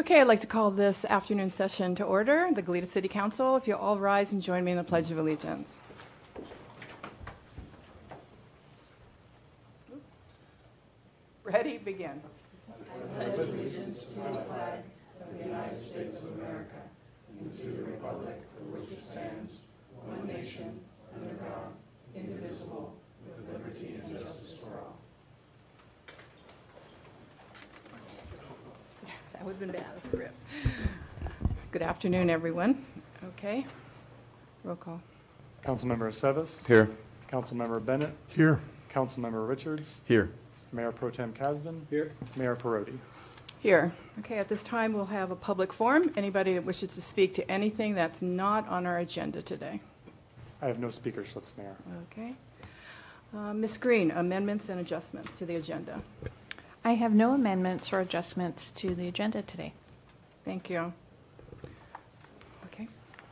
Okay, I'd like to call this afternoon session to order, the Goleta City Council. If you'll all rise and join me in the Pledge of Allegiance. Ready? Begin. I pledge allegiance to the flag of the United States of America and to the republic for which it stands, one nation, under God, indivisible, with liberty and justice for all. That would have been bad. Rip. Good afternoon, everyone. Okay. Roll call. Councilmember Aceves. Here. Councilmember Bennett. Here. Councilmember Richards. Here. Mayor Pro Tem Kasdan. Here. Mayor Perotti. Here. Okay, at this time we'll have a public forum. Anybody that wishes to speak to anything that's not on our agenda today. I have no speaker slips, Mayor. Okay. Ms. Green, amendments and adjustments to the agenda. I have no amendments or adjustments to the agenda today. Thank you. Okay.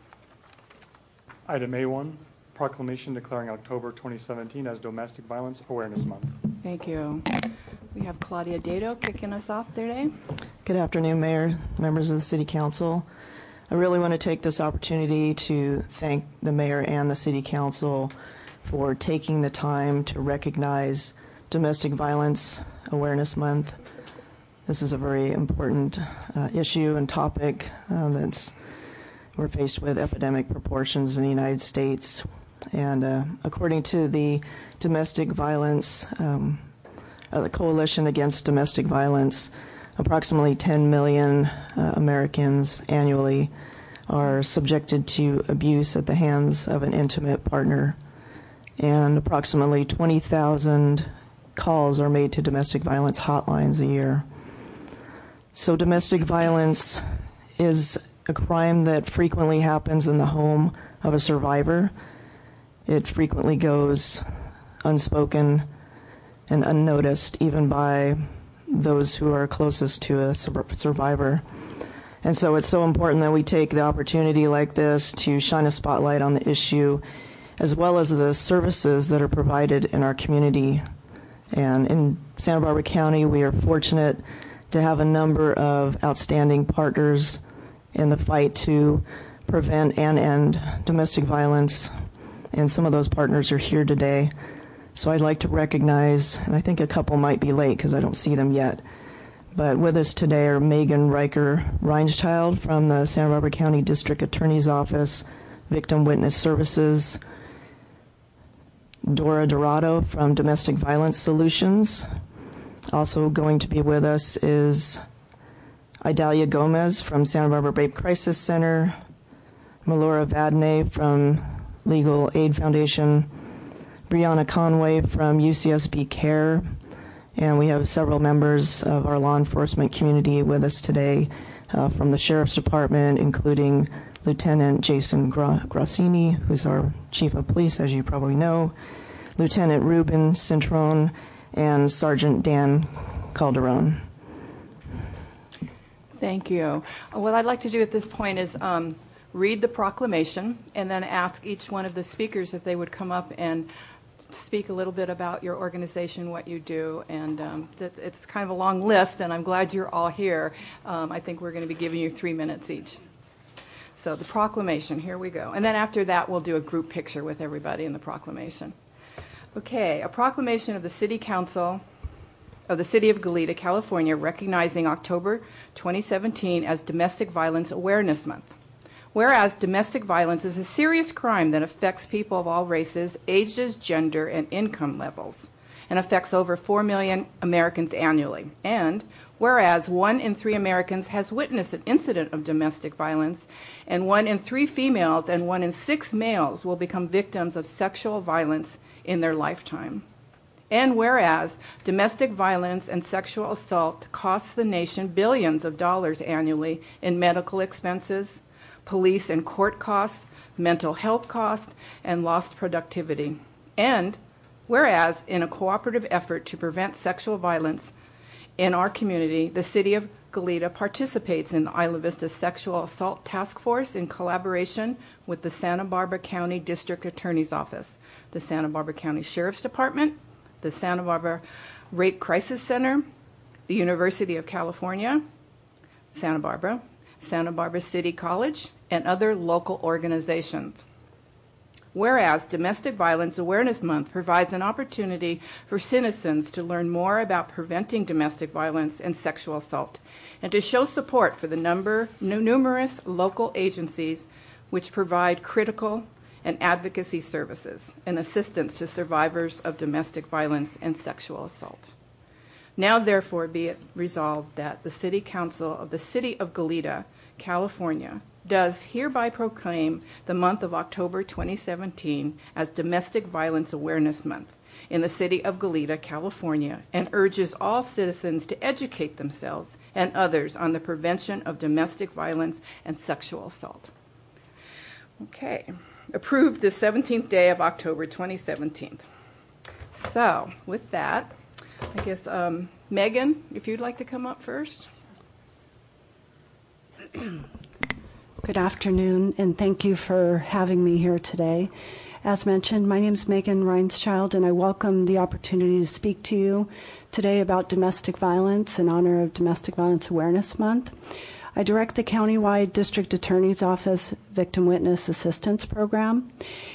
Item A1, proclamation declaring October 2017 as Domestic Violence Awareness Month. Thank you. We have Claudia Dado kicking us off today. Good afternoon, Mayor, members of the City Council. I really want to take this opportunity to thank the Mayor and the City Council for taking the time to recognize Domestic Violence Awareness Month. This is a very important issue and topic we're faced with epidemic proportions in the United States. And according to the Domestic Violence, the Coalition Against Domestic Violence, approximately 10 million Americans annually are subjected to abuse at the hands of an intimate partner. And approximately 20,000 calls are made to domestic violence hotlines a year. So domestic violence is a crime that frequently happens in the home of a survivor. It frequently goes unspoken and unnoticed, even by those who are closest to a survivor. And so it's so important that we take the opportunity like this to shine a spotlight on the issue, as well as the services that are provided in our community. And in Santa Barbara County, we are fortunate to have a number of outstanding partners in the fight to prevent and end domestic violence. And some of those partners are here today. So I'd like to recognize, and I think a couple might be late because I don't see them yet, but with us today are Megan Riker-Reinschild from the Santa Barbara County District Attorney's Office, Victim Witness Services, Dora Dorado from Domestic Violence Solutions. Also going to be with us is Idalia Gomez from Santa Barbara Rape Crisis Center, Melora Vadney from Legal Aid Foundation, Brianna Conway from UCSB Care, and we have several members of our law enforcement community with us today from the Sheriff's Department, including Lieutenant Jason Grassini, who's our Chief of Police, as you probably know, Lieutenant Ruben Cintrone, and Sergeant Dan Calderon. Thank you. What I'd like to do at this point is read the proclamation and then ask each one of the speakers if they would come up and speak a little bit about your organization, what you do, and it's kind of a long list, and I'm glad you're all here. I think we're going to be giving you 3 minutes each. So the proclamation, here we go. And then after that, we'll do a group picture with everybody in the proclamation. Okay, a proclamation of the City Council of the City of Goleta, California, recognizing October 2017 as Domestic Violence Awareness Month. Whereas domestic violence is a serious crime that affects people of all races, ages, gender, and income levels, and affects over 4 million Americans annually. And whereas 1 in 3 Americans has witnessed an incident of domestic violence, and 1 in 3 females and 1 in 6 males will become victims of sexual violence in their lifetime. And whereas domestic violence and sexual assault costs the nation billions of dollars annually in medical expenses, police and court costs, mental health costs, and lost productivity. And whereas in a cooperative effort to prevent sexual violence in our community, the City of Goleta participates in the Isla Vista Sexual Assault Task Force in collaboration with the Santa Barbara County District Attorney's Office, the Santa Barbara County Sheriff's Department, the Santa Barbara Rape Crisis Center, the University of California, Santa Barbara City College, and other local organizations. Whereas Domestic Violence Awareness Month provides an opportunity for citizens to learn more about preventing domestic violence and sexual assault, and to show support for the numerous local agencies which provide critical and advocacy services and assistance to survivors of domestic violence and sexual assault. Now, therefore, be it resolved that the City Council of the City of Goleta, California, does hereby proclaim the month of October 2017 as Domestic Violence Awareness Month in the City of Goleta, California, and urges all citizens to educate themselves and others on the prevention of domestic violence and sexual assault. Okay. Approved the 17th day of October 2017. So, with that, I guess, Megan, if you'd like to come up first. Good afternoon, and thank you for having me here today. As mentioned, my name is Megan Reinschild, and I welcome the opportunity to speak to you today about domestic violence in honor of Domestic Violence Awareness Month. I direct the countywide District Attorney's Office Victim Witness Assistance Program,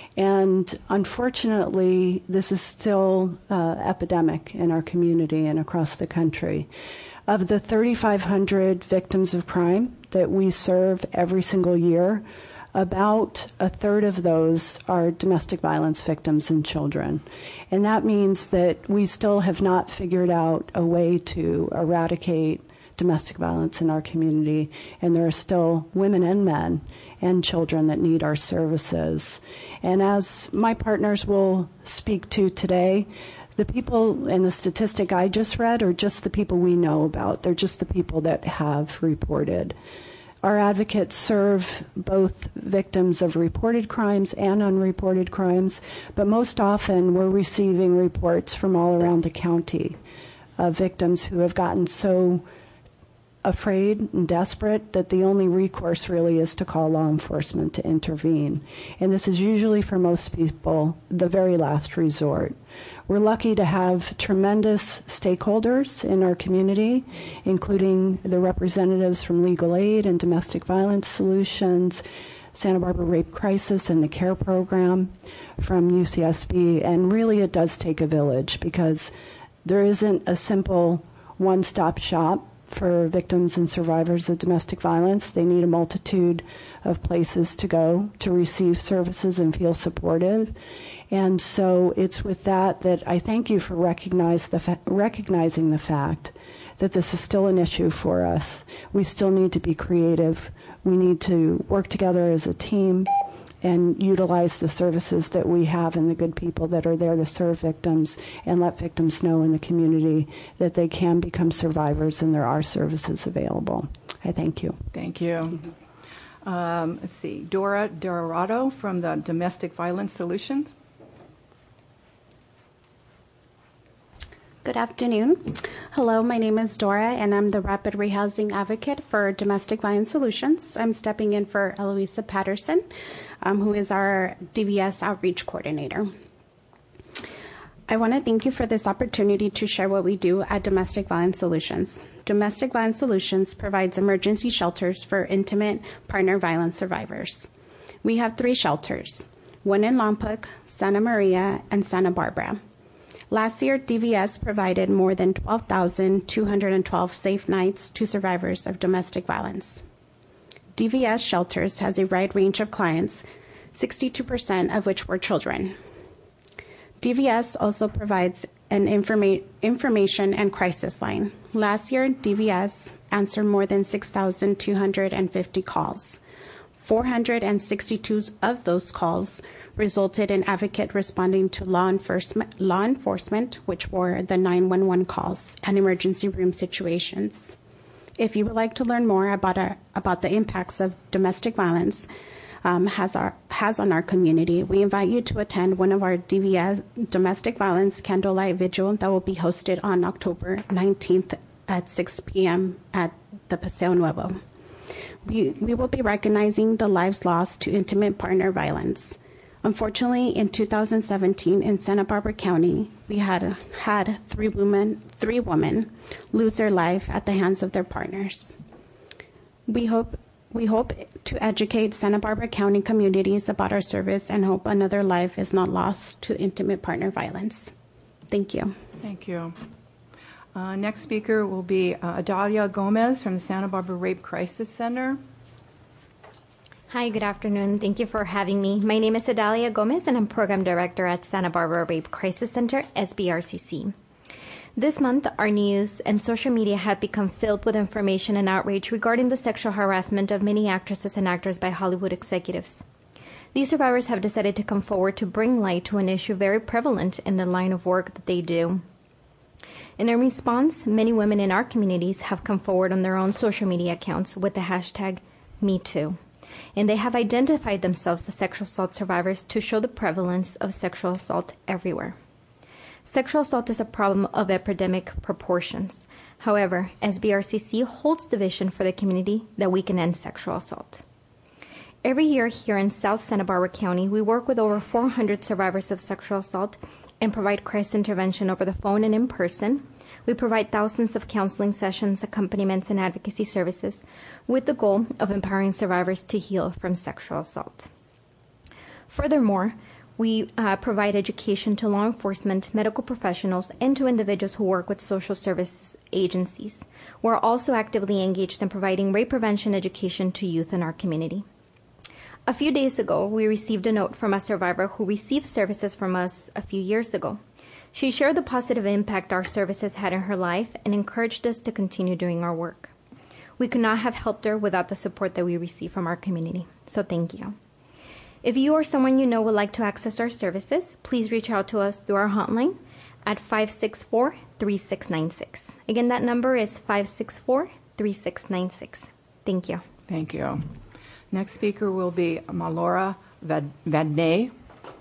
and unfortunately, this is still epidemic in our community and across the country. Of the 3,500 victims of crime that we serve every single year, about a third of those are domestic violence victims and children. And that means that we still have not figured out a way to eradicate domestic violence in our community, and there are still women and men and children that need our services. And as my partners will speak to today, the people in the statistic I just read are just the people we know about. They're just the people that have reported. Our advocates serve both victims of reported crimes and unreported crimes, but most often we're receiving reports from all around the county of victims who have gotten so afraid and desperate that the only recourse really is to call law enforcement to intervene. And this is usually, for most people, the very last resort. We're lucky to have tremendous stakeholders in our community, including the representatives from Legal Aid and Domestic Violence Solutions, Santa Barbara Rape Crisis and the CARE program from UCSB. And really it does take a village, because there isn't a simple one-stop shop for victims and survivors of domestic violence. They need a multitude of places to go to receive services and feel supported. And so it's with that that I thank you for recognizing the fact that this is still an issue for us. We still need to be creative. We need to work together as a team and utilize the services that we have and the good people that are there to serve victims, and let victims know in the community that they can become survivors and there are services available. I thank you. Thank you. Let's see, Dora Dorado from the Domestic Violence Solutions. Good afternoon. Hello, my name is Dora, and I'm the Rapid Rehousing Advocate for Domestic Violence Solutions. I'm stepping in for Eloisa Patterson, who is our DVS Outreach Coordinator. I want to thank you for this opportunity to share what we do at Domestic Violence Solutions. Domestic Violence Solutions provides emergency shelters for intimate partner violence survivors. We have 3 shelters, one in Lompoc, Santa Maria, and Santa Barbara. Last year, DVS provided more than 12,212 safe nights to survivors of domestic violence. DVS Shelters has a wide range of clients, 62% of which were children. DVS also provides an information and crisis line. Last year, DVS answered more than 6,250 calls. 462 of those calls resulted in advocate responding to law enforcement, which were the 911 calls and emergency room situations. If you would like to learn more about the impacts of domestic violence has on our community, we invite you to attend one of our DVS Domestic Violence Candlelight Vigil that will be hosted on October 19th at 6 p.m. at the Paseo Nuevo. We will be recognizing the lives lost to intimate partner violence. Unfortunately, in 2017 in Santa Barbara County, we had 3 women lose their life at the hands of their partners. We hope to educate Santa Barbara County communities about our service and hope another life is not lost to intimate partner violence. Thank you. Thank you. Next speaker will be Adalia Gomez from the Santa Barbara Rape Crisis Center. Hi, good afternoon. Thank you for having me. My name is Adalia Gomez, and I'm Program Director at Santa Barbara Rape Crisis Center, SBRCC. This month, our news and social media have become filled with information and outrage regarding the sexual harassment of many actresses and actors by Hollywood executives. These survivors have decided to come forward to bring light to an issue very prevalent in the line of work that they do. In a response, many women in our communities have come forward on their own social media accounts with the hashtag #MeToo, and they have identified themselves as sexual assault survivors to show the prevalence of sexual assault everywhere. Sexual assault is a problem of epidemic proportions. However, SBRCC holds the vision for the community that we can end sexual assault. Every year here in South Santa Barbara County, we work with over 400 survivors of sexual assault and provide crisis intervention over the phone and in person. We provide thousands of counseling sessions, accompaniments, and advocacy services with the goal of empowering survivors to heal from sexual assault. Furthermore, we provide education to law enforcement, medical professionals, and to individuals who work with social services agencies. We're also actively engaged in providing rape prevention education to youth in our community. A few days ago, we received a note from a survivor who received services from us a few years ago. She shared the positive impact our services had in her life and encouraged us to continue doing our work. We could not have helped her without the support that we receive from our community. So thank you. If you or someone you know would like to access our services, please reach out to us through our hotline at 564-3696. Again, that number is 564-3696. Thank you. Thank you. Next speaker will be Malora Vadney.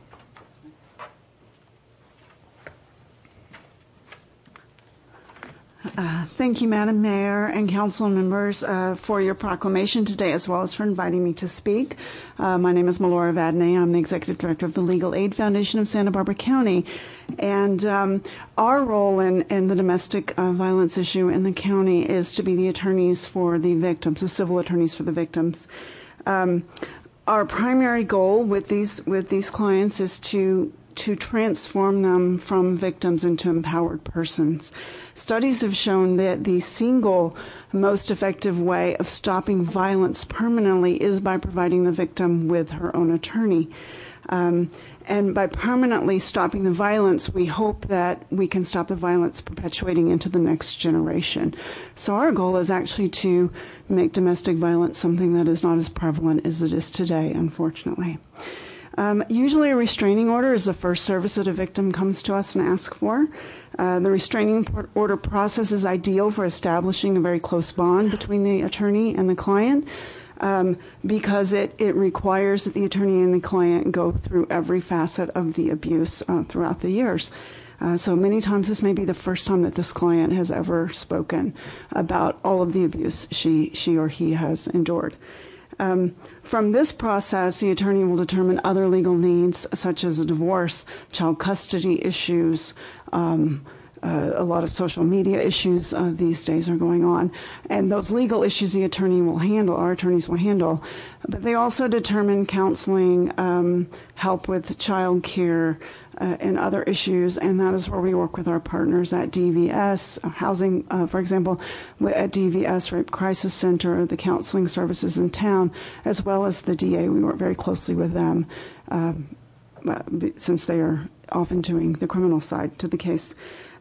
Thank you, Madam Mayor and council members, for your proclamation today, as well as for inviting me to speak. My name is Malora Vadney. I'm the Executive Director of the Legal Aid Foundation of Santa Barbara County. And our role in the domestic violence issue in the county is to be the attorneys for the victims, the civil attorneys for the victims. Our primary goal with these clients is to transform them from victims into empowered persons. Studies have shown that the single most effective way of stopping violence permanently is by providing the victim with her own attorney. And by permanently stopping the violence, we hope that we can stop the violence perpetuating into the next generation. So our goal is actually to make domestic violence something that is not as prevalent as it is today, unfortunately. Usually a restraining order is the first service that a victim comes to us and asks for. The restraining order process is ideal for establishing a very close bond between the attorney and the client because it requires that the attorney and the client go through every facet of the abuse throughout the years. So many times this may be the first time that this client has ever spoken about all of the abuse she or he has endured. From this process, the attorney will determine other legal needs, such as a divorce, child custody issues, a lot of social media issues these days are going on. And those legal issues the attorney will handle, our attorneys will handle. But they also determine counseling, help with child care, and other issues, and that is where we work with our partners at DVS, housing, for example, at DVS Rape Crisis Center, the counseling services in town, as well as the DA. We work very closely with them since they are often doing the criminal side to the case.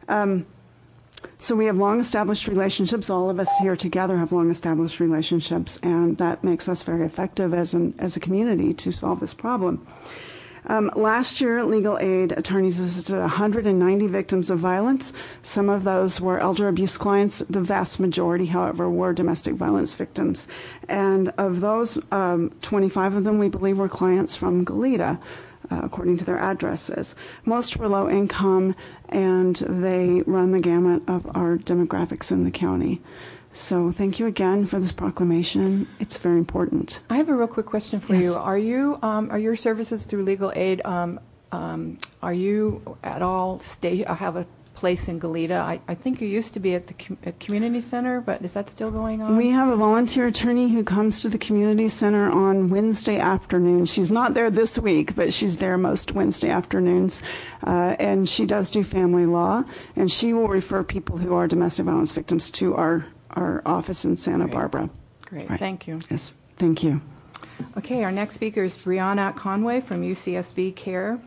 So we have long-established relationships. All of us here together have long-established relationships, and that makes us very effective as a community to solve this problem. Last year, Legal Aid attorneys assisted 190 victims of violence. Some of those were elder abuse clients. The vast majority, however, were domestic violence victims. And of those, 25 of them we believe were clients from Goleta, according to their addresses. Most were low income, and they run the gamut of our demographics in the county. So thank you again for this proclamation. It's very important. I have a real quick question for you. Are your services through Legal Aid? Are you at all have a place in Goleta. I think you used to be at the community center, but is that still going on? We have a volunteer attorney who comes to the community center on Wednesday afternoon. She's not there this week, but she's there most Wednesday afternoons. And she does do family law, and she will refer people who are domestic violence victims to our office in Santa Barbara. Great, Right. thank you. Yes, thank you. Okay, our next speaker is Brianna Conway from UCSB CARE,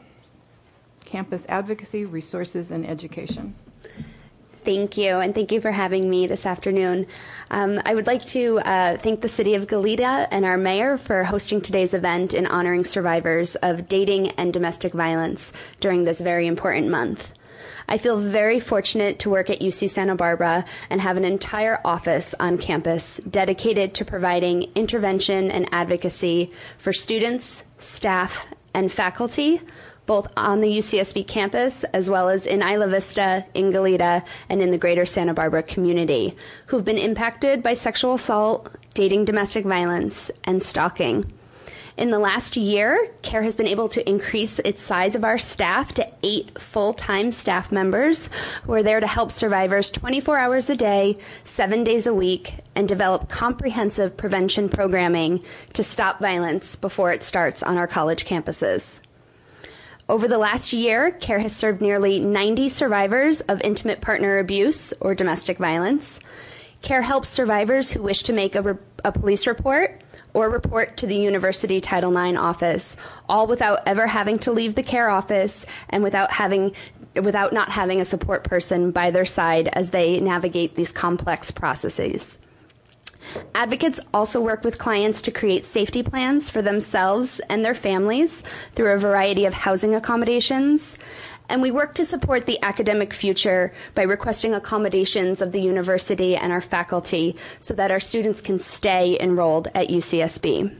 Campus Advocacy, Resources, and Education. Thank you, and thank you for having me this afternoon. I would like to thank the City of Goleta and our mayor for hosting today's event and honoring survivors of dating and domestic violence during this very important month. I feel very fortunate to work at UC Santa Barbara and have an entire office on campus dedicated to providing intervention and advocacy for students, staff, and faculty, both on the UCSB campus as well as in Isla Vista, in Goleta, and in the greater Santa Barbara community, who've been impacted by sexual assault, dating, domestic violence, and stalking. In the last year, CARE has been able to increase its size of our staff to 8 full-time staff members who are there to help survivors 24 hours a day, 7 days a week, and develop comprehensive prevention programming to stop violence before it starts on our college campuses. Over the last year, CARE has served nearly 90 survivors of intimate partner abuse or domestic violence. CARE helps survivors who wish to make a police report or report to the University Title IX office, all without ever having to leave the CARE office and without not having a support person by their side as they navigate these complex processes. Advocates also work with clients to create safety plans for themselves and their families through a variety of housing accommodations. And we work to support the academic future by requesting accommodations of the university and our faculty so that our students can stay enrolled at UCSB.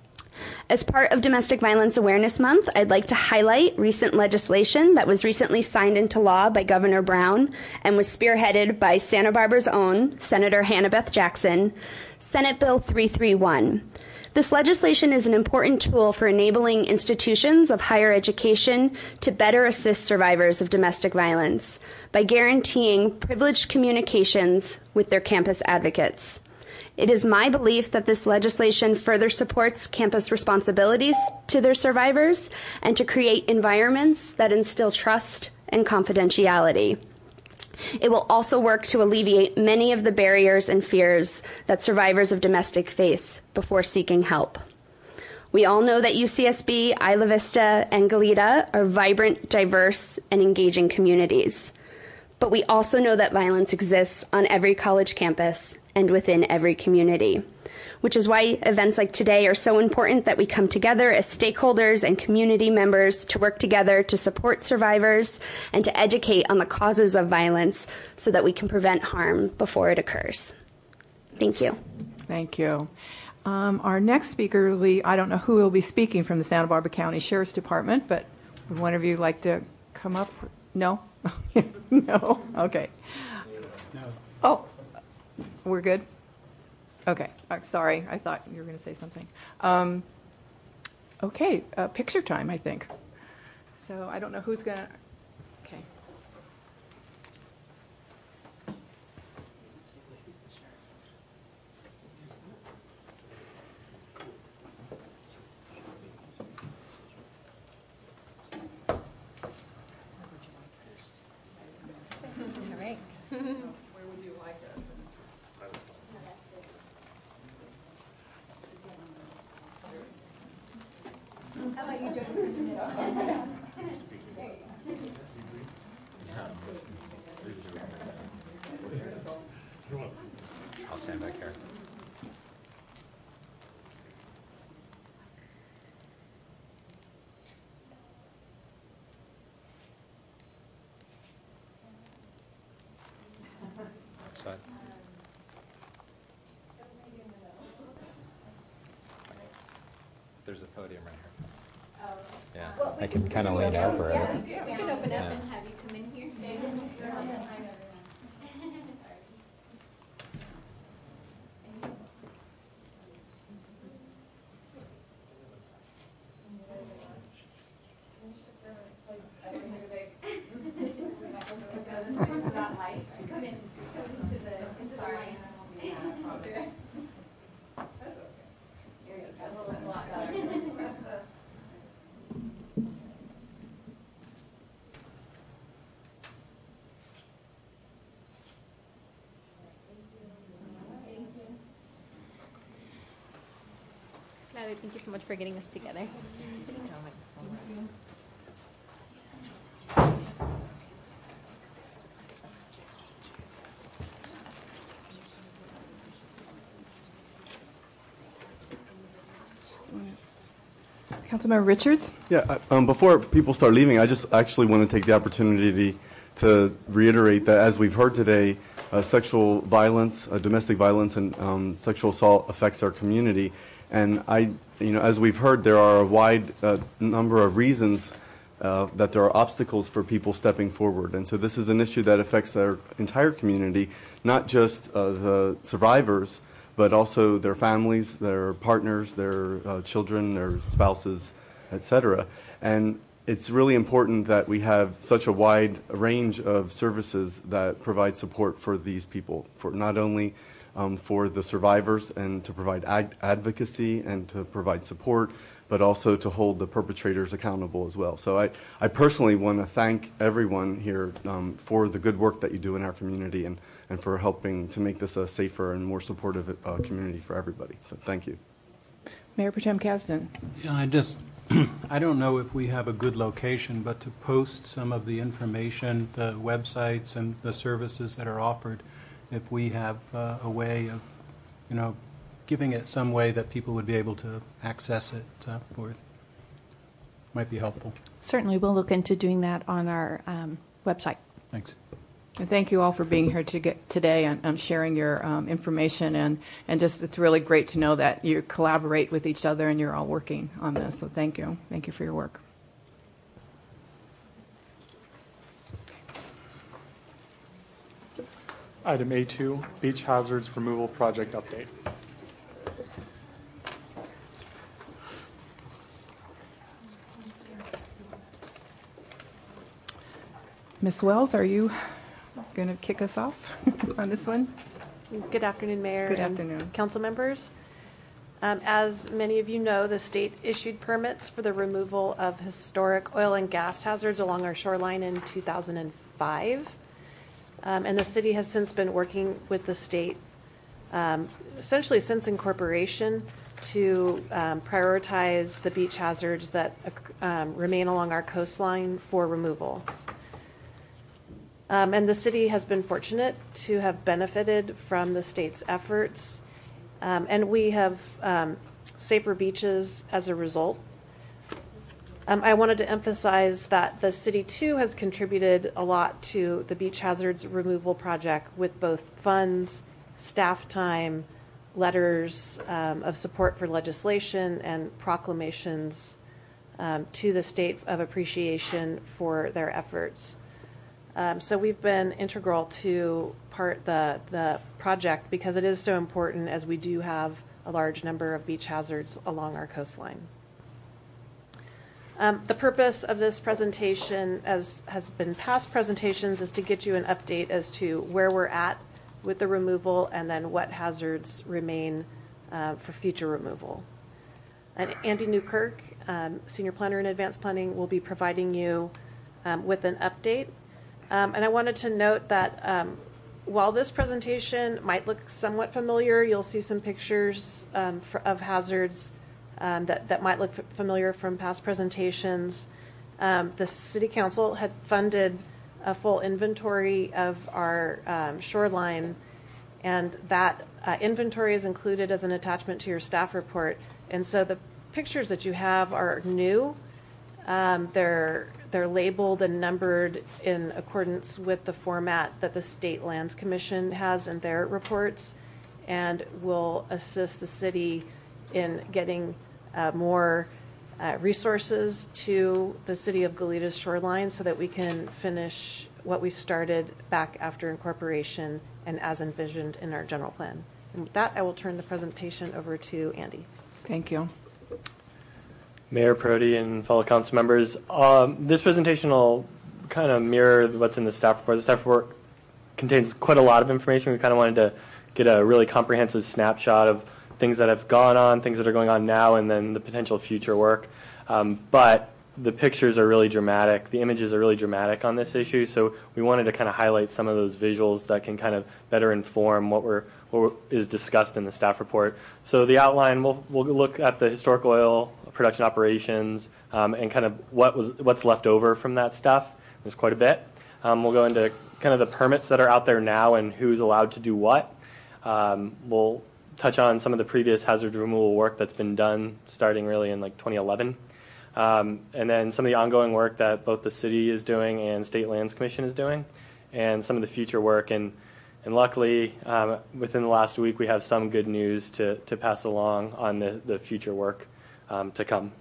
As part of Domestic Violence Awareness Month, I'd like to highlight recent legislation that was recently signed into law by Governor Brown and was spearheaded by Santa Barbara's own Senator Hannah Beth Jackson, Senate Bill 331. This legislation is an important tool for enabling institutions of higher education to better assist survivors of domestic violence by guaranteeing privileged communications with their campus advocates. It is my belief that this legislation further supports campus responsibilities to their survivors and to create environments that instill trust and confidentiality. It will also work to alleviate many of the barriers and fears that survivors of domestic face before seeking help. We all know that UCSB, Isla Vista, and Goleta are vibrant, diverse, and engaging communities. But we also know that violence exists on every college campus and within every community, which is why events like today are so important, that we come together as stakeholders and community members to work together to support survivors and to educate on the causes of violence so that we can prevent harm before it occurs. Thank you. Thank you. Our next speaker will be, I don't know who will be speaking from the Santa Barbara County Sheriff's Department, but would one of you like to come up? No? No? Okay. No. Oh, we're good? Okay. Sorry. I thought you were going to say something. Okay. Picture time, I think. So I don't know who's going to. Okay. All right. Where would you like us? How about you join? I'll stand back here. Side. There's a podium right here. Yeah, well, I can kind of lean over it. We can open up and have you come in here. light. Come into the sorry. Okay. A little lot better. Thank you so much for getting us together. Councilmember Richards? Yeah, before people start leaving, I just actually want to take the opportunity to reiterate that, as we've heard today, sexual violence, domestic violence, and sexual assault affects our community. And as we've heard, there are a wide number of reasons that there are obstacles for people stepping forward. And so this is an issue that affects our entire community, not just the survivors, but also their families, their partners, their children, their spouses, etc. And it's really important that we have such a wide range of services that provide support for these people, for not only for the survivors and to provide advocacy and to provide support, but also to hold the perpetrators accountable as well. So I personally want to thank everyone here for the good work that you do in our community and for helping to make this a safer and more supportive community for everybody. So thank you. Mayor Pro Tem Kasdan. Yeah, I don't know if we have a good location, but to post some of the information, the websites and the services that are offered, if we have a way of, giving it some way that people would be able to access it might be helpful. Certainly, we'll look into doing that on our website. Thanks. And thank you all for being here today and sharing your information. And just it's really great to know that you collaborate with each other and you're all working on this. So thank you. Thank you for your work. Item A2, Beach Hazards Removal Project Update. Ms. Wells, are you going to kick us off on this one? Good afternoon, Mayor. Good afternoon. Council members. As many of you know, the state issued permits for the removal of historic oil and gas hazards along our shoreline in 2005. And the city has since been working with the state, essentially since incorporation, to prioritize the beach hazards that remain along our coastline for removal. And the city has been fortunate to have benefited from the state's efforts. And we have safer beaches as a result. I wanted to emphasize that the city, too, has contributed a lot to the beach hazards removal project with both funds, staff time, letters of support for legislation, and proclamations to the state of appreciation for their efforts. So we've been integral to the project because it is so important, as we do have a large number of beach hazards along our coastline. The purpose of this presentation, as has been past presentations, is to get you an update as to where we're at with the removal and then what hazards remain for future removal. And Andy Newkirk, Senior Planner in Advanced Planning, will be providing you with an update. And I wanted to note that while this presentation might look somewhat familiar, you'll see some pictures of hazards that might look familiar from past presentations. The City Council had funded a full inventory of our shoreline, and that inventory is included as an attachment to your staff report. And so the pictures that you have are new. They're labeled and numbered in accordance with the format that the State Lands Commission has in their reports, and will assist the city in getting more resources to the city of Goleta's shoreline so that we can finish what we started back after incorporation and as envisioned in our general plan. And with that, I will turn the presentation over to Andy. Thank you. Mayor Prody and fellow council members, this presentation will kind of mirror what's in the staff report. The staff report contains quite a lot of information. We kind of wanted to get a really comprehensive snapshot of things that have gone on, things that are going on now, and then the potential future work. But the pictures are really dramatic. The images are really dramatic on this issue, so we wanted to kind of highlight some of those visuals that can kind of better inform what is discussed in the staff report. So the outline, we'll look at the historical oil production operations and kind of what's left over from that stuff. There's quite a bit. We'll go into kind of the permits that are out there now and who's allowed to do what. We'll touch on some of the previous hazard removal work that's been done starting really in like 2011. And then some of the ongoing work that both the city is doing and State Lands Commission is doing, and some of the future work. And luckily, within the last week, we have some good news to pass along on the future work to come.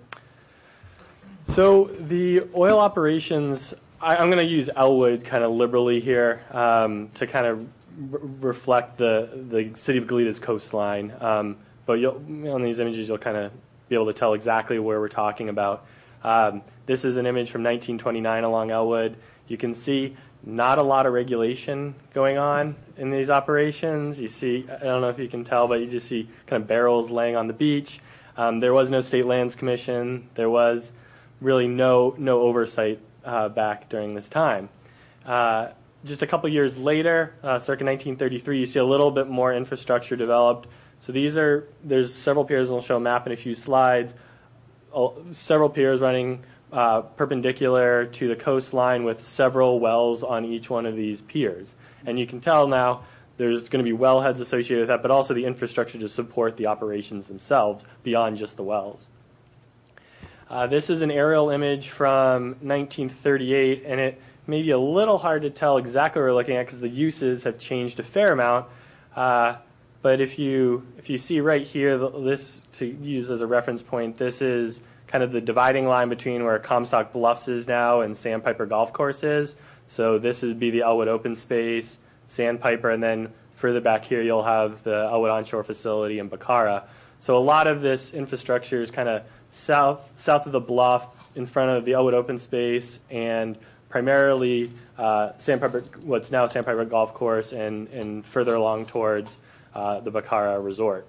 So the oil operations, I'm going to use Elwood kind of liberally here to kind of reflect the city of Goleta's coastline. But on these images, you'll kind of be able to tell exactly where we're talking about. This is an image from 1929 along Elwood. You can see not a lot of regulation going on in these operations. You see, I don't know if you can tell, but you just see kind of barrels laying on the beach. There was no State Lands Commission. There was really no oversight back during this time. Just a couple years later, circa 1933, you see a little bit more infrastructure developed. So there's several piers, and we'll show a map in a few slides, several piers running perpendicular to the coastline with several wells on each one of these piers. And you can tell now there's going to be wellheads associated with that, but also the infrastructure to support the operations themselves beyond just the wells. This is an aerial image from 1938, and it may be a little hard to tell exactly what we're looking at because the uses have changed a fair amount. But if you see right here, this to use as a reference point, this is kind of the dividing line between where Comstock Bluffs is now and Sandpiper Golf Course is. So this would be the Elwood Open Space, Sandpiper, and then further back here you'll have the Elwood Onshore Facility and Bacara. So a lot of this infrastructure is kind of south of the bluff in front of the Elwood Open Space and primarily Sandpiper, what's now Sandpiper Golf Course, and further along towards the Bacara Resort.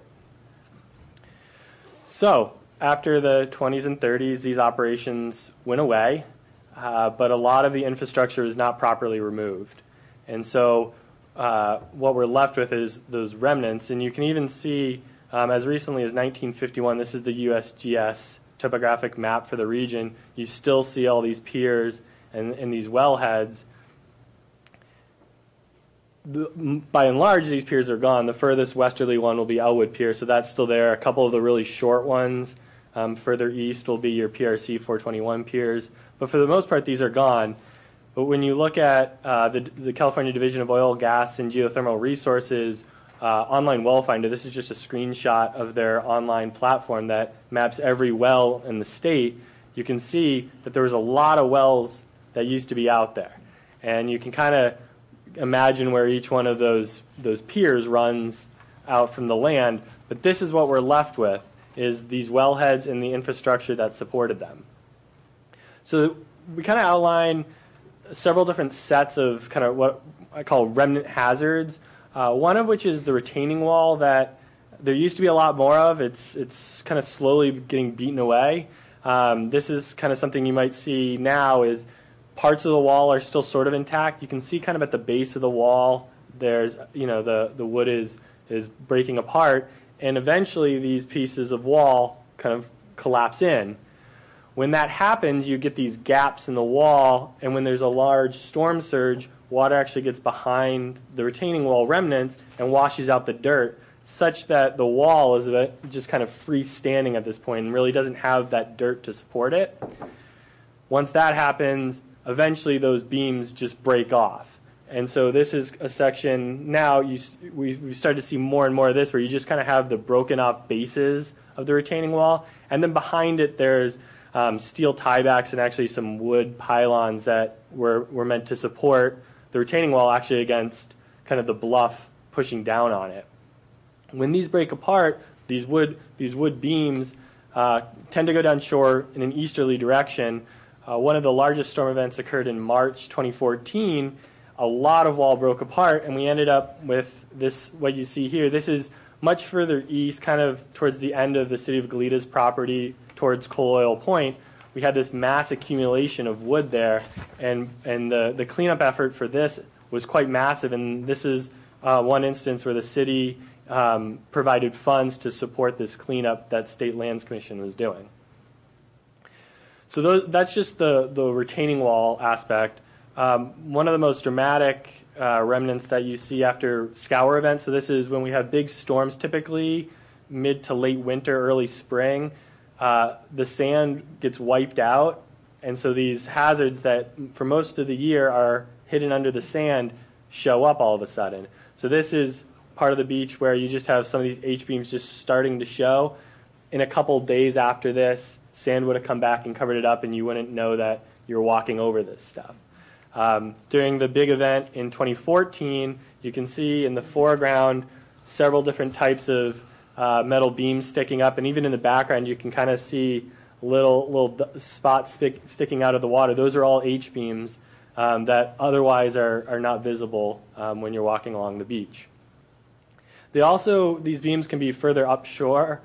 So after the 20s and 30s, these operations went away, but a lot of the infrastructure is not properly removed. And so what we're left with is those remnants, and you can even see as recently as 1951, this is the USGS topographic map for the region, you still see all these piers and these wellheads. By and large, these piers are gone. The furthest westerly one will be Elwood Pier, so that's still there. A couple of the really short ones further east will be your PRC 421 piers. But for the most part, these are gone. But when you look at the California Division of Oil, Gas, and Geothermal Resources online well finder, this is just a screenshot of their online platform that maps every well in the state. You can see that there was a lot of wells that used to be out there. And you can kind of imagine where each one of those piers runs out from the land. But this is what we're left with, is these wellheads and the infrastructure that supported them. So we kind of outline several different sets of kind of what I call remnant hazards. One of which is the retaining wall that there used to be a lot more of. It's kind of slowly getting beaten away. This is kind of something you might see now is parts of the wall are still sort of intact. You can see kind of at the base of the wall, there's, the wood is breaking apart, and eventually these pieces of wall kind of collapse in. When that happens, you get these gaps in the wall, and when there's a large storm surge, water actually gets behind the retaining wall remnants and washes out the dirt, such that the wall is just kind of freestanding at this point and really doesn't have that dirt to support it. Once that happens, eventually those beams just break off. And so this is a section now, we start to see more and more of this where you just kind of have the broken off bases of the retaining wall, and then behind it there's steel tiebacks and actually some wood pylons that were meant to support the retaining wall actually against kind of the bluff pushing down on it. When these break apart, these wood beams tend to go down shore in an easterly direction. One of the largest storm events occurred in March 2014, a lot of wall broke apart, and we ended up with this, what you see here. This is much further east, kind of towards the end of the city of Galida's property, towards Coal Oil Point. We had this mass accumulation of wood there, and the cleanup effort for this was quite massive, and this is one instance where the city provided funds to support this cleanup that State Lands Commission was doing. So that's just the retaining wall aspect. One of the most dramatic remnants that you see after scour events, so this is when we have big storms, typically mid to late winter, early spring, the sand gets wiped out, and so these hazards that for most of the year are hidden under the sand show up all of a sudden. So this is part of the beach where you just have some of these H-beams just starting to show. In a couple days after this, sand would have come back and covered it up, and you wouldn't know that you're walking over this stuff. During the big event in 2014, you can see in the foreground several different types of metal beams sticking up, and even in the background you can kind of see little spots sticking out of the water. Those are all H-beams that otherwise are not visible when you're walking along the beach. These beams can be further upshore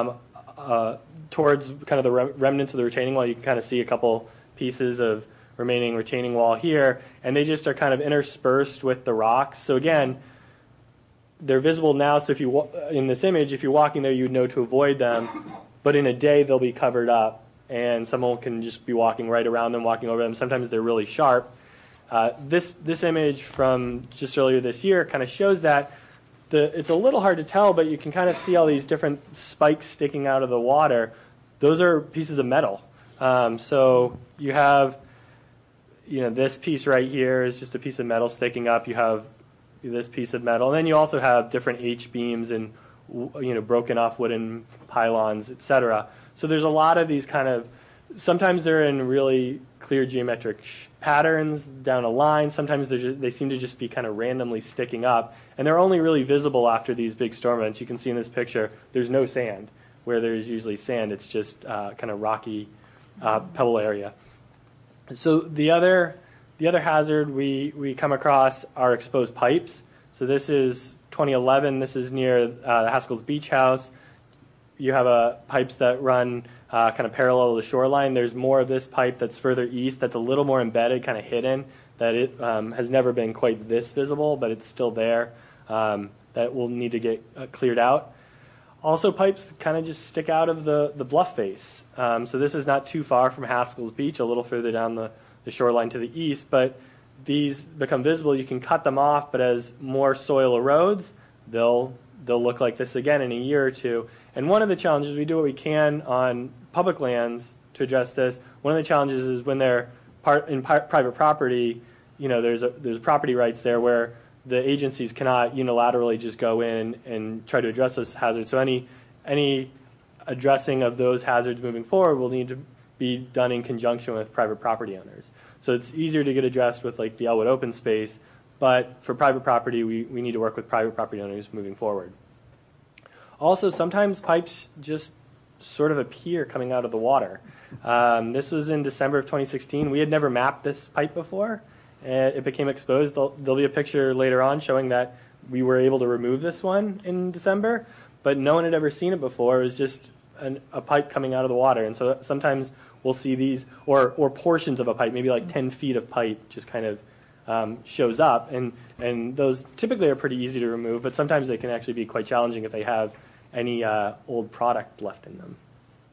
towards kind of the remnants of the retaining wall. You can kind of see a couple pieces of remaining retaining wall here, and they just are kind of interspersed with the rocks. So again, they're visible now, so if you in this image, if you're walking there, you would know to avoid them, but in a day they'll be covered up, and someone can just be walking right around them, walking over them. Sometimes they're really sharp. This image from just earlier this year kind of shows that it's a little hard to tell, but you can kind of see all these different spikes sticking out of the water. Those are pieces of metal. So you have, this piece right here is just a piece of metal sticking up. You have this piece of metal, and then you also have different H-beams and broken off wooden pylons, etc. So there's a lot of these kind of, sometimes they're in really clear geometric patterns down a line. Sometimes they seem to just be kind of randomly sticking up, and they're only really visible after these big storm events. You can see in this picture there's no sand where there's usually sand. It's just kind of rocky pebble area. So the other hazard we come across are exposed pipes. So this is 2011. This is near the Haskell's Beach House. You have pipes that run kind of parallel to the shoreline. There's more of this pipe that's further east that's a little more embedded, kind of hidden, that it has never been quite this visible, but it's still there. That will need to get cleared out. Also, pipes kind of just stick out of the bluff face. So this is not too far from Haskell's Beach, a little further down the shoreline to the east, but these become visible. You can cut them off, but as more soil erodes, they'll look like this again in a year or two. And one of the challenges, we do what we can on public lands to address this. One of the challenges is when they're private property, there's property rights there where the agencies cannot unilaterally just go in and try to address those hazards. So any addressing of those hazards moving forward will need to be done in conjunction with private property owners. So it's easier to get addressed with like the Elwood open space, but for private property, we need to work with private property owners moving forward. Also, sometimes pipes just sort of appear coming out of the water. This was in December of 2016. We had never mapped this pipe before. It became exposed. There'll be a picture later on showing that we were able to remove this one in December, but no one had ever seen it before. It was just a pipe coming out of the water. And so sometimes we'll see these, or portions of a pipe, maybe like 10 feet of pipe just kind of shows up. And those typically are pretty easy to remove, but sometimes they can actually be quite challenging if they have any old product left in them.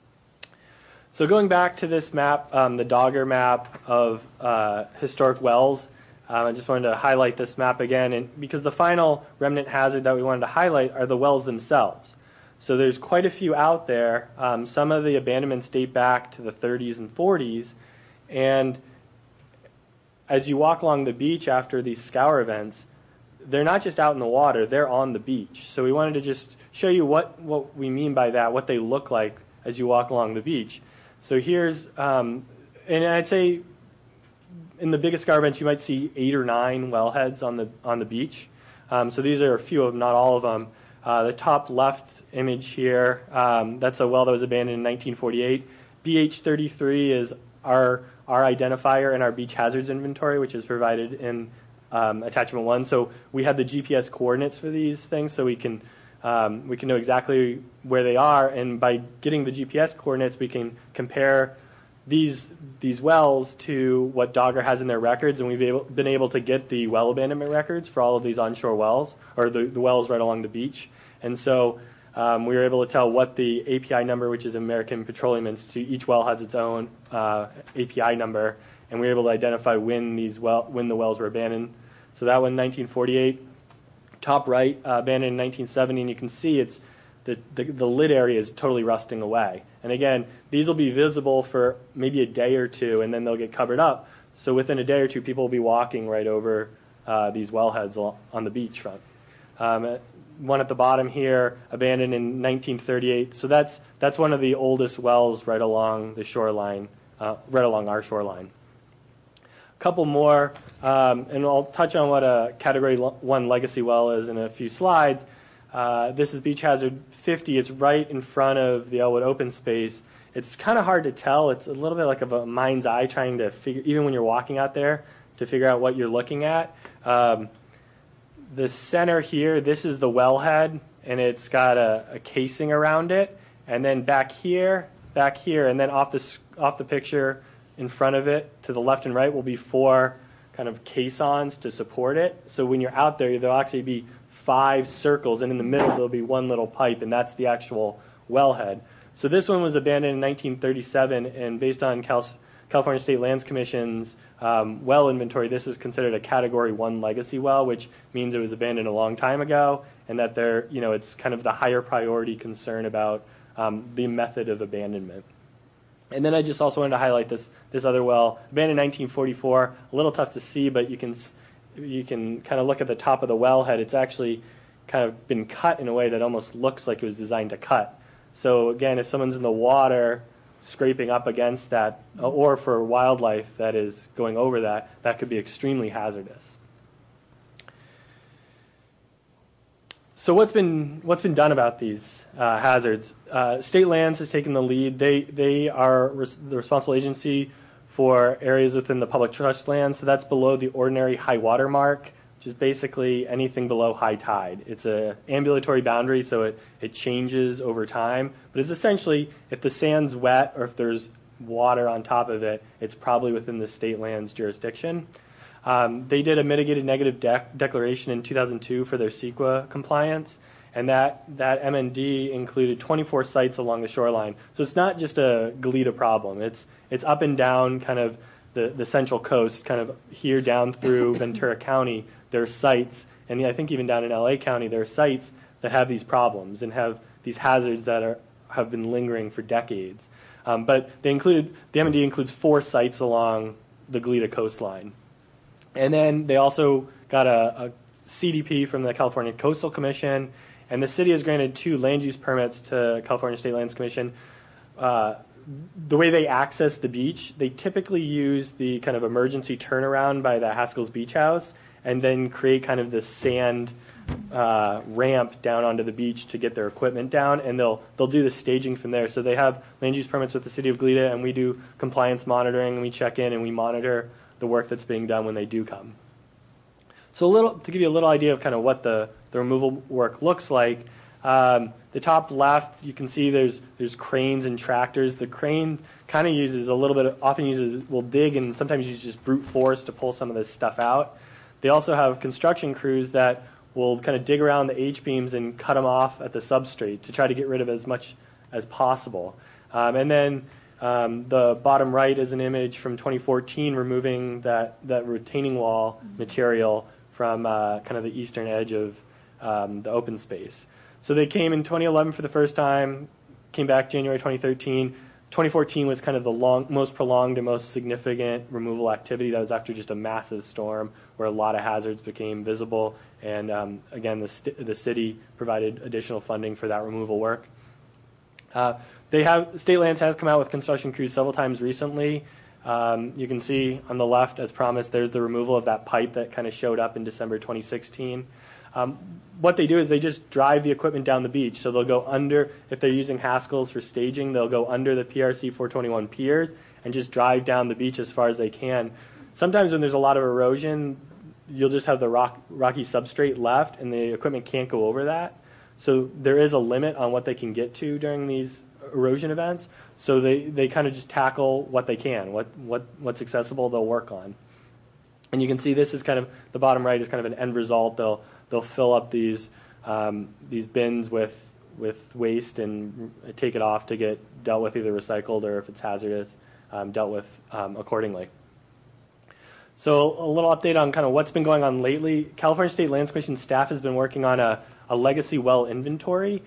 So going back to this map, the Dogger map of historic wells, I just wanted to highlight this map again, and because the final remnant hazard that we wanted to highlight are the wells themselves. So there's quite a few out there. Some of the abandonments date back to the 30s and 40s, and as you walk along the beach after these scour events, they're not just out in the water, they're on the beach. So we wanted to just show you what we mean by that, what they look like as you walk along the beach. So here's, and I'd say in the biggest scour events you might see 8 or 9 wellheads on the beach. So these are a few of them, not all of them. The top left image here, that's a well that was abandoned in 1948. BH33 is our identifier in our beach hazards inventory, which is provided in attachment 1. So we have the GPS coordinates for these things, so we can know exactly where they are, and by getting the GPS coordinates, we can compare these wells to what Dogger has in their records, and we've been able to get the well abandonment records for all of these onshore wells, or the wells right along the beach. And so we were able to tell what the API number, which is American Petroleum Institute, each well has its own API number, and we were able to identify when the wells were abandoned. So that one, 1948, top right, abandoned in 1970, and you can see it's the lid area is totally rusting away. And again, these will be visible for maybe a day or two, and then they'll get covered up. So within a day or two, people will be walking right over these wellheads on the beachfront. One at the bottom here, abandoned in 1938. So that's one of the oldest wells right along the shoreline, right along our shoreline. A couple more, and I'll touch on what a Category 1 legacy well is in a few slides. This is Beach Hazard 50. It's right in front of the Elwood open space. It's kind of hard to tell. It's a little bit like of a mind's eye trying to figure, even when you're walking out there, to figure out what you're looking at. The center here, this is the wellhead, and it's got a casing around it. And then back here, and then off the picture in front of it, to the left and right, will be 4 kind of caissons to support it. So when you're out there, there'll actually be 5 circles, and in the middle there'll be one little pipe, and that's the actual wellhead. So this one was abandoned in 1937, and based on California State Lands Commission's well inventory, this is considered a Category 1 legacy well, which means it was abandoned a long time ago, and that it's kind of the higher priority concern about the method of abandonment. And then I just also wanted to highlight this other well, abandoned in 1944. A little tough to see, but you can kind of look at the top of the wellhead. It's actually kind of been cut in a way that almost looks like it was designed to cut. So again, if someone's in the water scraping up against that, or for wildlife that is going over that could be extremely hazardous. So what's been done about these hazards? State Lands has taken the lead. They are the responsible agency for areas within the public trust land. So that's below the ordinary high water mark, which is basically anything below high tide. It's an ambulatory boundary, so it changes over time. But it's essentially, if the sand's wet or if there's water on top of it, it's probably within the state land's jurisdiction. They did a mitigated negative declaration in 2002 for their CEQA compliance, and that MND included 24 sites along the shoreline. So it's not just a Goleta problem. It's up and down kind of the central coast, kind of here down through Ventura County. There are sites, and I think even down in LA County, there are sites that have these problems and have these hazards that have been lingering for decades. But the MND includes 4 sites along the Goleta coastline. And then they also got a CDP from the California Coastal Commission, and the city has granted 2 land use permits to California State Lands Commission. The way they access the beach, they typically use the kind of emergency turnaround by the Haskell's Beach House, and then create kind of this sand ramp down onto the beach to get their equipment down, and they'll do the staging from there. So they have land use permits with the city of Goleta, and we do compliance monitoring, and we check in and we monitor the work that's being done when they do come. So to give you a little idea of kind of what the removal work looks like, the top left, you can see there's cranes and tractors. The crane kind of will dig and sometimes use just brute force to pull some of this stuff out. They also have construction crews that will kind of dig around the H-beams and cut them off at the substrate to try to get rid of as much as possible. And then the bottom right is an image from 2014 removing that retaining wall material from kind of the eastern edge of the open space. So they came in 2011 for the first time, came back January 2013. 2014 was kind of the most prolonged and most significant removal activity. That was after just a massive storm where a lot of hazards became visible. And again, the city provided additional funding for that removal work. State Lands has come out with construction crews several times recently. You can see on the left, as promised, there's the removal of that pipe that kind of showed up in December 2016. What they do is they just drive the equipment down the beach. So they'll go under, if they're using Haskell's for staging, they'll go under the PRC 421 piers and just drive down the beach as far as they can. Sometimes when there's a lot of erosion, you'll just have the rocky substrate left, and the equipment can't go over that. So there is a limit on what they can get to during these erosion events. So they kind of just tackle what they can, what's accessible they'll work on. And you can see this is kind of, the bottom right is kind of an end result. They'll fill up these bins with waste and take it off to get dealt with, either recycled or, if it's hazardous, dealt with accordingly. So a little update on kind of what's been going on lately. California State Lands Commission staff has been working on a legacy well inventory,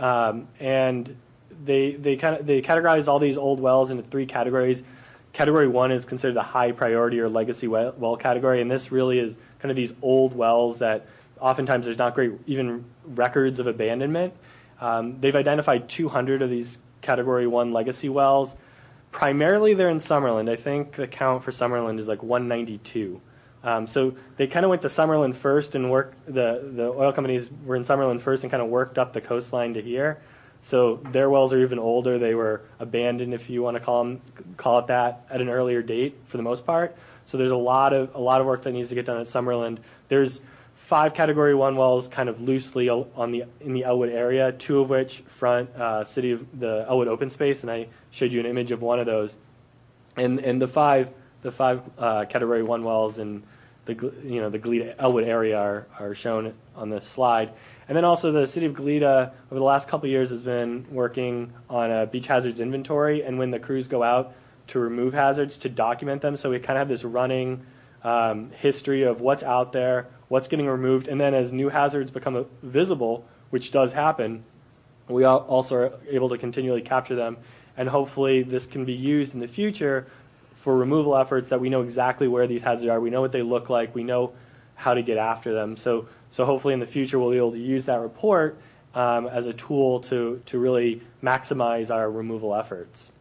and they categorize all these old wells into 3 categories. Category 1 is considered the high priority or legacy well category, and this really is kind of these old wells that oftentimes there's not great even records of abandonment. They've identified 200 of these Category 1 legacy wells. Primarily they're in Summerland. I think the count for Summerland is like 192. So they kind of went to Summerland first and worked, the oil companies were in Summerland first and kind of worked up the coastline to here. So their wells are even older. They were abandoned, if you want to call it that, at an earlier date for the most part. So there's a lot of work that needs to get done at Summerland. There's 5 Category 1 wells kind of loosely in the Elwood area, 2 of which front the Elwood open space, and I showed you an image of one of those. And the five Category 1 wells in the Goleta Elwood area are shown on this slide. And then also the city of Goleta over the last couple of years has been working on a beach hazards inventory, and when the crews go out to remove hazards, to document them. So we kind of have this running history of what's out there, what's getting removed, and then as new hazards become visible, which does happen, we also are able to continually capture them, and hopefully this can be used in the future for removal efforts, that we know exactly where these hazards are, we know what they look like, we know how to get after them. So hopefully in the future we'll be able to use that report as a tool to really maximize our removal efforts.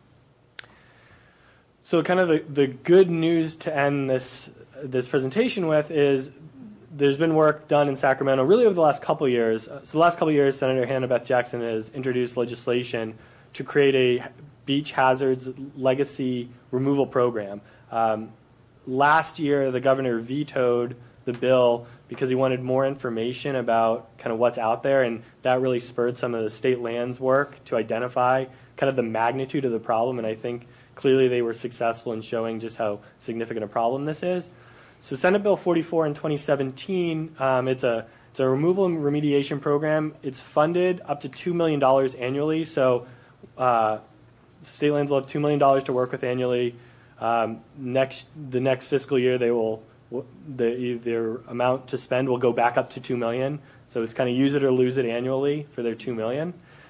So kind of the good news to end this presentation with is there's been work done in Sacramento really over the last couple of years. So the last couple of years, Senator Hannah Beth Jackson has introduced legislation to create a beach hazards legacy removal program. Last year, the governor vetoed the bill because he wanted more information about kind of what's out there, and that really spurred some of the state lands work to identify kind of the magnitude of the problem, and I think clearly they were successful in showing just how significant a problem this is. So Senate Bill 44 in 2017, it's a removal and remediation program. It's funded up to $2 million annually, so state lands will have $2 million to work with annually. The next fiscal year, their amount to spend will go back up to $2 million. So it's kind of use it or lose it annually for their $2 million.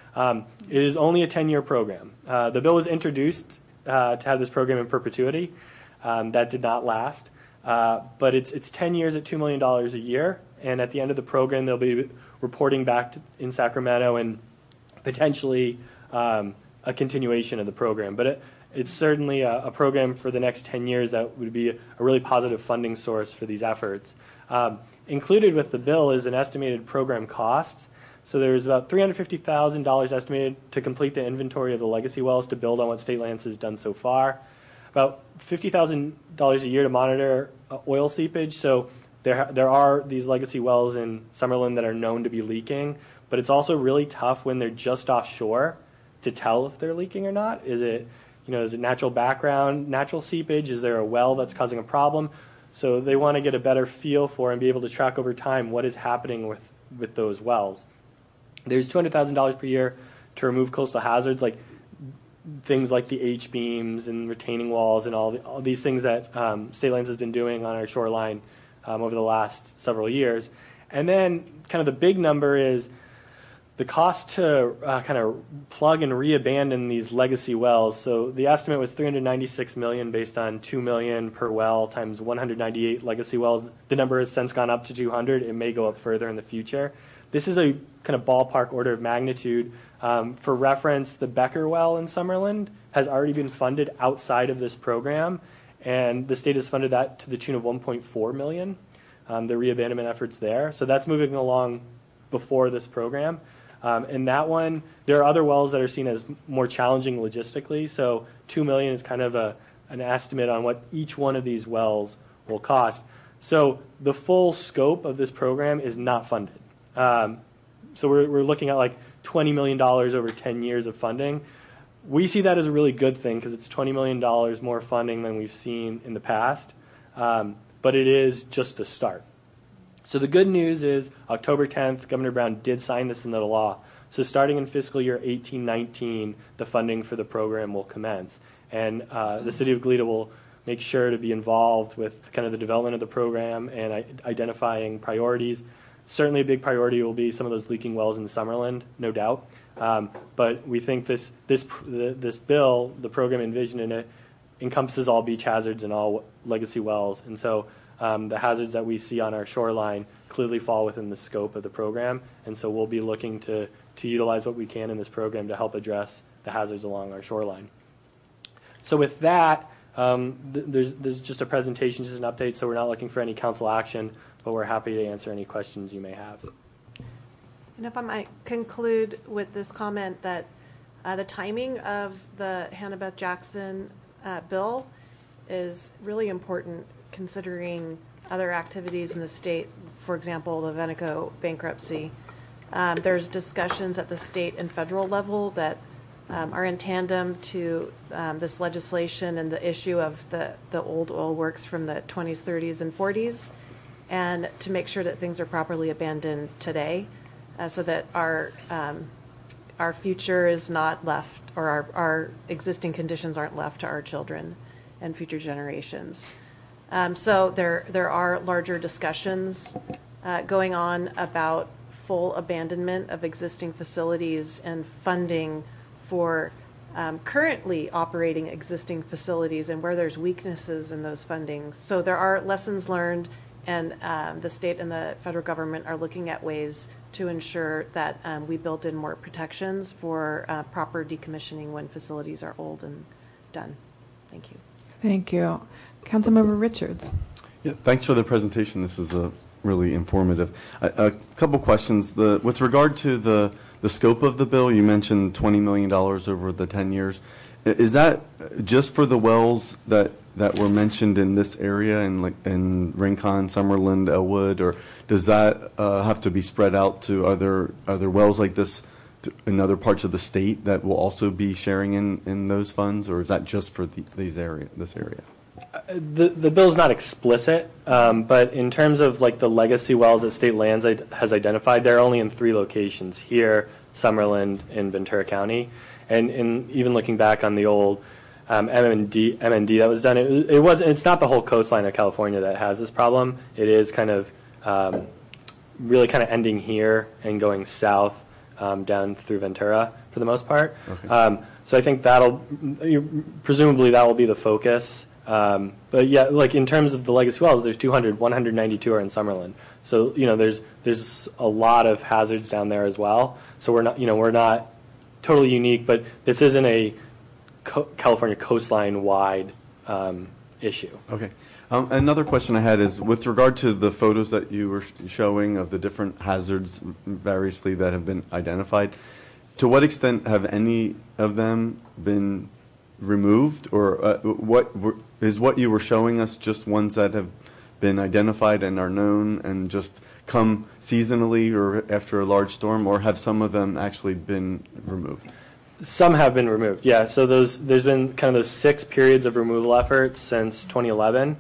It is only a 10-year program. The bill was introduced to have this program in perpetuity. That did not last. But it's 10 years at $2 million a year. And at the end of the program, they'll be reporting back in Sacramento and potentially a continuation of the program. But it's certainly a program for the next 10 years that would be a really positive funding source for these efforts. Included with the bill is an estimated program cost. So there's about $350,000 estimated to complete the inventory of the legacy wells to build on what State Lands has done so far. About $50,000 a year to monitor oil seepage. So there are these legacy wells in Summerland that are known to be leaking, but it's also really tough when they're just offshore to tell if they're leaking or not. Is it natural background, natural seepage? Is there a well that's causing a problem? So they want to get a better feel for and be able to track over time what is happening with those wells. There's $200,000 per year to remove coastal hazards, like things like the H-beams and retaining walls and all these things that State Lands has been doing on our shoreline over the last several years. And then kind of the big number is the cost to kind of plug and re-abandon these legacy wells. So the estimate was $396 million based on $2 million per well times 198 legacy wells. The number has since gone up to 200. It may go up further in the future. This is a kind of ballpark order of magnitude. For reference, the Becker well in Summerland has already been funded outside of this program, and the state has funded that to the tune of $1.4 million, the re-abandonment efforts there. So that's moving along before this program. And that one, there are other wells that are seen as more challenging logistically. So $2 million is kind of an estimate on what each one of these wells will cost. So the full scope of this program is not funded. So we're looking at like $20 million over 10 years of funding. We see that as a really good thing because it's $20 million more funding than we've seen in the past. But it is just a start. So the good news is October 10th, Governor Brown did sign this into law. So starting in fiscal year 18-19, the funding for the program will commence. And the city of Goleta will make sure to be involved with kind of the development of the program and identifying priorities. Certainly a big priority will be some of those leaking wells in Summerland, no doubt. But we think this bill, the program envisioned in it, encompasses all beach hazards and all legacy wells. And so the hazards that we see on our shoreline clearly fall within the scope of the program. And so we'll be looking to utilize what we can in this program to help address the hazards along our shoreline. So with that, there's just a presentation, just an update, so we're not looking for any council action, but we're happy to answer any questions you may have. And if I might conclude with this comment that the timing of the Hannah-Beth Jackson bill is really important considering other activities in the state, for example, the Veneco bankruptcy. There's discussions at the state and federal level that are in tandem to this legislation and the issue of the old oil works from the 20s, 30s, and 40s, and to make sure that things are properly abandoned today so that our future is not left, or our existing conditions aren't left to our children and future generations. So there are larger discussions going on about full abandonment of existing facilities and funding for currently operating existing facilities and where there's weaknesses in those fundings. So there are lessons learned, and the state and the federal government are looking at ways to ensure that we build in more protections for proper decommissioning when facilities are old and done. Thank you. Thank you. Councilmember Richards. Yeah, thanks for the presentation. This is really informative. A couple questions. With regard to the scope of the bill, you mentioned $20 million over the 10 years. Is that just for the wells that were mentioned in this area, in Rincon, Summerland, Elwood, or does that have to be spread out to other wells like this in other parts of the state that will also be sharing in those funds, or is that just for this area? The bill's not explicit, but in terms of like the legacy wells that State Lands has identified, they're only in 3 locations: here, Summerland, and Ventura County. And even looking back on the old MMD that was done, it's not the whole coastline of California that has this problem. It is kind of really kind of ending here and going south down through Ventura for the most part. Okay. So I think presumably that will be the focus. But yeah, like in terms of the legacy wells, there's 200, 192 are in Summerland. So, there's a lot of hazards down there as well. So we're not totally unique, but this isn't a California coastline-wide issue. Okay. Another question I had is with regard to the photos that you were showing of the different hazards variously that have been identified, to what extent have any of them been removed, or what you were showing us just ones that have been identified and are known and just come seasonally or after a large storm, or have some of them actually been removed? Some have been removed, yeah. So there's been kind of those 6 periods of removal efforts since 2011.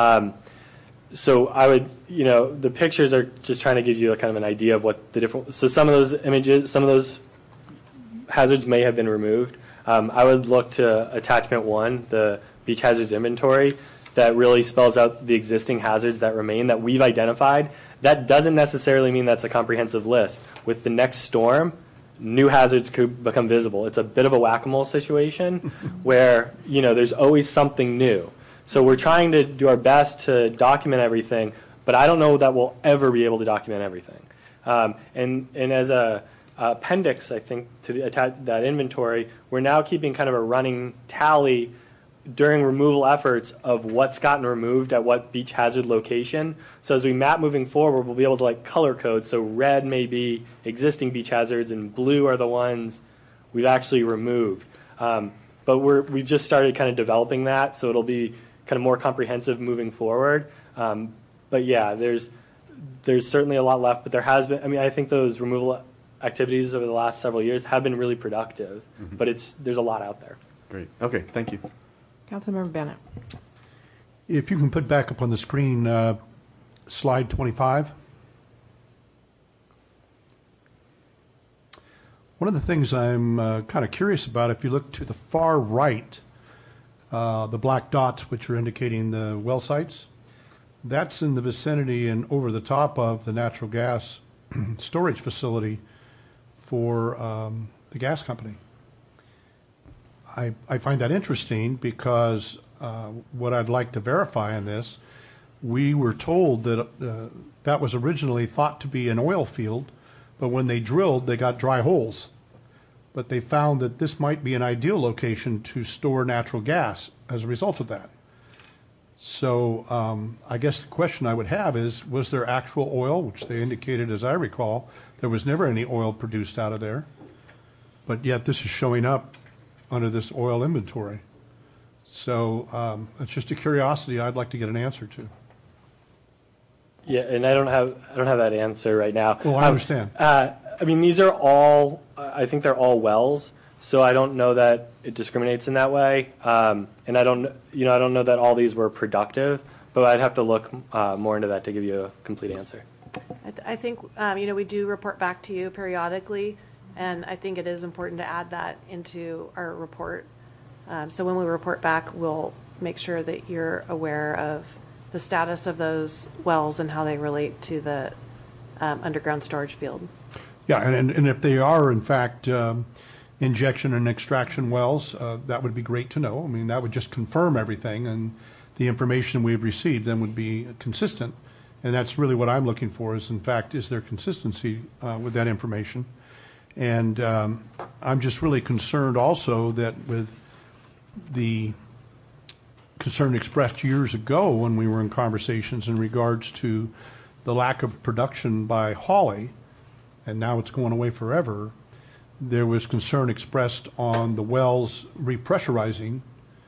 So I would, the pictures are just trying to give you a kind of an idea of what the different. So some of those images, some of those hazards may have been removed. I would look to attachment 1, the beach hazards inventory, that really spells out the existing hazards that remain that we've identified. That doesn't necessarily mean that's a comprehensive list. With the next storm, new hazards could become visible. It's a bit of a whack-a-mole situation where, there's always something new. So we're trying to do our best to document everything, but I don't know that we'll ever be able to document everything. And as a appendix, I think, to that inventory, we're now keeping kind of a running tally during removal efforts of what's gotten removed at what beach hazard location. So as we map moving forward, we'll be able to color code. So red may be existing beach hazards and blue are the ones we've actually removed. But we've just started kind of developing that, so it'll be kind of more comprehensive moving forward. But yeah, there's certainly a lot left, but there has been, I mean, I think those removal activities over the last several years have been really productive, but there's a lot out there. Great. Okay, thank you. Councilmember Bennett. If you can put back up on the screen slide 25. One of the things I'm kind of curious about, if you look to the far right, the black dots which are indicating the well sites, that's in the vicinity and over the top of the natural gas storage facility for the gas company. I find that interesting because what I'd like to verify on this, we were told that that was originally thought to be an oil field, but when they drilled, they got dry holes. But they found that this might be an ideal location to store natural gas as a result of that. So I guess the question I would have is, was there actual oil, which they indicated, as I recall, there was never any oil produced out of there, but yet this is showing up under this oil inventory. So it's just a curiosity I'd like to get an answer to. Yeah, and I don't have that answer right now. Well, I understand. I mean, these are all, I think they're all wells, so I don't know that it discriminates in that way. And I don't know that all these were productive, but I'd have to look more into that to give you a complete answer. I think, we do report back to you periodically, and I think it is important to add that into our report. So when we report back, we'll make sure that you're aware of the status of those wells and how they relate to the underground storage field. Yeah, and if they are, in fact, injection and extraction wells, that would be great to know. I mean, that would just confirm everything, and the information we've received then would be consistent. And that's really what I'm looking for is, in fact, is there consistency with that information? And I'm just really concerned also that with the concern expressed years ago when we were in conversations in regards to the lack of production by Hawley, and now it's going away forever, there was concern expressed on the wells repressurizing.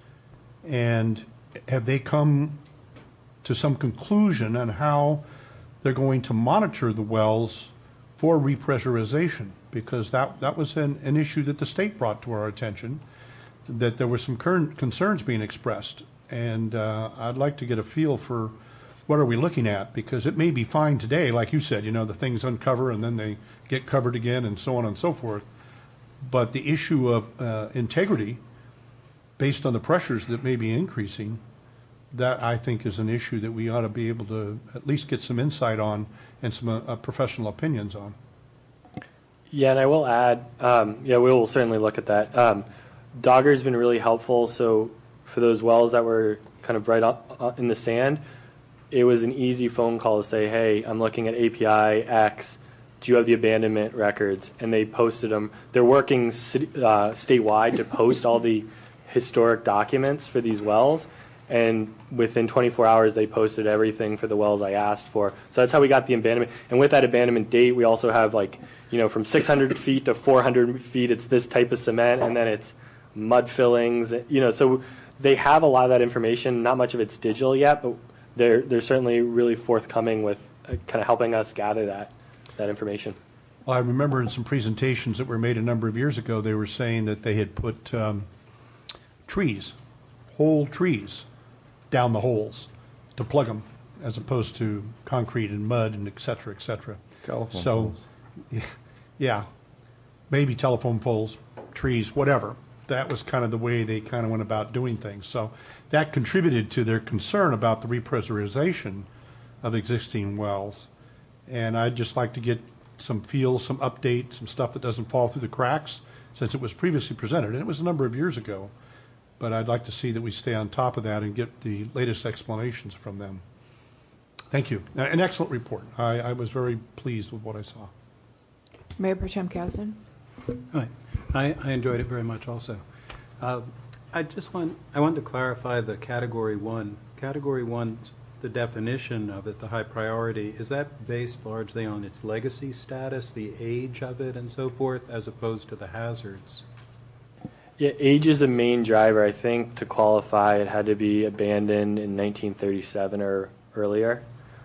And have they come to some conclusion on how they're going to monitor the wells for repressurization? Because that was an issue that the state brought to our attention, that there were some current concerns being expressed. And I'd like to get a feel for what are we looking at, because it may be fine today, like you said, the things uncover and then they get covered again and so on and so forth. But the issue of integrity based on the pressures that may be increasing, that I think is an issue that we ought to be able to at least get some insight on and some professional opinions on. Yeah, and I will add, we will certainly look at that. Dogger's been really helpful. So for those wells that were kind of right up in the sand, it was an easy phone call to say, hey, I'm looking at API X. Do you have the abandonment records? And they posted them. They're working statewide to post all the historic documents for these wells. And within 24 hours, they posted everything for the wells I asked for. So that's how we got the abandonment. And with that abandonment date, we also have from 600 feet to 400 feet, it's this type of cement, and then it's mud fillings. So they have a lot of that information. Not much of it's digital yet, but they're certainly really forthcoming with kind of helping us gather that information. Well, I remember in some presentations that were made a number of years ago, they were saying that they had put whole trees down the holes to plug them, as opposed to concrete and mud and et cetera, et cetera. Telephone poles. Yeah, maybe telephone poles, trees, whatever. That was kind of the way they kind of went about doing things. So that contributed to their concern about the repressurization of existing wells. And I'd just like to get some feel, some update, some stuff that doesn't fall through the cracks, since it was previously presented. And it was a number of years ago. But I'd like to see that we stay on top of that and get the latest explanations from them. Thank you. An excellent report. I was very pleased with what I saw. Mayor Pro Tem Kasdan. Hi. I enjoyed it very much also. I wanted to clarify the Category 1. Category 1, the definition of it, the high priority, is that based largely on its legacy status, the age of it, and so forth, as opposed to the hazards? Yeah, age is a main driver. I think to qualify, it had to be abandoned in 1937 or earlier.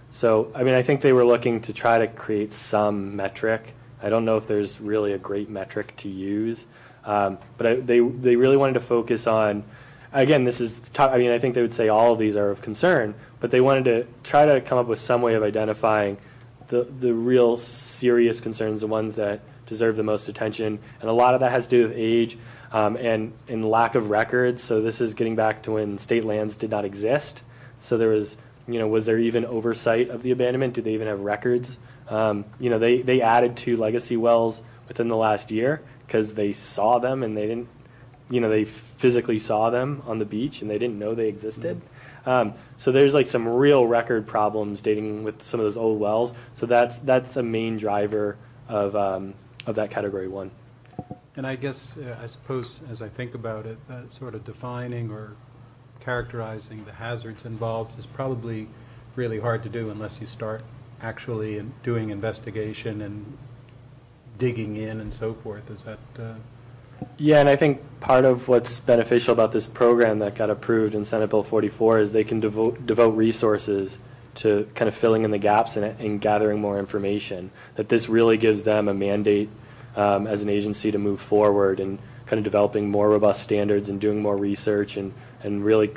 So, I mean, I think they were looking to try to create some metric. I don't know if there's really a great metric to use, but they really wanted to focus on, again, this is, I mean, I think they would say all of these are of concern, but they wanted to try to come up with some way of identifying the real serious concerns, the ones that deserve the most attention. And a lot of that has to do with age and lack of records. So this is getting back to when state lands did not exist. So there was, was there even oversight of the abandonment? Do they even have records? They added 2 legacy wells within the last year because they saw them and they didn't, they physically saw them on the beach and they didn't know they existed. So there's like some real record problems dating with some of those old wells. So that's a main driver of that category 1. And I guess, I suppose, as I think about it, sort of defining or characterizing the hazards involved is probably really hard to do unless you start actually doing investigation and digging in and so forth. Is that... Yeah, and I think part of what's beneficial about this program that got approved in Senate Bill 44 is they can devote resources to kind of filling in the gaps and gathering more information. That this really gives them a mandate as an agency to move forward and kind of developing more robust standards and doing more research and really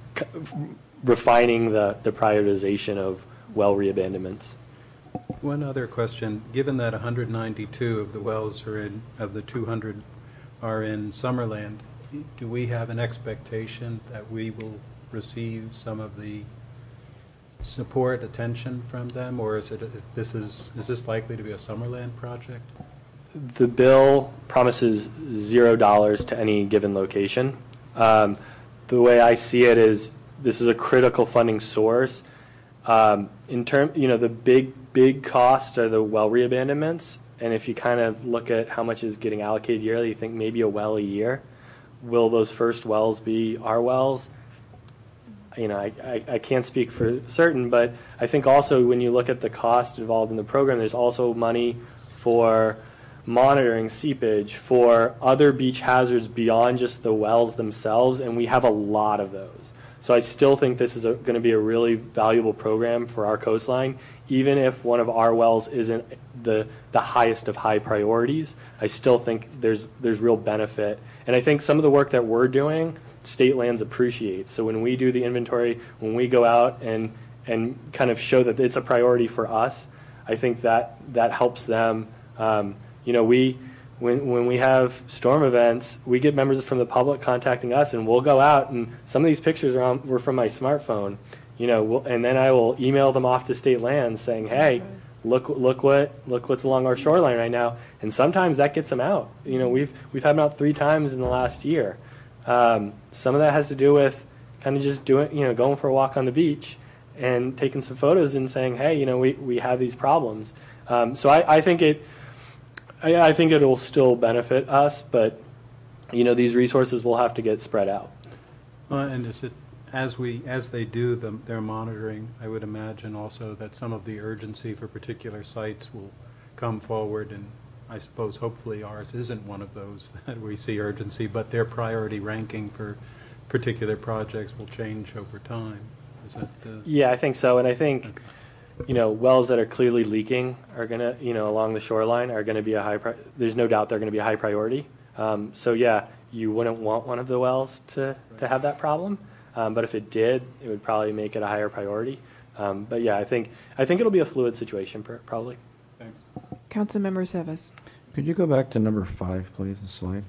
refining the prioritization of well reabandonments. One other question. Given that 192 of the wells of the 200 are in Summerland, do we have an expectation that we will receive some of the support, attention from them, or is this likely to be a Summerland project? The bill promises $0 to any given location. The way I see it is this is a critical funding source. In term, the big costs are the well reabandonments, and if you kind of look at how much is getting allocated yearly, you think maybe a well a year. Will those first wells be our wells? I can't speak for certain, but I think also when you look at the cost involved in the program, there's also money for monitoring seepage, for other beach hazards beyond just the wells themselves, and we have a lot of those. So I still think this is going to be a really valuable program for our coastline, even if one of our wells isn't the highest of high priorities. I still think there's real benefit. And I think some of the work that we're doing, state lands appreciate. So when we do the inventory, when we go out and kind of show that it's a priority for us, I think that helps them. When we have storm events, we get members from the public contacting us, and we'll go out, and some of these pictures were from my smartphone, and then I will email them off to state lands saying, hey, look what's along our shoreline right now, and sometimes that gets them out. We've had them out 3 times in the last year. Some of that has to do with kind of just going for a walk on the beach and taking some photos and saying, hey, we have these problems. So I think it will still benefit us, but these resources will have to get spread out. And is it as they do their monitoring? I would imagine also that some of the urgency for particular sites will come forward, and I suppose hopefully ours isn't one of those that we see urgency, but their priority ranking for particular projects will change over time. Is that? Yeah, I think so, and I think. Wells that are clearly leaking are going to, along the shoreline are going to be there's no doubt they're going to be a high priority. So yeah, you wouldn't want one of the wells to have that problem. But if it did, it would probably make it a higher priority. But yeah, I think it'll be a fluid situation probably. Thanks. Councilmember Sevas. Could you go back to number 5, please, the slide?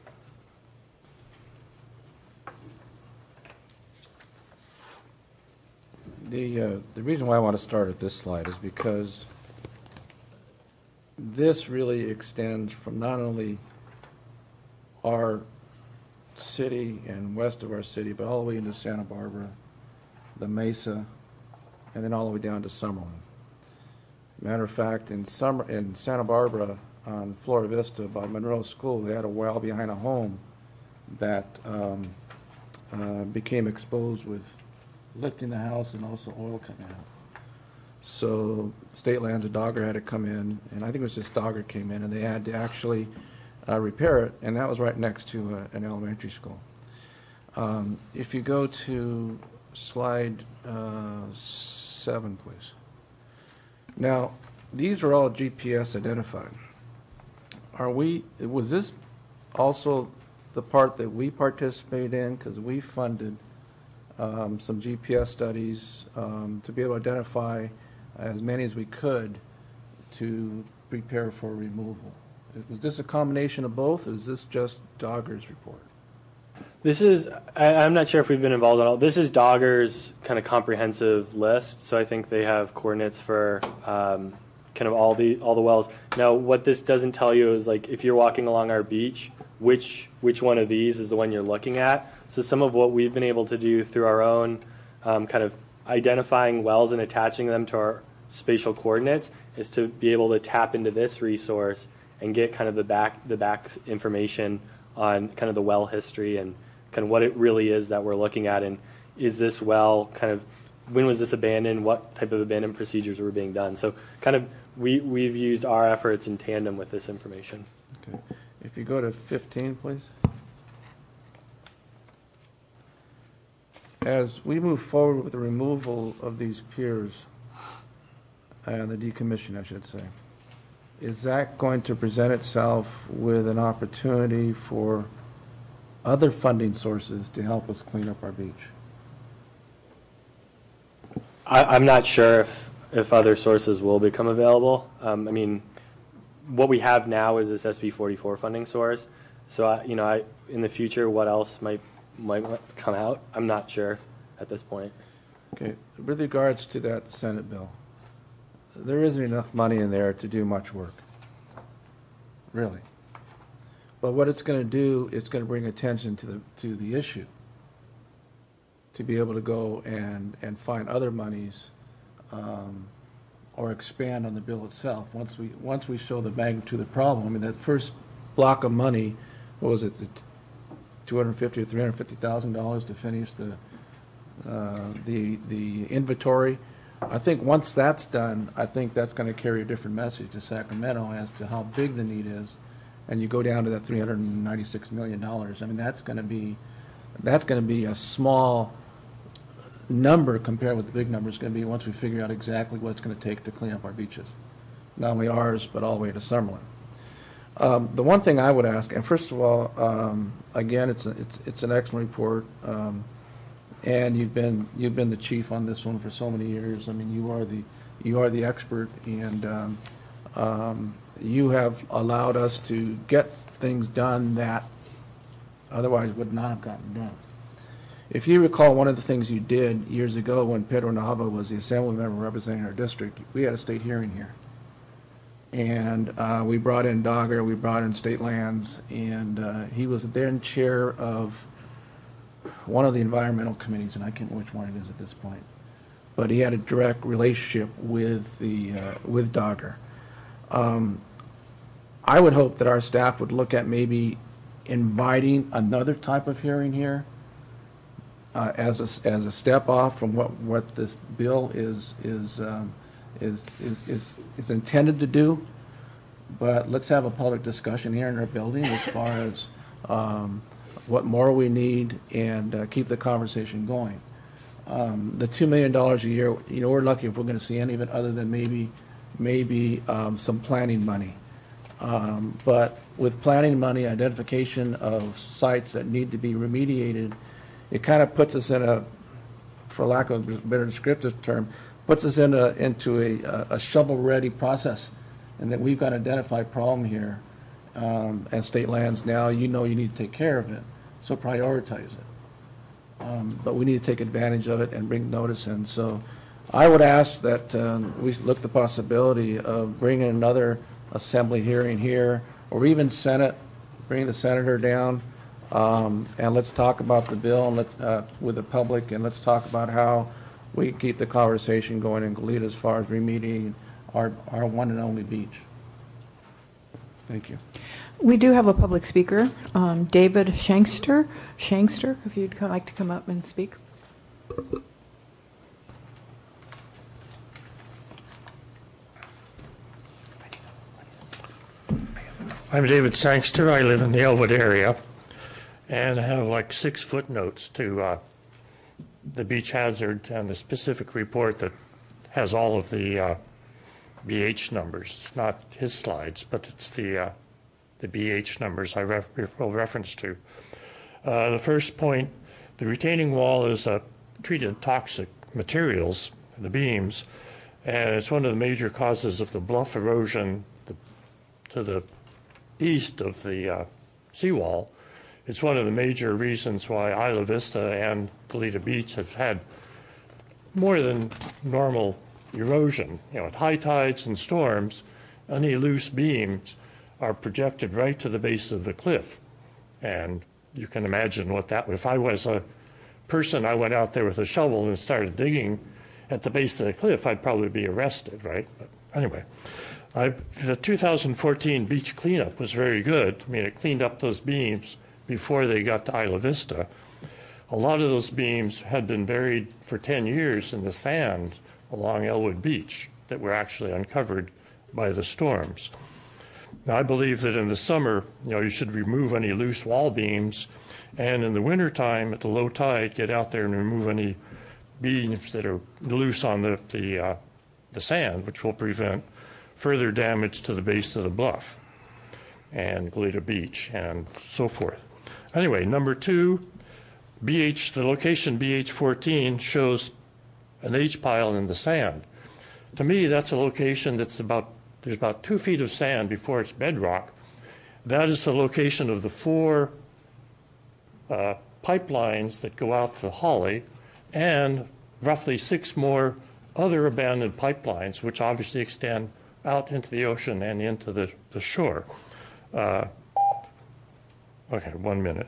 The reason why I want to start at this slide is because this really extends from not only our city and west of our city, but all the way into Santa Barbara, the Mesa, and then all the way down to Summerlin. Matter of fact, in Santa Barbara on Flora Vista by Monroe School, they had a well behind a home that became exposed with lifting the house and also oil coming out. So State Lands and Dogger had to come in, and I think it was just Dogger came in, and they had to actually repair it, and that was right next to an elementary school. If you go to slide 7, please. Now, these are all GPS identified. Was this also the part that we participated in? Because we funded some GPS studies to be able to identify as many as we could to prepare for removal. Was this a combination of both, or is this just Dogger's report? This is, I'm not sure if we've been involved at all. This is Dogger's kind of comprehensive list, so I think they have coordinates for kind of all the wells. Now, what this doesn't tell you is, like, if you're walking along our beach, which one of these is the one you're looking at. So some of what we've been able to do through our own kind of identifying wells and attaching them to our spatial coordinates is to be able to tap into this resource and get kind of the back information on kind of the well history and kind of what it really is that we're looking at, and is this well kind of, when was this abandoned, what type of abandonment procedures were being done. So kind of we've used our efforts in tandem with this information. Okay. If you go to 15, please. As we move forward with the removal of these piers, and the decommission, I should say, is that going to present itself with an opportunity for other funding sources to help us clean up our beach? I'm not sure if other sources will become available. I mean, what we have now is this SB 44 funding source. So, in the future, what else might come out? I'm not sure at this point. Okay. With regards to that Senate bill, there isn't enough money in there to do much work, really. But what it's going to do, it's going to bring attention to the issue, to be able to go and find other monies or expand on the bill itself. Once we show the magnitude of the problem, I mean, that first block of money, what was it, the $250,000 or $350,000 to finish the inventory. I think once that's done, I think that's going to carry a different message to Sacramento as to how big the need is, and you go down to that $396 million. I mean, that's going to be a small number compared with the big number is going to be once we figure out exactly what it's going to take to clean up our beaches, not only ours but all the way to Summerlin. The one thing I would ask, and first of all, again, it's an excellent report, and you've been the chief on this one for so many years. I mean, you are the expert, and you have allowed us to get things done that otherwise would not have gotten done. If you recall, one of the things you did years ago when Pedro Nava was the assembly member representing our district, we had a state hearing here. And we brought in Dogger, we brought in State Lands, and he was then chair of one of the environmental committees, and I can't remember which one it is at this point. But he had a direct relationship with Dogger. I would hope that our staff would look at maybe inviting another type of hearing here as a step off from what this bill is intended to do. But let's have a public discussion here in our building as far as what more we need, and keep the conversation going. The $2 million a year, we're lucky if we're going to see any of it other than maybe some planning money. But with planning money, identification of sites that need to be remediated, it kind of puts us in a, for lack of a better descriptive term, puts us into a shovel-ready process, and that we've got an identified problem here, and State Lands now, you need to take care of it, so prioritize it. But we need to take advantage of it and bring notice in. So I would ask that we look at the possibility of bringing another assembly hearing here, or even Senate, bring the senator down, and let's talk about the bill and let's with the public, and let's talk about how we can keep the conversation going in Goleta as far as remediating our one and only beach. Thank you. We do have a public speaker, David Shankster, if you'd like to come up and speak. I'm David Sangster. I live in the Elwood area, and I have like 6 footnotes to the beach hazard and the specific report that has all of the BH numbers. It's not his slides, but it's the BH numbers I will reference to. The first point, the retaining wall is treated toxic materials, the beams, and it's one of the major causes of the bluff erosion to the east of the seawall. It's one of the major reasons why Isla Vista and Goleta Beach have had more than normal erosion. At high tides and storms, any loose beams are projected right to the base of the cliff. And you can imagine what that would, if I was a person, I went out there with a shovel and started digging at the base of the cliff, I'd probably be arrested, right? But anyway, the 2014 beach cleanup was very good. I mean, it cleaned up those beams before they got to Isla Vista. A lot of those beams had been buried for 10 years in the sand along Elwood Beach that were actually uncovered by the storms. Now, I believe that in the summer, you should remove any loose wall beams, and in the wintertime, at the low tide, get out there and remove any beams that are loose on the sand, which will prevent further damage to the base of the bluff and Goleta Beach and so forth. Anyway, number 2, the location BH14 shows an H-pile in the sand. To me, that's a location there's about 2 feet of sand before it's bedrock. That is the location of the 4 pipelines that go out to Holly and roughly 6 more other abandoned pipelines, which obviously extend out into the ocean and into the shore. Okay, 1 minute.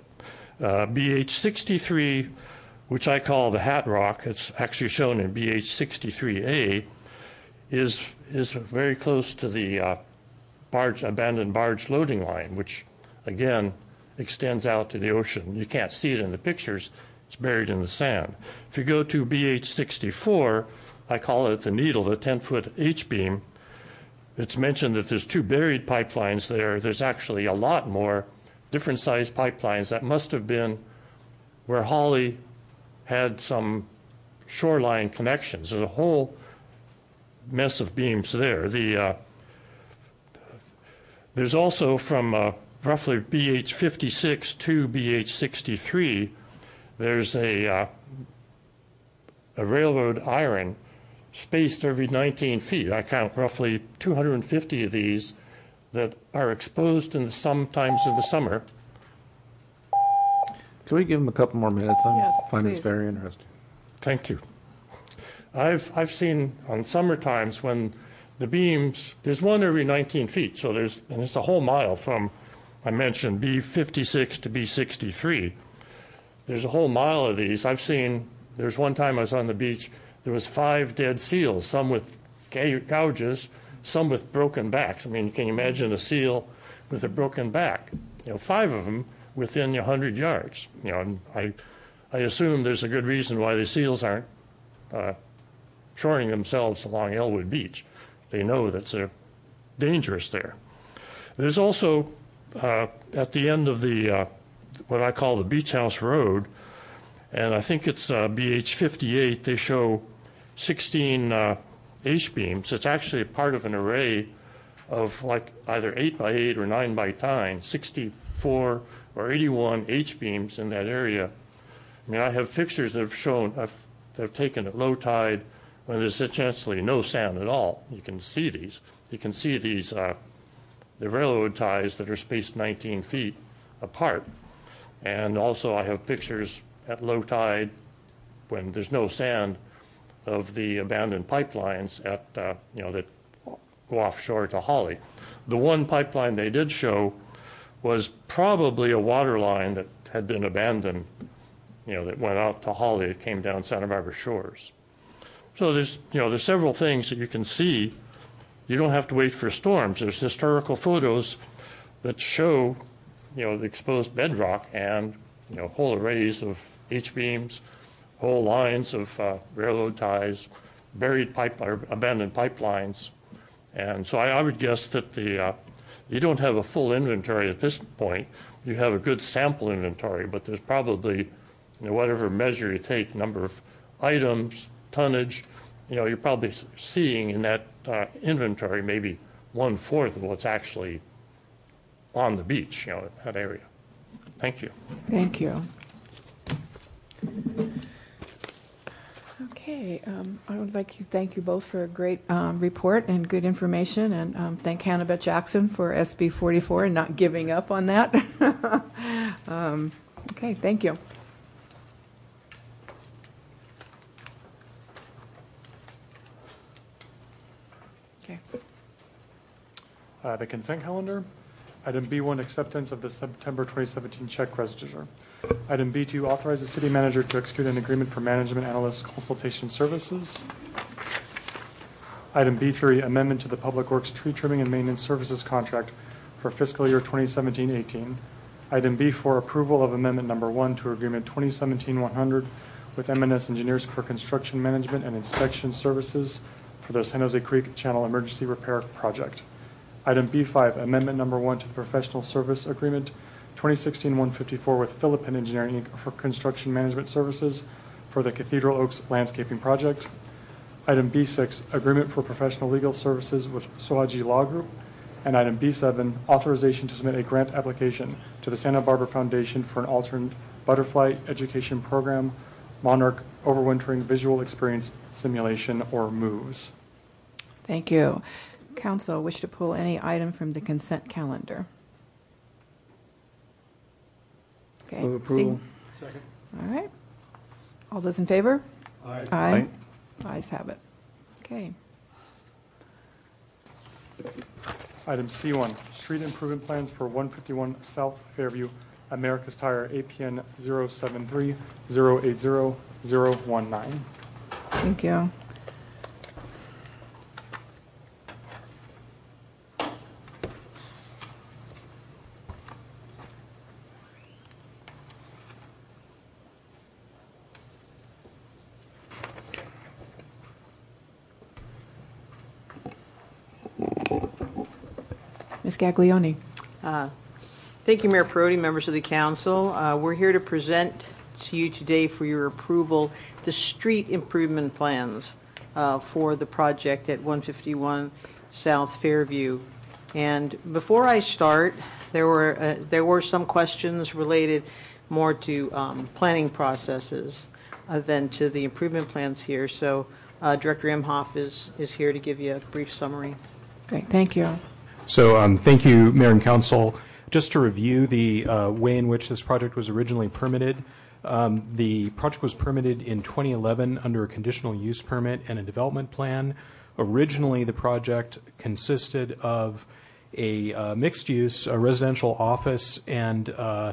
BH63, which I call the Hat Rock, it's actually shown in BH63A, is very close to the abandoned barge loading line, which again extends out to the ocean. You can't see it in the pictures. It's buried in the sand. If you go to BH64, I call it the Needle, the 10-foot H-beam. It's mentioned that there's 2 buried pipelines there. There's actually a lot more different sized pipelines that must have been where Holly had some shoreline connections. There's a whole mess of beams there. There's also from roughly BH56 to BH63, there's a railroad iron spaced every 19 feet. I count roughly 250 of these that are exposed sometimes in the summer. Can we give them a couple more minutes? I find please. this very interesting. Thank you. I've seen on summer times when the beams, there's one every 19 feet, and it's a whole mile from, I mentioned, B56 to B63. There's a whole mile of these. There's one time I was on the beach, there was 5 dead seals, some with gouges, some with broken backs. I mean, can you imagine a seal with a broken back? 5 of them within 100 yards. And I assume there's a good reason why the seals aren't shoring themselves along Elwood Beach. They know that's dangerous there. There's also, at the end of the what I call the Beach House Road, and I think it's BH58, they show 16 H-beams. It's actually a part of an array of like either 8x8 or 9x9, 64 or 81 H-beams in that area. I mean, I have pictures that have shown, they've taken at low tide when there's essentially no sand at all. You can see these. You can see these, the railroad ties that are spaced 19 feet apart. And also I have pictures at low tide when there's no sand of the abandoned pipelines that go offshore to Holly. The one pipeline they did show was probably a water line that had been abandoned, that went out to Holly. It came down Santa Barbara shores. So there's several things that you can see. You don't have to wait for storms. There's historical photos that show, the exposed bedrock and, whole arrays of H-beams, whole lines of railroad ties, buried abandoned pipelines. And so I would guess that you don't have a full inventory at this point. You have a good sample inventory, but there's probably, whatever measure you take, number of items, tonnage, you're probably seeing in that inventory maybe 1/4 of what's actually on the beach, that area. Thank you. Thank you. Okay, I would like to thank you both for a great report and good information, and thank Hannibal Jackson for SB 44 and not giving up on that. Okay, thank you. Okay. The consent calendar. Item B1, acceptance of the September 2017 check register. Item B2, authorize the city manager to execute an agreement for management analyst consultation services. Item B3, amendment to the Public Works tree trimming and maintenance services contract for fiscal year 2017-18. Item B4, approval of amendment number 1 to agreement 2017-100 with M&S Engineers for construction management and inspection services for the San Jose Creek Channel Emergency Repair Project. Item B5, amendment number 1 to the professional service agreement 2016-154 with Philippine Engineering Inc. for construction management services for the Cathedral Oaks landscaping project. Item B6, agreement for professional legal services with Sohaji Law Group. And item B7, authorization to submit a grant application to the Santa Barbara Foundation for an alternate butterfly education program, Monarch Overwintering Visual Experience Simulation, or MOVES. Thank you. Council, wish to pull any item from the consent calendar? Okay. Move approval. Second. All right. All those in favor? Aye. Aye. Ayes have it. Okay. Item C1, street improvement plans for 151 South Fairview, America's Tire, APN 073-080-019. Thank you. Ms. Gaglione. Thank you, Mayor Perotti, members of the council. We're here to present to you today for your approval the street improvement plans for the project at 151 South Fairview. And before I start, there were some questions related more to planning processes than to the improvement plans here. So Director Imhoff is here to give you a brief summary. Great, thank you. So thank you, Mayor and Council. Just to review the way in which this project was originally permitted, the project was permitted in 2011 under a conditional use permit and a development plan. Originally, the project consisted of a mixed-use residential office and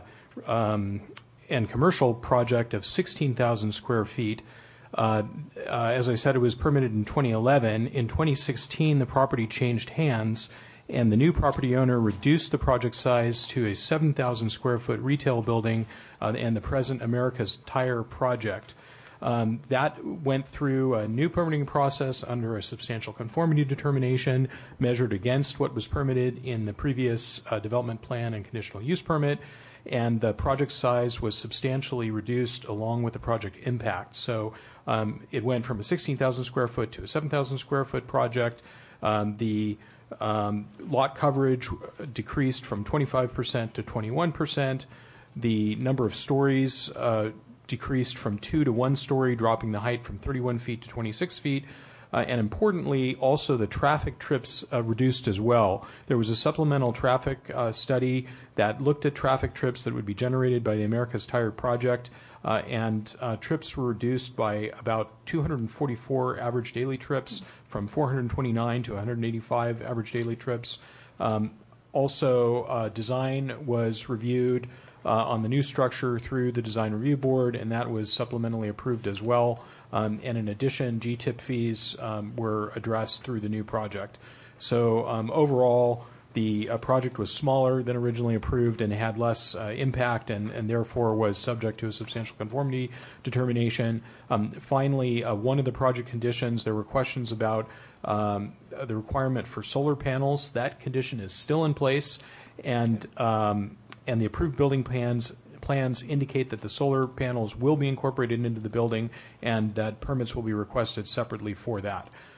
commercial project of 16,000 square feet. As I said, it was permitted in 2011. In 2016, the property changed hands, and the new property owner reduced the project size to a 7,000 square foot retail building and the present America's Tire project. That went through a new permitting process under a substantial conformity determination measured against what was permitted in the previous development plan and conditional use permit, and the project size was substantially reduced along with the project impact. So it went from a 16,000 square foot to a 7,000 square foot project. The lot coverage decreased from 25% to 21%. The number of stories decreased from 2 to 1 story, dropping the height from 31 feet to 26 feet. And importantly, also the traffic trips reduced as well. There was a supplemental traffic study that looked at traffic trips that would be generated by the America's Tire project, and trips were reduced by about 244 average daily trips, from 429 to 185 average daily trips. Also, design was reviewed on the new structure through the Design Review Board, and that was supplementally approved as well. And in addition, GTIP fees were addressed through the new project. So overall, the project was smaller than originally approved and had less impact, and therefore was subject to a substantial conformity determination. Finally, one of the project conditions, there were questions about the requirement for solar panels. That condition is still in place, and the approved building plans indicate that the solar panels will be incorporated into the building and that permits will be requested separately for that.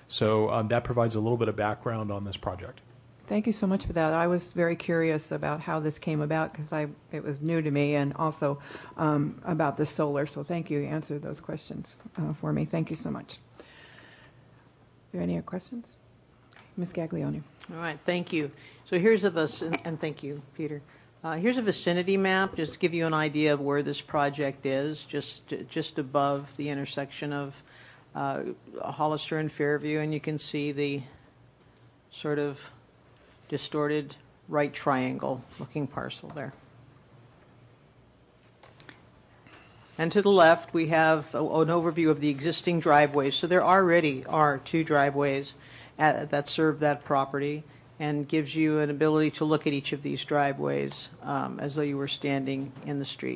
So that provides a little bit of background on this project. Thank you so much for that. I was very curious about how this came about because it was new to me, and also about the solar. So thank you. You answered those questions for me. Thank you so much. Are there any other questions? Ms. Gaglione. All right, thank you. So here's and thank you, Peter. Here's a vicinity map, just to give you an idea of where this project is, just above the intersection of Hollister and Fairview, and you can see the sort of distorted right triangle looking parcel there. And to the left, we have an overview of the existing driveways. So there already are 2 driveways that serve that property, and gives you an ability to look at each of these driveways as though you were standing in the street.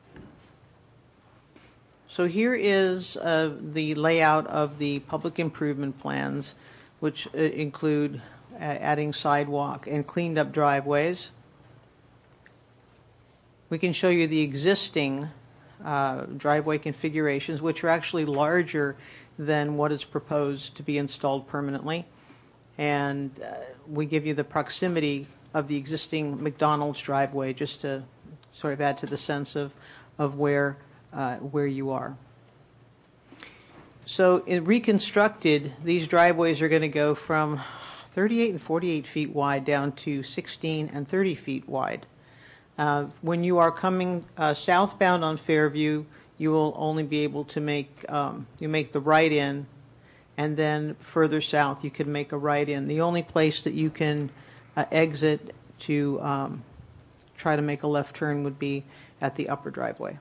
So here is the layout of the public improvement plans, which include adding sidewalk and cleaned up driveways. We can show you the existing driveway configurations, which are actually larger than what is proposed to be installed permanently. And we give you the proximity of the existing McDonald's driveway, just to sort of add to the sense of where you are. So in reconstructed, these driveways are going to go from 38 and 48 feet wide down to 16 and 30 feet wide. When you are coming southbound on Fairview, you will only be able to make the right in, and then further south you can make a right in. The only place that you can exit to try to make a left turn would be at the upper driveway.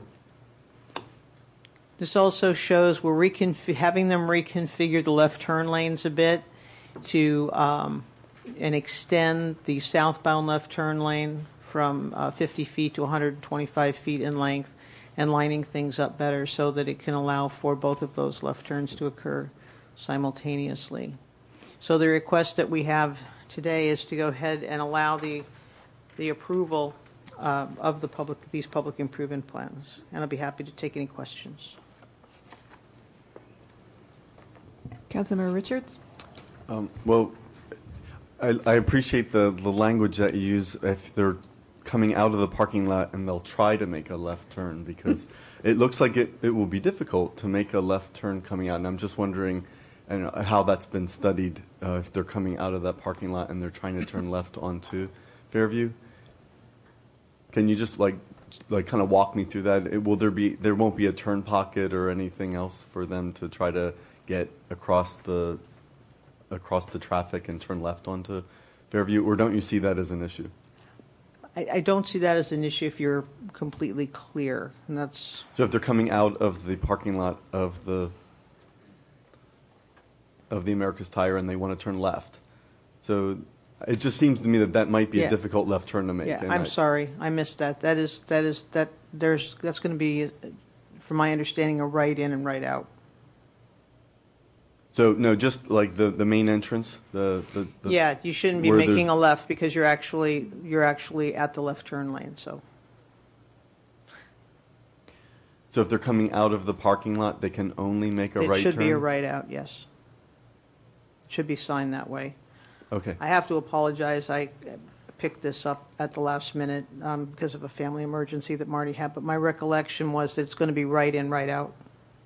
This also shows we're having them reconfigure the left turn lanes a bit to and extend the southbound left turn lane from 50 feet to 125 feet in length, and lining things up better so that it can allow for both of those left turns to occur simultaneously. So the request that we have today is to go ahead and allow the approval of these public improvement plans, and I'll be happy to take any questions. Councilmember Richards? Well, I appreciate the language that you use if they're coming out of the parking lot and they'll try to make a left turn, because it looks like it will be difficult to make a left turn coming out. And I'm just wondering how that's been studied if they're coming out of that parking lot and they're trying to turn left onto Fairview. Can you just like kind of walk me through that? There won't be a turn pocket or anything else for them to try to get across the traffic and turn left onto Fairview, or don't you see that as an issue? I don't see that as an issue if you're completely clear, and that's. So if they're coming out of the parking lot of the America's Tire and they want to turn left, so it just seems to me that might be a difficult left turn to make. Yeah, I'm sorry, I missed that. That's going to be, from my understanding, a right in and right out. So no, just like the main entrance. Yeah, you shouldn't be making a left because you're actually at the left turn lane. So if they're coming out of the parking lot, they can only make a right turn? It should be a right out, yes. It should be signed that way. Okay. I have to apologize. I picked this up at the last minute because of a family emergency that Marty had, but my recollection was that it's going to be right in, right out.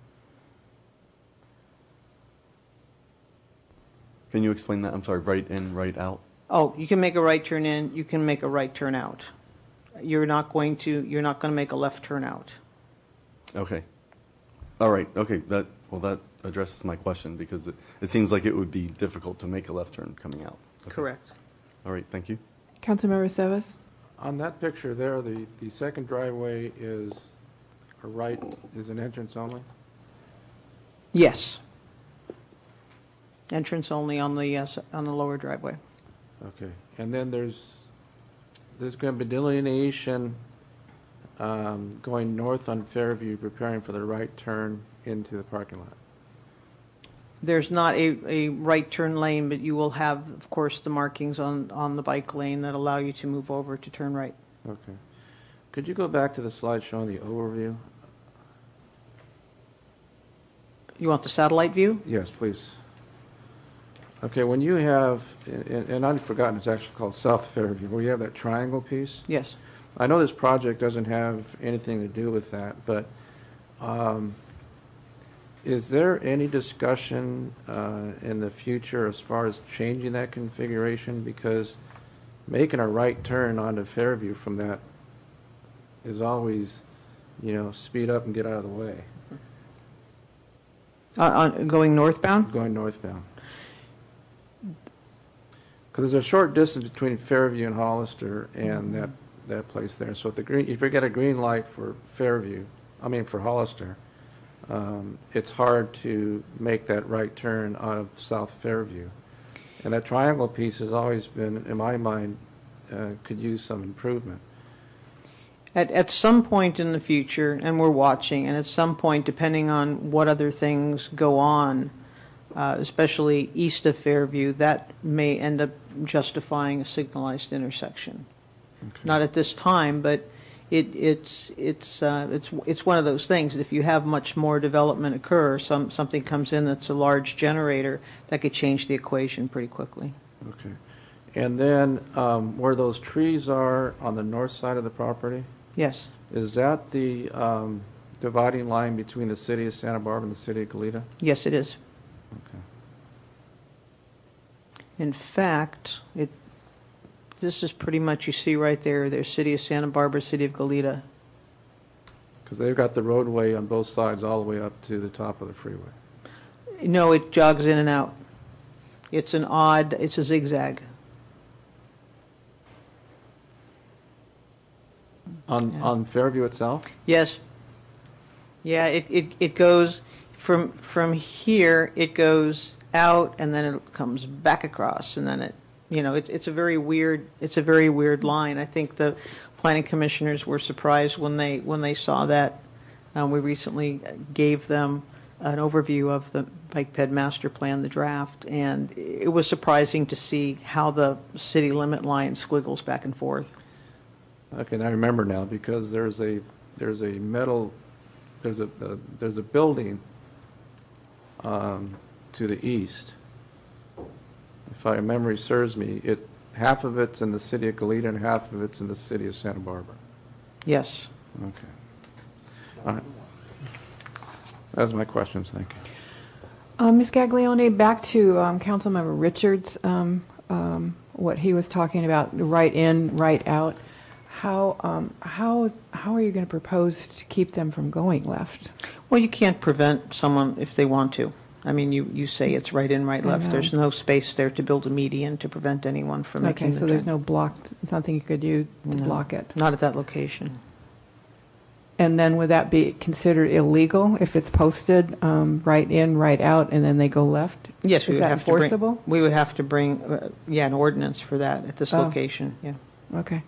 Can you explain that? I'm sorry, right in, right out? Oh, you can make a right turn in, you can make a right turn out. You're not going to make a left turn out. Okay. All right. Okay. That addresses my question, because it seems like it would be difficult to make a left turn coming out. Okay. Correct. All right. Thank you. Councilmember Sevas? On that picture there, the second driveway is an entrance only? Yes. Entrance only on the lower driveway. Okay, and then there's going to be delineation going north on Fairview, preparing for the right turn into the parking lot. There's not a right turn lane, but you will have, of course, the markings on the bike lane that allow you to move over to turn right. Okay. Could you go back to the slide showing the overview? You want the satellite view? Yes, please. Okay, when you have, and I've forgotten, it's actually called South Fairview, where you have that triangle piece. Yes. I know this project doesn't have anything to do with that, but is there any discussion in the future as far as changing that configuration? Because making a right turn onto Fairview from that is always, speed up and get out of the way. Going northbound? Going northbound. Because there's a short distance between Fairview and Hollister and that place there. So if you get a green light for for Hollister, it's hard to make that right turn out of South Fairview. And that triangle piece has always been, in my mind, could use some improvement. At some point in the future, and we're watching, and at some point, depending on what other things go on, especially east of Fairview, that may end up justifying a signalized intersection. Okay. Not at this time, but it's one of those things that if you have much more development occur, something comes in that's a large generator, that could change the equation pretty quickly. Okay. And then where those trees are on the north side of the property? Yes. Is that the dividing line between the city of Santa Barbara and the city of Goleta? Yes, it is. Okay. In fact, this is pretty much, you see right there, there's city of Santa Barbara, city of Goleta. Because they've got the roadway on both sides all the way up to the top of the freeway. No, it jogs in and out. It's a zigzag. On Fairview itself? Yes. Yeah, it goes from here, it goes out and then it comes back across, and then it's a very weird line. I think the planning commissioners were surprised when they saw that. We recently gave them an overview of the Bike Ped Master Plan, the draft, and it was surprising to see how the city limit line squiggles back and forth. Okay, and I remember now because there's a building to the east. If my memory serves me, half of it's in the city of Goleta and half of it's in the city of Santa Barbara. Yes. Okay. All right. That's my questions. Thank you. Ms. Gaglione, back to Councilmember Richards, what he was talking about, right in, right out. How are you going to propose to keep them from going left? Well, you can't prevent someone if they want to. I mean, you say it's right in, right left. There's no space there to build a median to prevent anyone from making the turn. Okay, so there's no nothing you could do to block it? Not at that location. And then would that be considered illegal if it's posted right in, right out, and then they go left? Yes, we Is would that have enforceable? to bring. We would have to bring, an ordinance for that at this location. Yeah. Okay.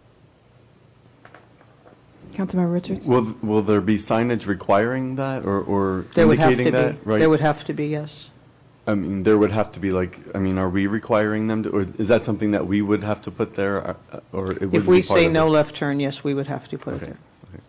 Councilmember Richards? Will there be signage requiring that or There would have to indicating that? be. Right. There would have to be, yes. I mean, there would have to be are we requiring them to, or is that something that we would have to put there, or it would If we be part say of no this? left turn, yes, we would have to put it Okay. there.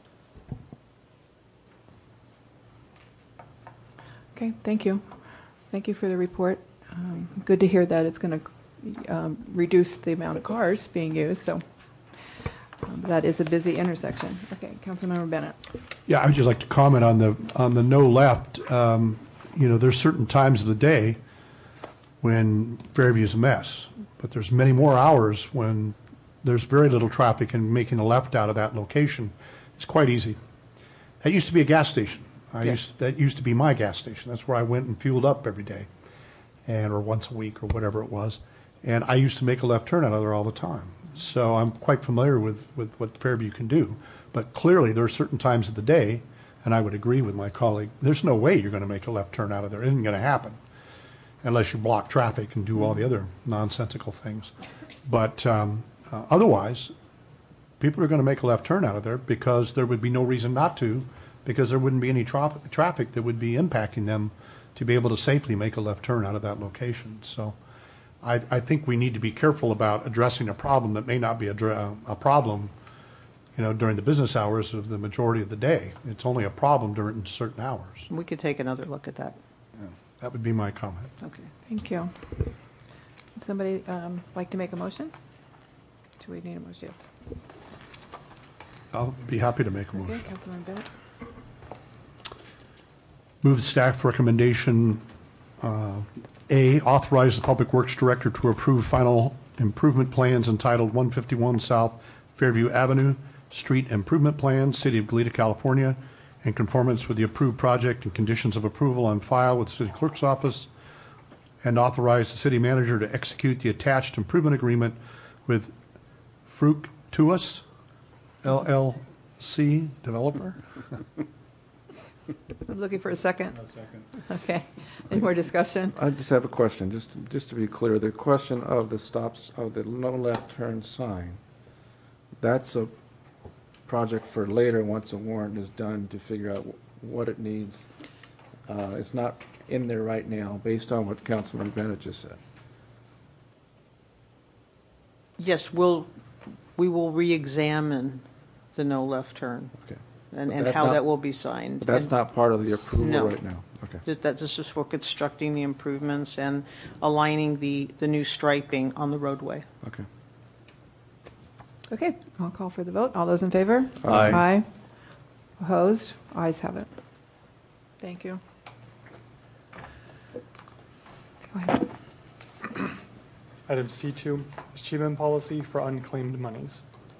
Okay, thank you. Thank you for the report. Good to hear that it's going to reduce the amount of cars being used, so that is a busy intersection. Okay, Councilmember Bennett. Yeah, I would just like to comment on the no left. There's certain times of the day when Fairview's a mess, but there's many more hours when there's very little traffic, and making a left out of that location is quite easy. That used to be a gas station. That used to be my gas station. That's where I went and fueled up every day, or once a week or whatever it was. And I used to make a left turn out of there all the time. So I'm quite familiar with what Fairview can do. But clearly there are certain times of the day, and I would agree with my colleague, there's no way you're going to make a left turn out of there. It isn't going to happen unless you block traffic and do all the other nonsensical things. But otherwise, people are going to make a left turn out of there because there would be no reason not to, because there wouldn't be any traffic that would be impacting them to be able to safely make a left turn out of that location. So I think we need to be careful about addressing a problem that may not be a problem, during the business hours of the majority of the day. It's only a problem during certain hours. We could take another look at that. Yeah. That would be my comment. Okay, thank you. Would somebody like to make a motion? Do we need a motion? Yes. I'll be happy to make a Okay, motion. Councilman Bennett. Move the staff recommendation A, authorize the Public Works Director to approve final improvement plans entitled 151 South Fairview Avenue, Street Improvement Plan, City of Goleta, California, in conformance with the approved project and conditions of approval on file with the City Clerk's Office, and authorize the City Manager to execute the attached improvement agreement with Fructuous LLC developer. I'm looking for a second. Okay. Any more discussion? I just have a question, just to be clear. The question of the stops, of the no left turn sign, that's a project for later once a warrant is done to figure out what it needs. It's not in there right now based on what Councilman Bennett just said. Yes, we will re-examine the no left turn. Okay. And that's how not- that will be signed. But that's And- not part of the approval No. right now. Okay. That's just for constructing the improvements and aligning the new striping on the roadway. Okay. Okay, I'll call for the vote. All those in favor? Aye. Aye. Opposed? Ayes have it. Thank you. Go ahead. Item C2, achievement policy for unclaimed monies.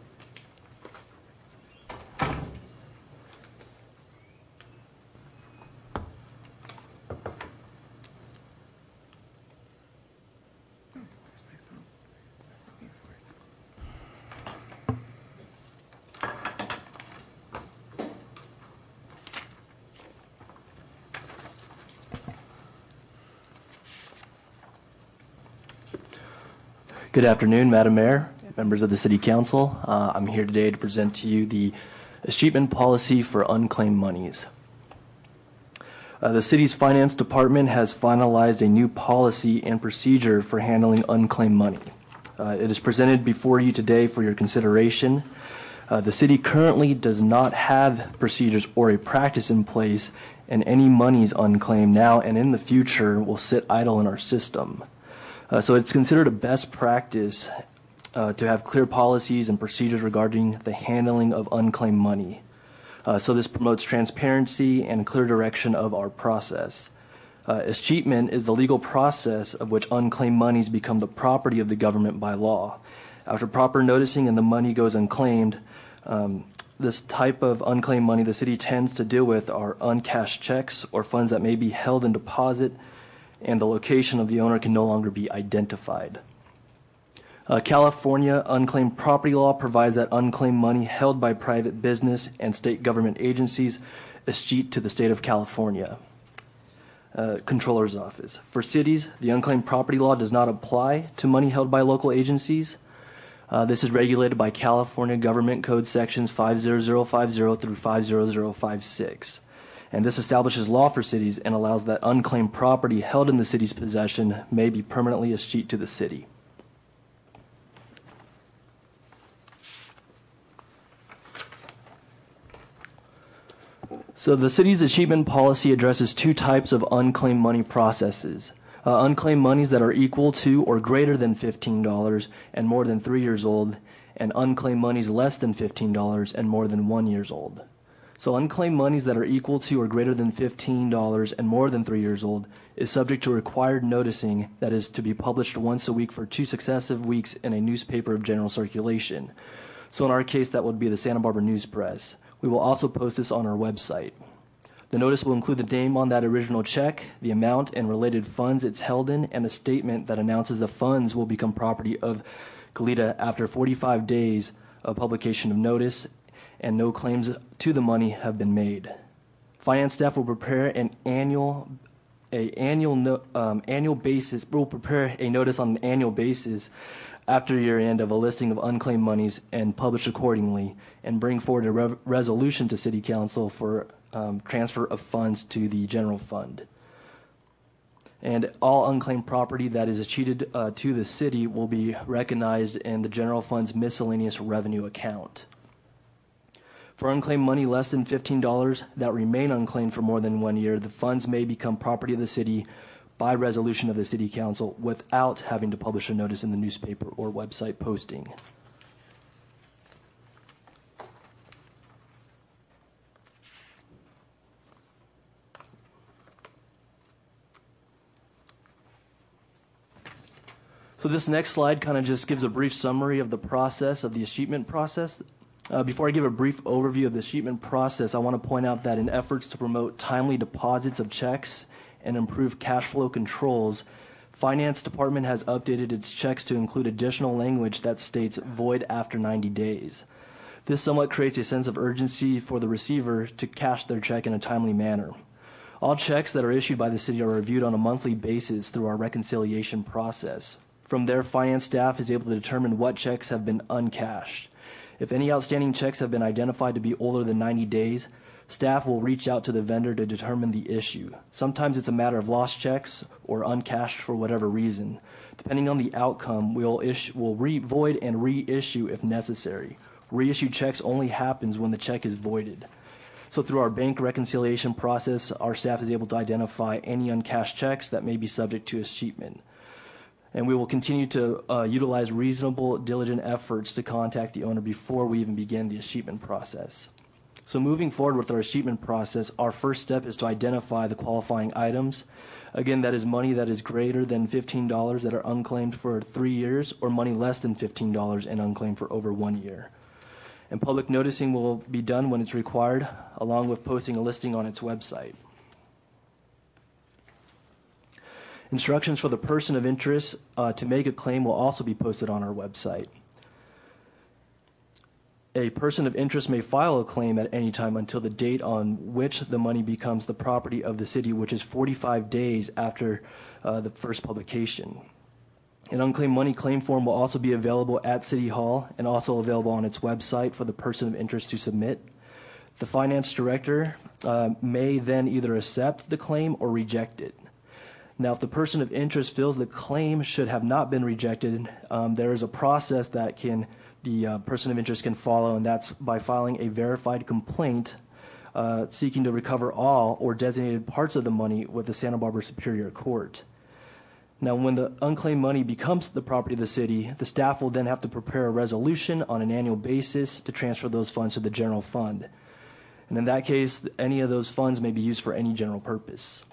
Good afternoon, Madam Mayor, members of the City Council. I'm here today to present to you the escheatment policy for unclaimed monies. The city's finance department has finalized a new policy and procedure for handling unclaimed money. It is presented before you today for your consideration. The city currently does not have procedures or a practice in place, and any monies unclaimed now and in the future will sit idle in our system. So it's considered a best practice to have clear policies and procedures regarding the handling of unclaimed money. So this promotes transparency and clear direction of our process. Escheatment is the legal process of which unclaimed monies become the property of the government by law. After proper noticing and the money goes unclaimed, this type of unclaimed money the city tends to deal with are uncashed checks or funds that may be held in deposit and the location of the owner can no longer be identified. California unclaimed property law provides that unclaimed money held by private business and state government agencies escheat to the state of California. Controller's Office. For cities, the unclaimed property law does not apply to money held by local agencies. This is regulated by California Government Code sections 50050 through 50056. And this establishes law for cities and allows that unclaimed property held in the city's possession may be permanently escheat to the city. So the city's escheatment policy addresses two types of unclaimed money processes. Unclaimed monies that are equal to or greater than $15 and more than 3 years old, and unclaimed monies less than $15 and more than 1 year old. So unclaimed monies that are equal to or greater than $15 and more than 3 years old is subject to required noticing that is to be published once a week for 2 successive weeks in a newspaper of general circulation. So in our case, that would be the Santa Barbara News Press. We will also post this on our website. The notice will include the name on that original check, the amount and related funds it's held in, and a statement that announces the funds will become property of Goleta after 45 days of publication of notice and no claims to the money have been made. Finance staff will prepare an annual basis. Will prepare a notice on an annual basis after year end of a listing of unclaimed monies and publish accordingly, and bring forward a resolution to City Council for transfer of funds to the general fund. And all unclaimed property that is escheated to the city will be recognized in the general fund's miscellaneous revenue account. For unclaimed money less than $15 that remain unclaimed for more than 1 year, the funds may become property of the city by resolution of the City Council without having to publish a notice in the newspaper or website posting. So this next slide kind of just gives a brief summary of the process, of the escheatment process. Before I give a brief overview of the escheatment process, I want to point out that in efforts to promote timely deposits of checks and improve cash flow controls, Finance Department has updated its checks to include additional language that states void after 90 days. This somewhat creates a sense of urgency for the receiver to cash their check in a timely manner. All checks that are issued by the city are reviewed on a monthly basis through our reconciliation process. From there, finance staff is able to determine what checks have been uncashed. If any outstanding checks have been identified to be older than 90 days, staff will reach out to the vendor to determine the issue. Sometimes it's a matter of lost checks or uncashed for whatever reason. Depending on the outcome, we'll void and reissue if necessary. Reissue checks only happens when the check is voided. So through our bank reconciliation process, our staff is able to identify any uncashed checks that may be subject to escheatment. And we will continue to utilize reasonable, diligent efforts to contact the owner before we even begin the escheatment process. So moving forward with our escheatment process, our first step is to identify the qualifying items. Again, that is money that is greater than $15 that are unclaimed for 3 years, or money less than $15 and unclaimed for over 1 year. And public noticing will be done when it's required, along with posting a listing on its website. Instructions for the person of interest to make a claim will also be posted on our website. A person of interest may file a claim at any time until the date on which the money becomes the property of the city, which is 45 days after the first publication. An unclaimed money claim form will also be available at City Hall and also available on its website for the person of interest to submit. The finance director may then either accept the claim or reject it. Now, if the person of interest feels the claim should have not been rejected, there is a process that the person of interest can follow, and that's by filing a verified complaint seeking to recover all or designated parts of the money with the Santa Barbara Superior Court. Now, when the unclaimed money becomes the property of the city, the staff will then have to prepare a resolution on an annual basis to transfer those funds to the general fund. And in that case, any of those funds may be used for any general purpose.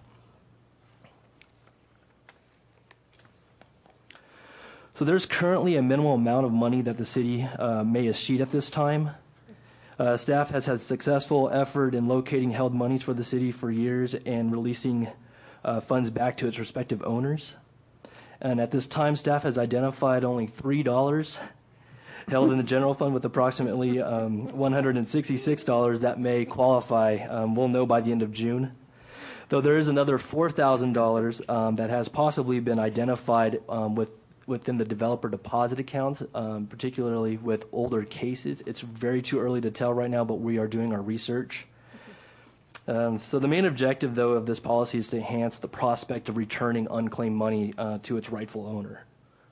So there's currently a minimal amount of money that the city may escheat at this time. Staff has had successful effort in locating held monies for the city for years and releasing funds back to its respective owners. And at this time, staff has identified only $3 held in the general fund, with approximately $166 that may qualify. We'll know by the end of June. Though there is another $4,000 that has possibly been identified within the developer deposit accounts, particularly with older cases. It's very too early to tell right now, but we are doing our research. So the main objective, though, of this policy is to enhance the prospect of returning unclaimed money to its rightful owner.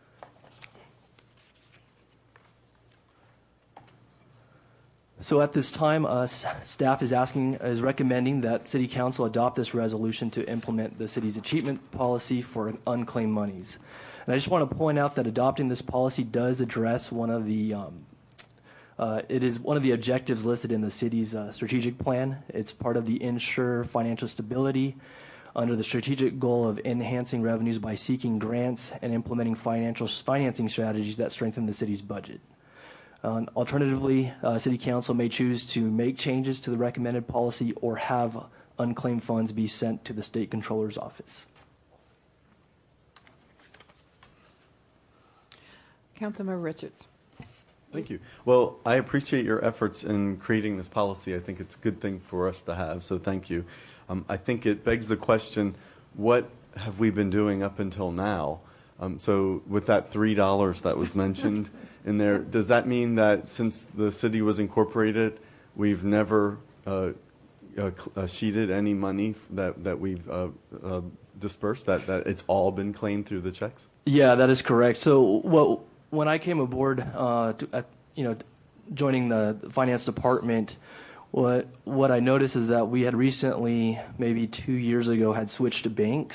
So at this time, staff is recommending that City Council adopt this resolution to implement the city's escheatment policy for unclaimed monies. And I just want to point out that adopting this policy does address one of the objectives listed in the city's strategic plan. It's part of the Ensure Financial Stability under the strategic goal of enhancing revenues by seeking grants and implementing financing strategies that strengthen the city's budget. Alternatively, City Council may choose to make changes to the recommended policy or have unclaimed funds be sent to the State Controller's Office. Councilmember Richards. Thank you. Well, I appreciate your efforts in creating this policy. I think it's a good thing for us to have, so thank you. I think it begs the question, what have we been doing up until now? So with that $3 that was mentioned in there, does that mean that since the city was incorporated, we've never sheeted any money that we've dispersed, that it's all been claimed through the checks? Yeah, that is correct. So when I came aboard, joining the finance department, what I noticed is that we had recently, maybe 2 years ago, had switched to banks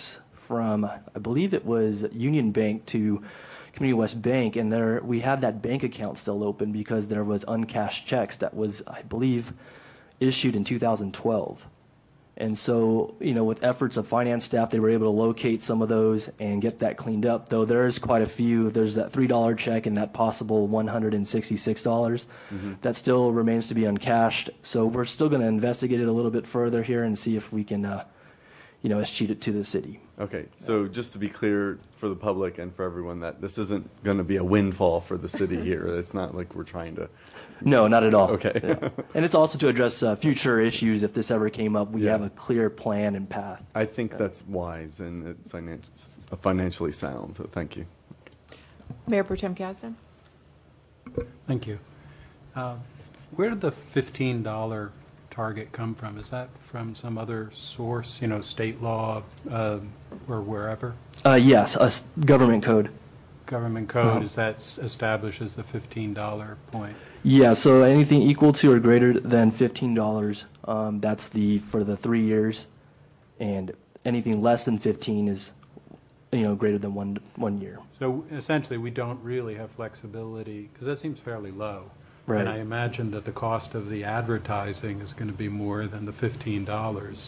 from, I believe it was Union Bank to Community West Bank, and there we had that bank account still open because there was uncashed checks that was, I believe, issued in 2012. And so, with efforts of finance staff, they were able to locate some of those and get that cleaned up, though there's quite a few. There's that $3 check and that possible $166 that still remains to be uncashed. So we're still going to investigate it a little bit further here and see if we can, escheat it to the city. Okay, so just to be clear for the public and for everyone, that this isn't going to be a windfall for the city here. It's not like we're trying to... No, not at all. Okay. Yeah. And it's also to address future issues. If this ever came up, we have a clear plan and path. I think that's wise and it's financially sound, so thank you. Mayor Pro Tem Kasdan. Thank you. Where did the $15 target come from? Is that from some other source, state law or wherever? Yes, a government code. Government code, is that establishes the $15 point? Yeah, so anything equal to or greater than $15, that's for the 3 years, and anything less than 15 is, greater than one year. So essentially, we don't really have flexibility because that seems fairly low. Right. And I imagine that the cost of the advertising is going to be more than the $15.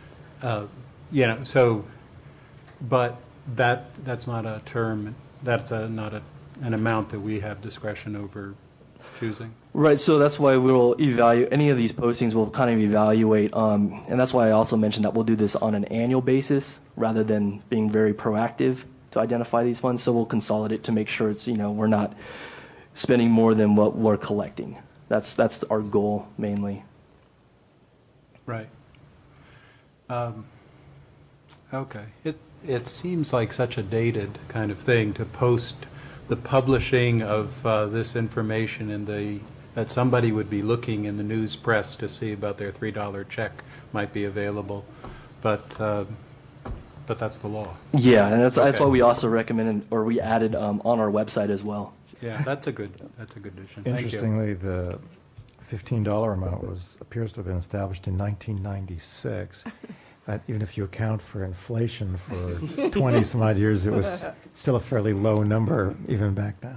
But that's not a term. That's not an amount that we have discretion over choosing. Right, so that's why we'll evaluate any of these postings. We'll kind of evaluate, and that's why I also mentioned that we'll do this on an annual basis rather than being very proactive to identify these funds. So we'll consolidate to make sure it's we're not spending more than what we're collecting. That's our goal mainly. Right. Okay. It seems like such a dated kind of thing to post the publishing of this information that somebody would be looking in the news press to see about their $3 check might be available, but that's the law. Yeah, and that's why we also recommended, or we added on our website as well. Yeah, that's a good addition. Interestingly, the $15 amount appears to have been established in 1996. But even if you account for inflation for 20 some odd years, it was still a fairly low number even back then.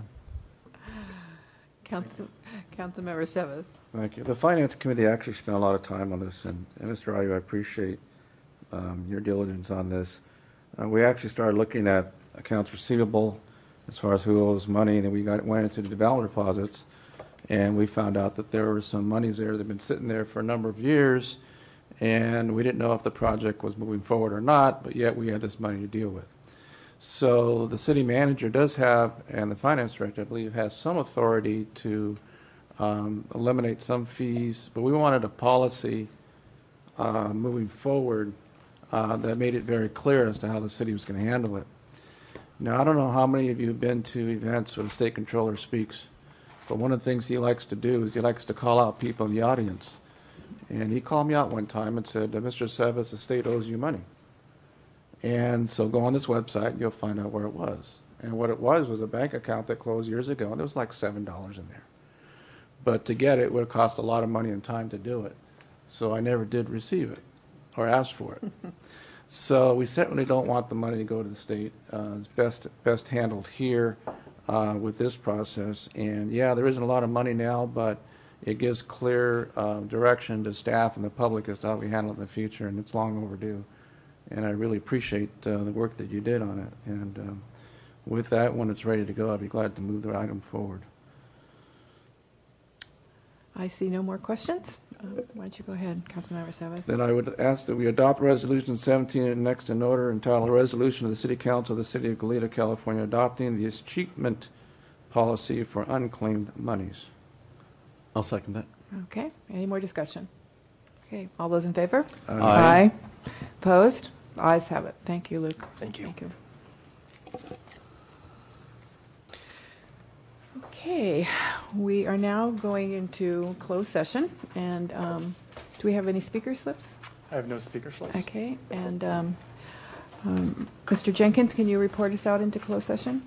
Councilmember Sevas. Thank you. The Finance Committee actually spent a lot of time on this, and Mr. Ayu, I appreciate your diligence on this. We actually started looking at accounts receivable as far as who owes money, and then we went into the development deposits, and we found out that there were some monies there that had been sitting there for a number of years, and we didn't know if the project was moving forward or not, but yet we had this money to deal with. So the city manager does have, and the finance director, I believe, has some authority to eliminate some fees, but we wanted a policy moving forward that made it very clear as to how the city was going to handle it. Now, I don't know how many of you have been to events where the state controller speaks, but one of the things he likes to do is he likes to call out people in the audience. And he called me out one time and said, Mr. Sevas, the state owes you money. And so go on this website and you'll find out where it was. And what it was a bank account that closed years ago, and there was like $7 in there. But to get it would have cost a lot of money and time to do it. So I never did receive it or ask for it. So we certainly don't want the money to go to the state. It's best handled here with this process. And yeah, there isn't a lot of money now, but it gives clear direction to staff and the public as to how we handle it in the future, and it's long overdue. And I really appreciate the work that you did on it. And with that, when it's ready to go, I'd be glad to move the item forward. I see no more questions. Why don't you go ahead, Councilmember Sevas? Then I would ask that we adopt Resolution 17 next in order, entitled Resolution of the City Council of the City of Goleta, California, adopting the escheatment policy for unclaimed monies. I'll second that. Okay. Any more discussion? Okay. All those in favor? Aye. Opposed? Ayes have it. Thank you, Luke. Thank you. Thank you. Okay. We are now going into closed session. And do we have any speaker slips? I have no speaker slips. Okay. And Mr. Jenkins, can you report us out into closed session?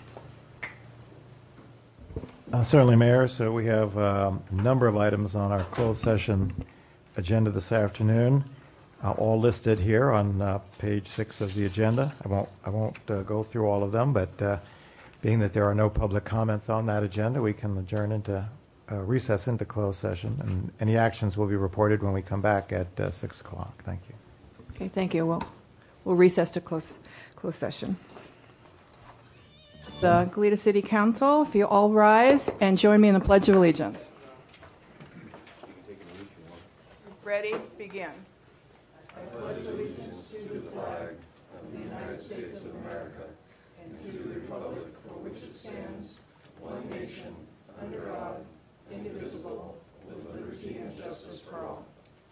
Certainly, Mayor. So we have a number of items on our closed session agenda this afternoon. all listed here on page 6 of the agenda. I won't go through all of them, but being that there are no public comments on that agenda, we can adjourn into recess into closed session, and any actions will be reported when we come back at 6 o'clock. Thank you. Okay, thank you. We'll recess to closed session. The Goleta City Council, if you all rise and join me in the Pledge of Allegiance. Ready? Begin. I pledge allegiance to the flag of the United States of America and to the republic for which it stands, one nation, under God, indivisible, with liberty and justice for all.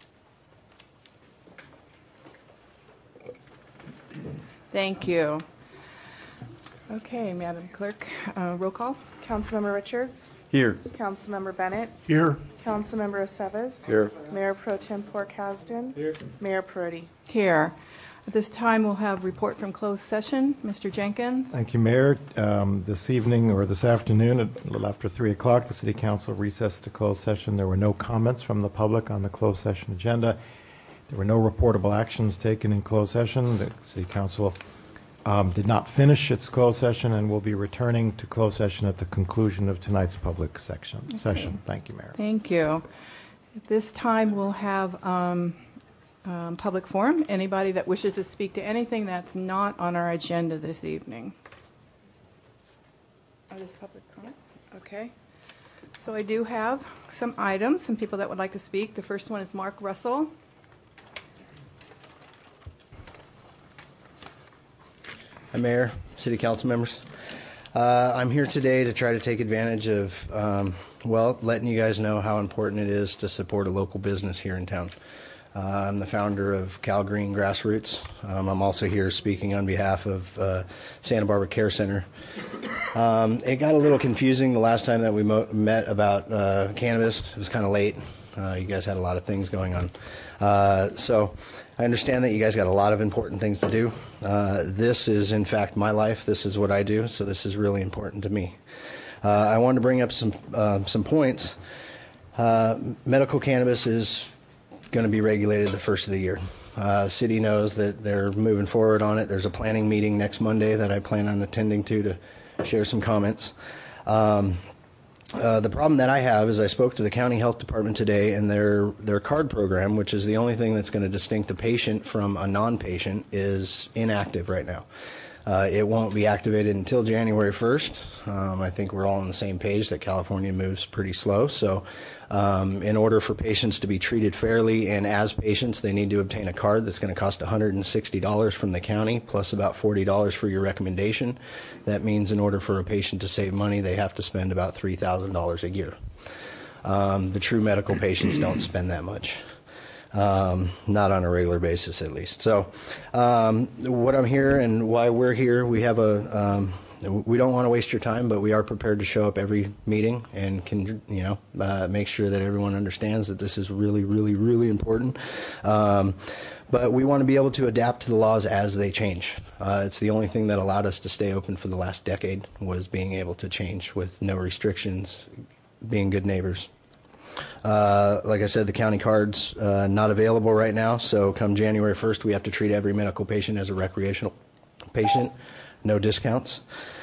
Thank you. Okay, Madam Clerk, roll call. Councilmember Richards? Here. Councilmember Bennett? Here. Councilmember Aceves? Here. Mayor Pro Tempore Kasdan? Here. Mayor Perotti? Here. At this time, we'll have report from closed session. Mr. Jenkins? Thank you, Mayor. This evening, or this afternoon, at a little after 3 o'clock, the City Council recessed to closed session. There were no comments from the public on the closed session agenda. There were no reportable actions taken in closed session. The City Council did not finish its closed session and will be returning to closed session at the conclusion of tonight's public session. Thank you, Mayor. Thank you. At this time, we'll have public forum. Anybody that wishes to speak to anything that's not on our agenda this evening. Oh, this public comments? Okay. So I do have some items, some people that would like to speak. The first one is Mark Russell. Hi, Mayor, City Council members. I'm here today to try to take advantage of, letting you guys know how important it is to support a local business here in town. I'm the founder of Cal Green Grassroots. I'm also here speaking on behalf of Santa Barbara Care Center. It got a little confusing the last time that we met about cannabis. It was kind of late. You guys had a lot of things going on. So I understand that you guys got a lot of important things to do. This is, in fact, my life. This is what I do, so this is really important to me. I wanted to bring up some points. Medical cannabis is going to be regulated the first of the year. The city knows that they're moving forward on it. There's a planning meeting next Monday that I plan on attending to share some comments. The problem that I have is I spoke to the county health department today, and their card program, which is the only thing that's going to distinct a patient from a non-patient, is inactive right now. It won't be activated until January 1st. I think we're all on the same page that California moves pretty slow. So in order for patients to be treated fairly and as patients, they need to obtain a card that's going to cost $160 from the county, plus about $40 for your recommendation. That means in order for a patient to save money, they have to spend about $3,000 a year. The true medical patients don't spend that much. Not on a regular basis, at least. So, what I'm here and why we're here, we have we don't want to waste your time, but we are prepared to show up every meeting and can, make sure that everyone understands that this is really, really, really important. But we want to be able to adapt to the laws as they change. It's the only thing that allowed us to stay open for the last decade, was being able to change with no restrictions, being good neighbors. Like I said, the county card's not available right now, so come January 1st, we have to treat every medical patient as a recreational patient, no discounts.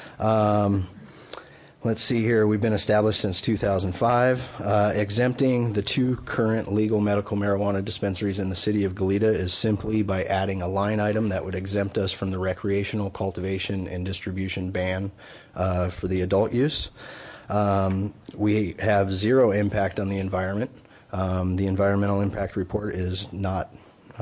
Let's see here, we've been established since 2005. Exempting the 2 current legal medical marijuana dispensaries in the city of Goleta is simply by adding a line item that would exempt us from the recreational cultivation and distribution ban for the adult use. We have zero impact on the environment. The environmental impact report is not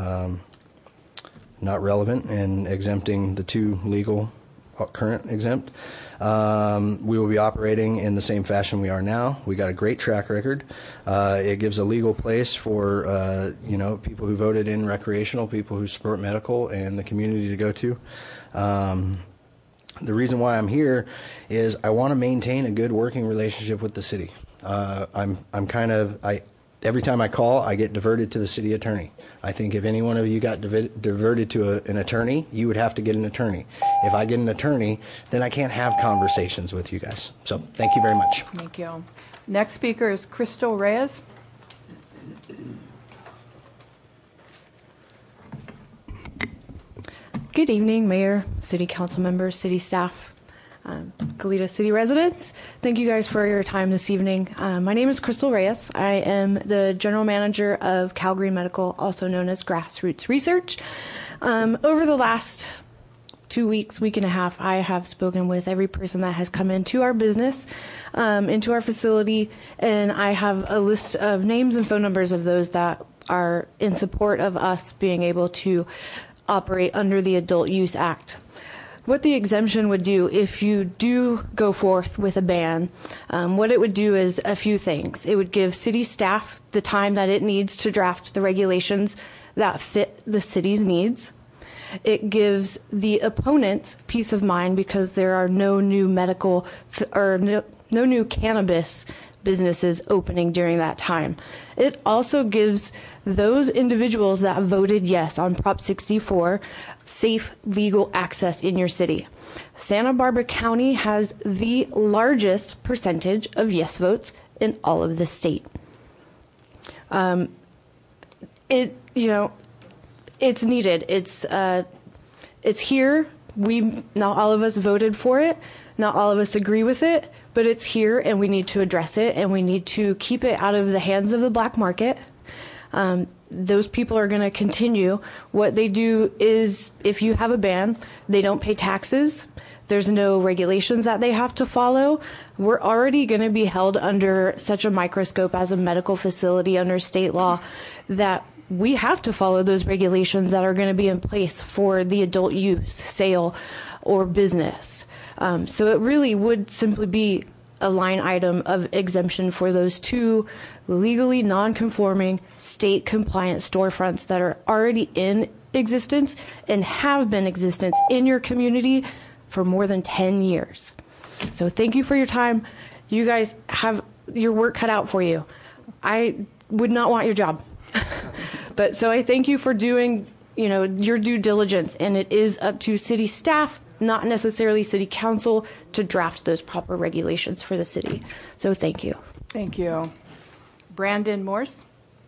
relevant in exempting the 2 legal current exempt. We will be operating in the same fashion we are now. We got a great track record. It gives a legal place for people who voted in recreational, people who support medical, and the community to go to. The reason why I'm here is I want to maintain a good working relationship with the city. Every time I call, I get diverted to the city attorney. I think if any one of you got diverted to an attorney, you would have to get an attorney. If I get an attorney, then I can't have conversations with you guys. So thank you very much. Thank you. Next speaker is Crystal Reyes. Good evening, Mayor, City Council members, City staff, Goleta City residents. Thank you guys for your time this evening. My name is Crystal Reyes. I am the General Manager of Calgary Medical, also known as Grassroots Research. Over the last 2 weeks, week and a half, I have spoken with every person that has come into our business, into our facility, and I have a list of names and phone numbers of those that are in support of us being able to operate under the Adult Use Act. What the exemption would do if you do go forth with a ban, what it would do is a few things. It would give city staff the time that it needs to draft the regulations that fit the city's needs. It gives the opponents peace of mind because there are no new medical or no new cannabis businesses opening during that time. It also gives those individuals that voted yes on Prop 64 safe legal access in your city. Santa Barbara County has the largest percentage of yes votes in all of the state. It's needed. It's here. Not all of us voted for it. Not all of us agree with it, but it's here and we need to address it and we need to keep it out of the hands of the black market. Those people are going to continue. What they do is if you have a ban, they don't pay taxes. There's no regulations that they have to follow. We're already going to be held under such a microscope as a medical facility under state law that we have to follow those regulations that are going to be in place for the adult use, sale, or business. So it really would simply be a line item of exemption for those two legally non-conforming state compliant storefronts that are already in existence and have been in existence in your community for more than 10 years. So thank you for your time. You guys have your work cut out for you. I would not want your job. But so I thank you for doing, your due diligence, and it is up to city staff, not necessarily city council, to draft those proper regulations for the city. So thank you. Thank you. Brandon Morse.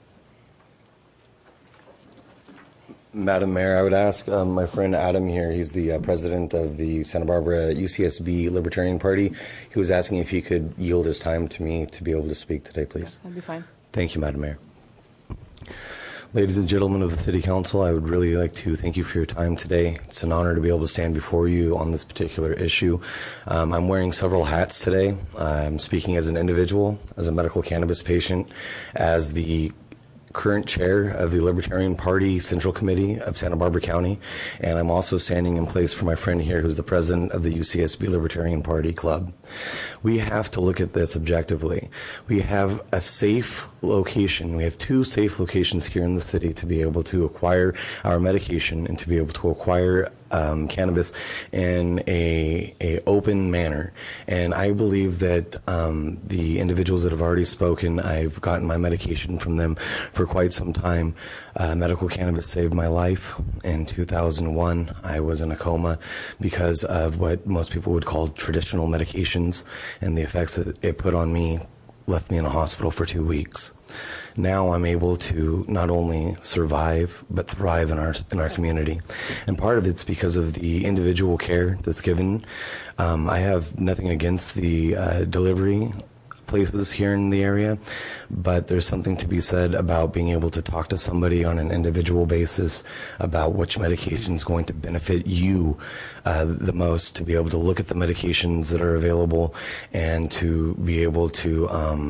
Madam Mayor, I would ask my friend Adam here, he's the president of the Santa Barbara UCSB Libertarian Party. He was asking if he could yield his time to me to be able to speak today, please. Yes, that'd be fine. Thank you, Madam Mayor. Ladies and gentlemen of the City Council, I would really like to thank you for your time today. It's an honor to be able to stand before you on this particular issue. I'm wearing several hats today. I'm speaking as an individual, as a medical cannabis patient, as the current chair of the Libertarian Party Central Committee of Santa Barbara County, and I'm also standing in place for my friend here who's the president of the UCSB Libertarian Party Club. We have to look at this objectively. We have a safe location. We have two safe locations here in the city to be able to acquire our medication and to be able to acquire cannabis in a open manner. And I believe that the individuals that have already spoken, I've gotten my medication from them for quite some time. Medical cannabis saved my life. In 2001, I was in a coma because of what most people would call traditional medications, and the effects that it put on me left me in a hospital for 2 weeks. Now I'm able to not only survive but thrive in our community, and part of it's because of the individual care that's given. I have nothing against the delivery places here in the area, but there's something to be said about being able to talk to somebody on an individual basis about which medication is going to benefit you the most, to be able to look at the medications that are available and to be able to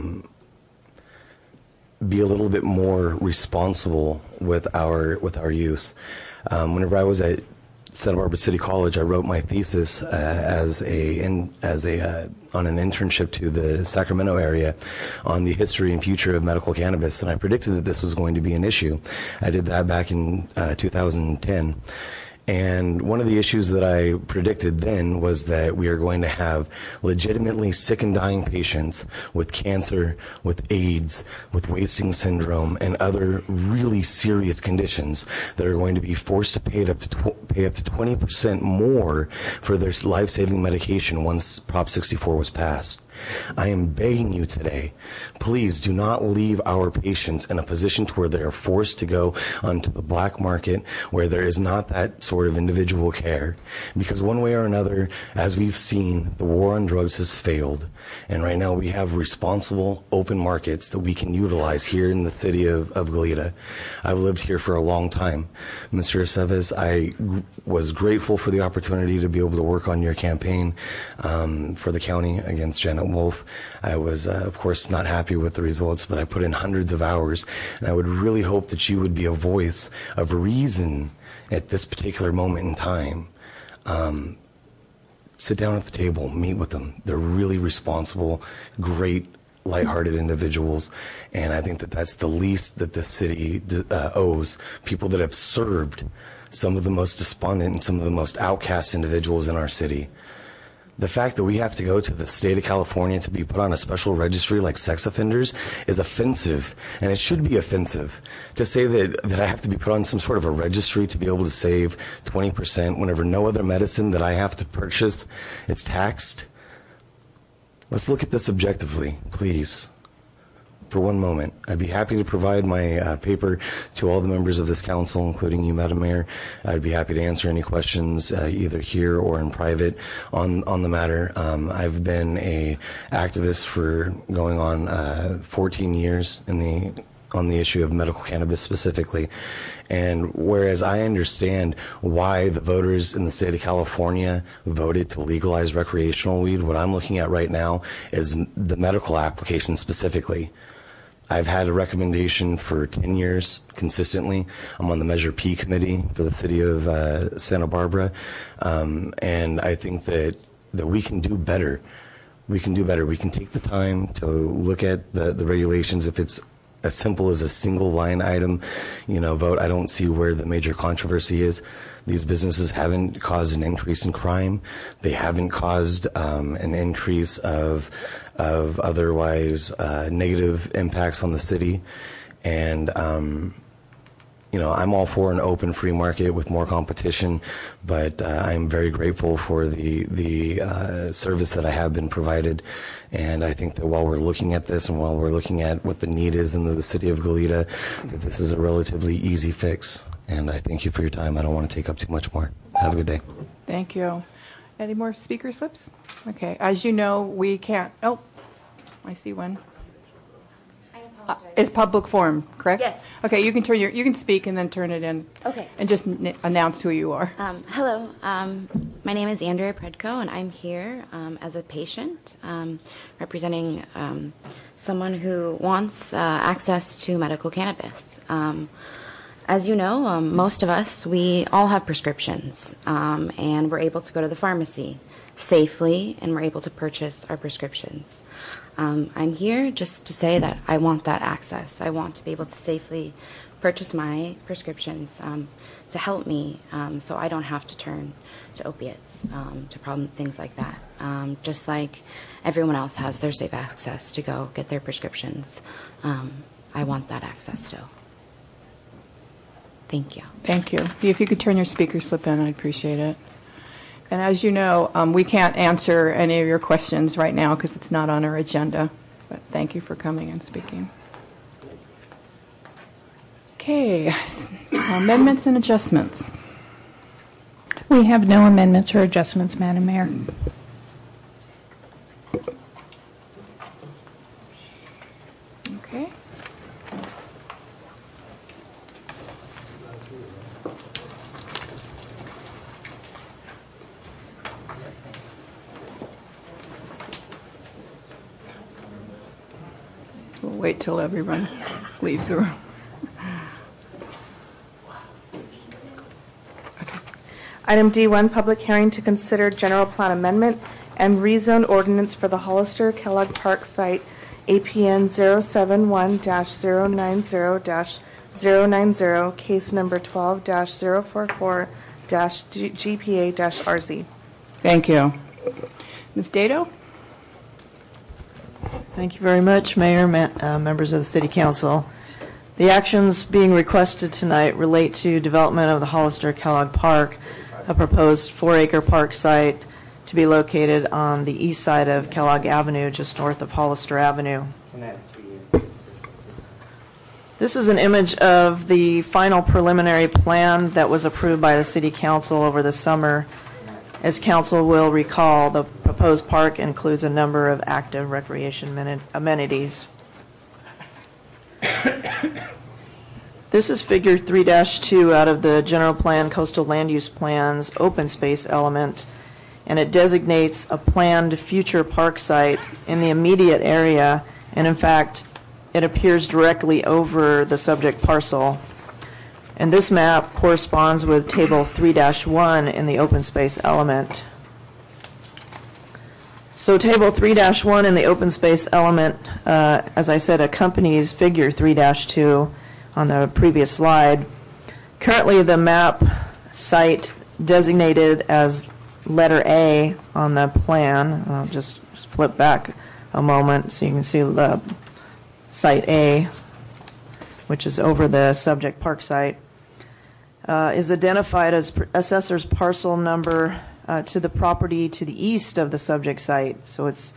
be a little bit more responsible with our use. Whenever I was at Santa Barbara City College, I wrote my thesis on an internship to the Sacramento area on the history and future of medical cannabis, and I predicted that this was going to be an issue. I did that back in 2010. And one of the issues that I predicted then was that we are going to have legitimately sick and dying patients with cancer, with AIDS, with wasting syndrome, and other really serious conditions that are going to be forced to pay up to pay up to 20% more for their life-saving medication once Prop 64 was passed. I am begging you today, please do not leave our patients in a position to where they are forced to go onto the black market where there is not that sort of individual care. Because one way or another, as we've seen, the war on drugs has failed. And right now we have responsible open markets that we can utilize here in the city of Goleta. I've lived here for a long time. Mr. Aceves, I was grateful for the opportunity to be able to work on your campaign for the county against Janet Wolf. I was, of course, not happy with the results, but I put in hundreds of hours, and I would really hope that you would be a voice of reason at this particular moment in time. Sit down at the table, meet with them. They're really responsible, great, lighthearted individuals, and I think that that's the least that the city owes people that have served some of the most despondent and some of the most outcast individuals in our city. The fact that we have to go to the state of California to be put on a special registry like sex offenders is offensive, and it should be offensive. To say that I have to be put on some sort of a registry to be able to save 20% whenever no other medicine that I have to purchase is taxed. Let's look at this objectively, please. For one moment, I'd be happy to provide my paper to all the members of this council, including you, Madam Mayor. I'd be happy to answer any questions either here or in private on the matter. I've been a activist for going on 14 years on the issue of medical cannabis specifically. And whereas I understand why the voters in the state of California voted to legalize recreational weed, what I'm looking at right now is the medical application specifically. I've had a recommendation for 10 years consistently. I'm on the Measure P committee for the city of Santa Barbara. And I think that we can do better. We can do better. We can take the time to look at the regulations. If it's as simple as a single line item, vote, I don't see where the major controversy is. These businesses haven't caused an increase in crime. They haven't caused an increase of otherwise negative impacts on the city. And, I'm all for an open free market with more competition, but I'm very grateful for the service that I have been provided. And I think that while we're looking at this and while we're looking at what the need is in the city of Goleta, that this is a relatively easy fix. And I thank you for your time. I don't want to take up too much more. Have a good day. Thank you. Any more speaker slips? Okay. As you know, we can't. Oh, I see one. It's public forum, correct? Yes. Okay. You can speak and then turn it in. Okay. And just announce who you are. Hello. My name is Andrea Predko, and I'm here as a patient representing someone who wants access to medical cannabis. As you know, most of us, we all have prescriptions, and we're able to go to the pharmacy safely, and we're able to purchase our prescriptions. I'm here just to say that I want that access. I want to be able to safely purchase my prescriptions to help me so I don't have to turn to opiates, to things like that. Just like everyone else has their safe access to go get their prescriptions. I want that access still. Thank you. Thank you. If you could turn your speaker slip in, I'd appreciate it. And as you know, we can't answer any of your questions right now because it's not on our agenda. But thank you for coming and speaking. Okay, amendments and adjustments. We have no amendments or adjustments, Madam Mayor. Okay. We'll wait till everyone leaves the room. Item D1, public hearing to consider general plan amendment and rezone ordinance for the Hollister Kellogg Park site, APN 071-090-090, case number 12-044-GPA-RZ. Thank you. Ms. Dato? Thank you very much, Mayor, members of the City Council. The actions being requested tonight relate to development of the Hollister Kellogg Park. a proposed 4-acre park site to be located on the east side of Kellogg Avenue, just north of Hollister Avenue. This is an image of the final preliminary plan that was approved by the City Council over the summer. As Council will recall, the proposed park includes a number of active recreation amenities. This is figure 3-2 out of the General Plan Coastal Land Use Plan's open space element, and it designates a planned future park site in the immediate area, and in fact, it appears directly over the subject parcel. And this map corresponds with Table 3-1 in the open space element. So Table 3-1 in the open space element, as I said, accompanies Figure 3-2 on the previous slide. Currently, the map site designated as letter A on the plan, I'll just flip back a moment so you can see the Site A, which is over the subject park site, is identified as assessor's parcel number to the property to the east of the subject site. So it's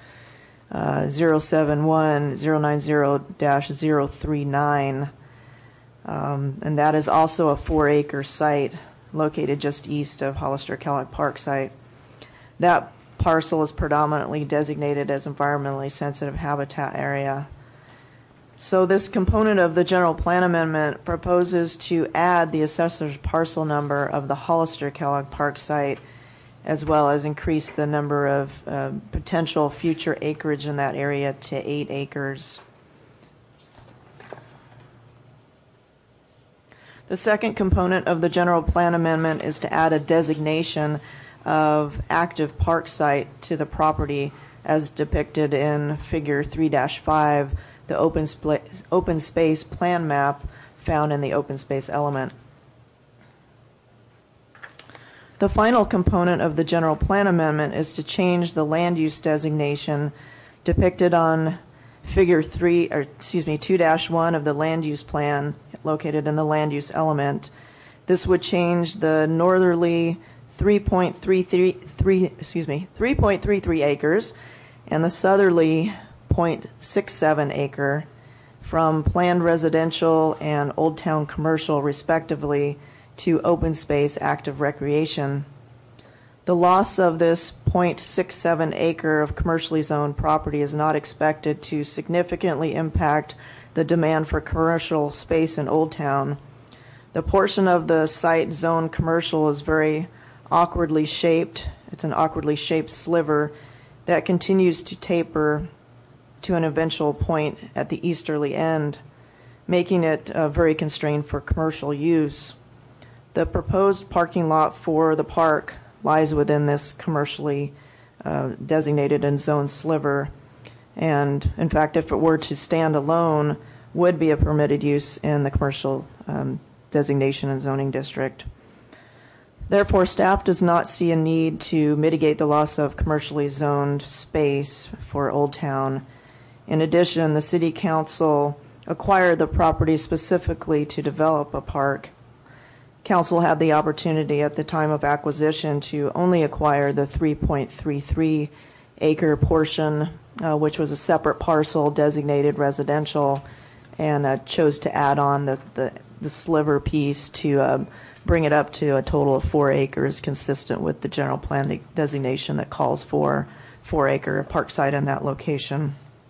071-090-039. And that is also a 4-acre site located just east of Hollister Kellogg Park site. That parcel is predominantly designated as environmentally sensitive habitat area. So this component of the general plan amendment proposes to add the assessor's parcel number of the Hollister Kellogg Park site, as well as increase the number of potential future acreage in that area to 8 acres. The second component of the general plan amendment is to add a designation of active park site to the property as depicted in Figure 3-5, the open space plan map found in the open space element. The final component of the general plan amendment is to change the land use designation depicted on Figure 2-1 of the land use plan located in the land use element. This would change the northerly 3.33 acres and the southerly 0.67 acre from planned residential and Old Town commercial respectively to open space active recreation. The loss of this 0.67 acre of commercially zoned property is not expected to significantly impact the demand for commercial space in Old Town. The portion of the site zoned commercial is very awkwardly shaped. It's an awkwardly shaped sliver that continues to taper to an eventual point at the easterly end, making it very constrained for commercial use. The proposed parking lot for the park lies within this commercially designated and zoned sliver, and in fact, if it were to stand alone, would be a permitted use in the commercial designation and zoning district. Therefore, staff does not see a need to mitigate the loss of commercially zoned space for Old Town. In addition, the City Council acquired the property specifically to develop a park. Council had the opportunity at the time of acquisition to only acquire the 3.33 acre portion, which was a separate parcel designated residential, and chose to add on the sliver piece to bring it up to a total of 4 acres, consistent with the general plan designation that calls for 4-acre park site in that location.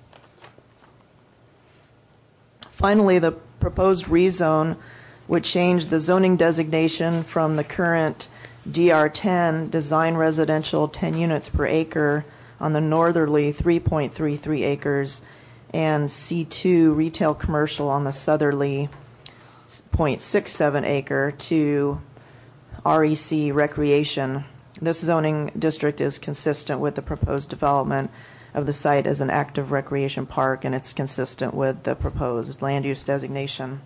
Finally, the proposed rezone would change the zoning designation from the current DR10 design residential 10 units per acre on the northerly 3.33 acres and C2 retail commercial on the southerly 0.67 acre to REC recreation. This zoning district is consistent with the proposed development of the site as an active recreation park, and it's consistent with the proposed land use designation.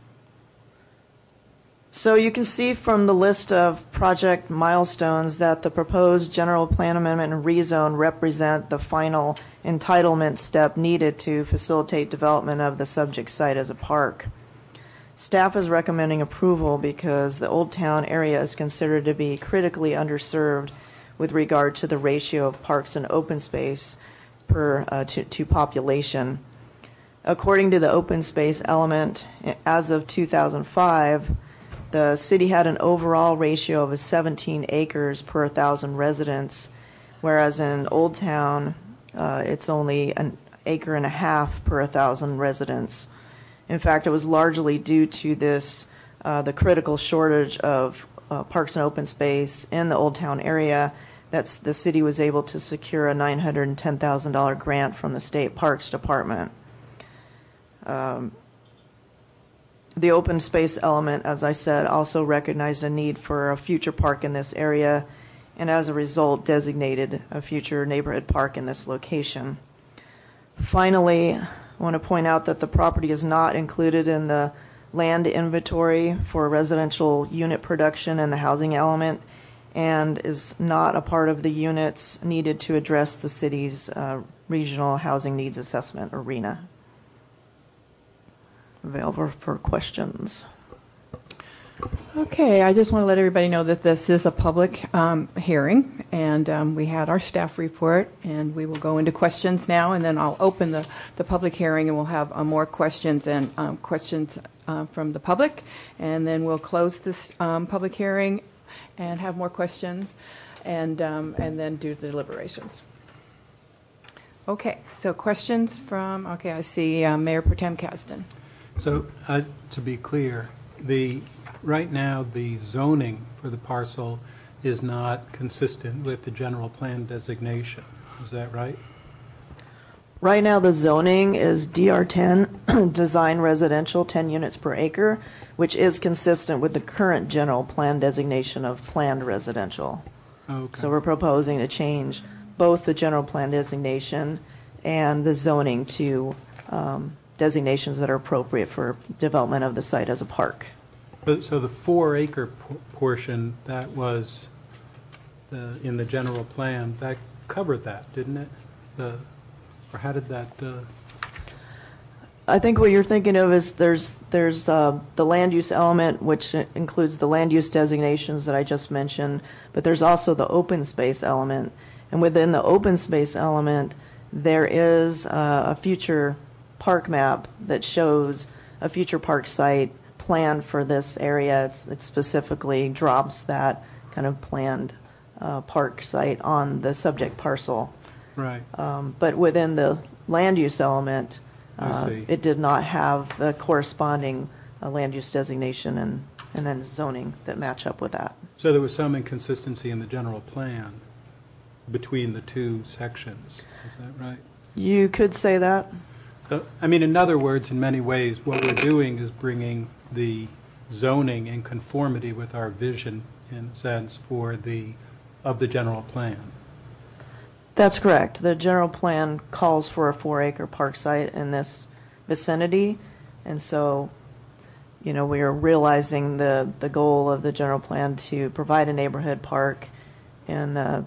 So you can see from the list of project milestones that the proposed general plan amendment and rezone represent the final entitlement step needed to facilitate development of the subject site as a park. Staff is recommending approval because the Old Town area is considered to be critically underserved with regard to the ratio of parks and open space to population. According to the open space element, as of 2005, the city had an overall ratio of 17 acres per 1,000 residents, whereas in Old Town, it's only an acre and a half per 1,000 residents. In fact, it was largely due to this, the critical shortage of parks and open space in the Old Town area, that the city was able to secure a $910,000 grant from the State Parks Department. The open space element, as I said, also recognized a need for a future park in this area, and as a result designated a future neighborhood park in this location. Finally, I want to point out that the property is not included in the land inventory for residential unit production and the housing element, and is not a part of the units needed to address the city's regional housing needs assessment, or RHNA. Available for questions. Okay, I just want to let everybody know that this is a public hearing, and we had our staff report, and we will go into questions now, and then I'll open the public hearing, and we'll have more questions and questions from the public, and then we'll close this public hearing and have more questions, and then do the deliberations. Okay, so questions from, okay, I see Mayor Pro Tem Kasdan. So to be clear, right now the zoning for the parcel is not consistent with the general plan designation. Is that right? Right now the zoning is DR10, design residential, 10 units per acre, which is consistent with the current general plan designation of planned residential. Okay. So we're proposing to change both the general plan designation and the zoning to designations that are appropriate for development of the site as a park. So the 4-acre portion that was in the general plan, that covered that, didn't it? Or how did that? I think what you're thinking of is there's the land use element, which includes the land use designations that I just mentioned, but there's also the open space element. And within the open space element, there is a future park map that shows a future park site planned for this area. It specifically drops that kind of planned park site on the subject parcel. Right. But within the land use element, it did not have the corresponding land use designation and then zoning that match up with that. So there was some inconsistency in the general plan between the two sections. Is that right? You could say that. I mean, in other words, in many ways, what we're doing is bringing the zoning in conformity with our vision, in a sense, of the general plan. That's correct. The general plan calls for a 4-acre park site in this vicinity, and so, we are realizing the goal of the general plan to provide a neighborhood park in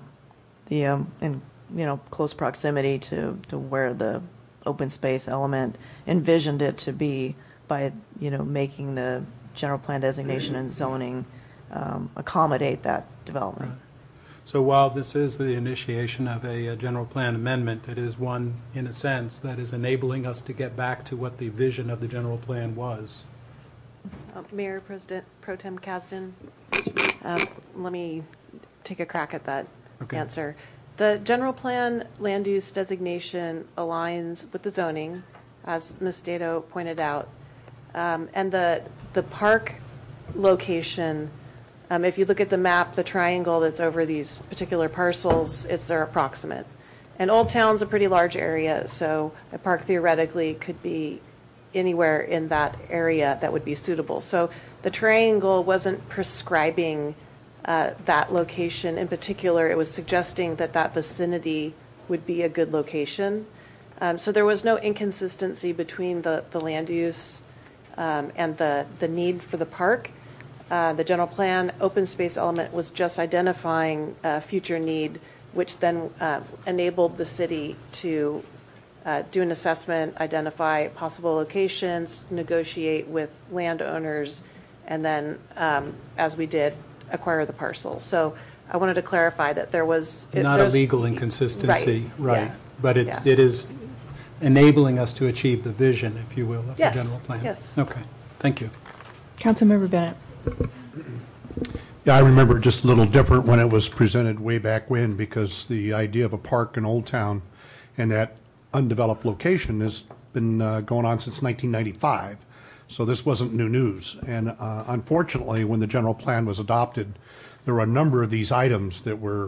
close proximity to where the open space element envisioned it to be by making the general plan designation and zoning accommodate that development. Right. So while this is the initiation of a general plan amendment, it is one, in a sense, that is enabling us to get back to what the vision of the general plan was. Mayor Pro Tem Kasdan, let me take a crack at that answer. The general plan land use designation aligns with the zoning, as Ms. Dato pointed out, and the park location. If you look at the map, the triangle that's over these particular parcels, it's their approximate. And Old Town's a pretty large area, so a park theoretically could be anywhere in that area that would be suitable. So the triangle wasn't prescribing that location in particular. It was suggesting that vicinity would be a good location. So there was no inconsistency between the land use and the need for the park. The general plan open space element was just identifying a future need, which then enabled the city to do an assessment, identify possible locations, negotiate with landowners, and then, as we did, acquire the parcel. So I wanted to clarify that there was... Not a legal inconsistency, right. Yeah. But it is enabling us to achieve the vision, if you will, of the general plan. Yes. Okay, thank you. Councilmember Bennett. Yeah, I remember it just a little different when it was presented way back when, because the idea of a park in Old Town and that undeveloped location has been going on since 1995. So this wasn't new news. And unfortunately, when the general plan was adopted, there were a number of these items that were,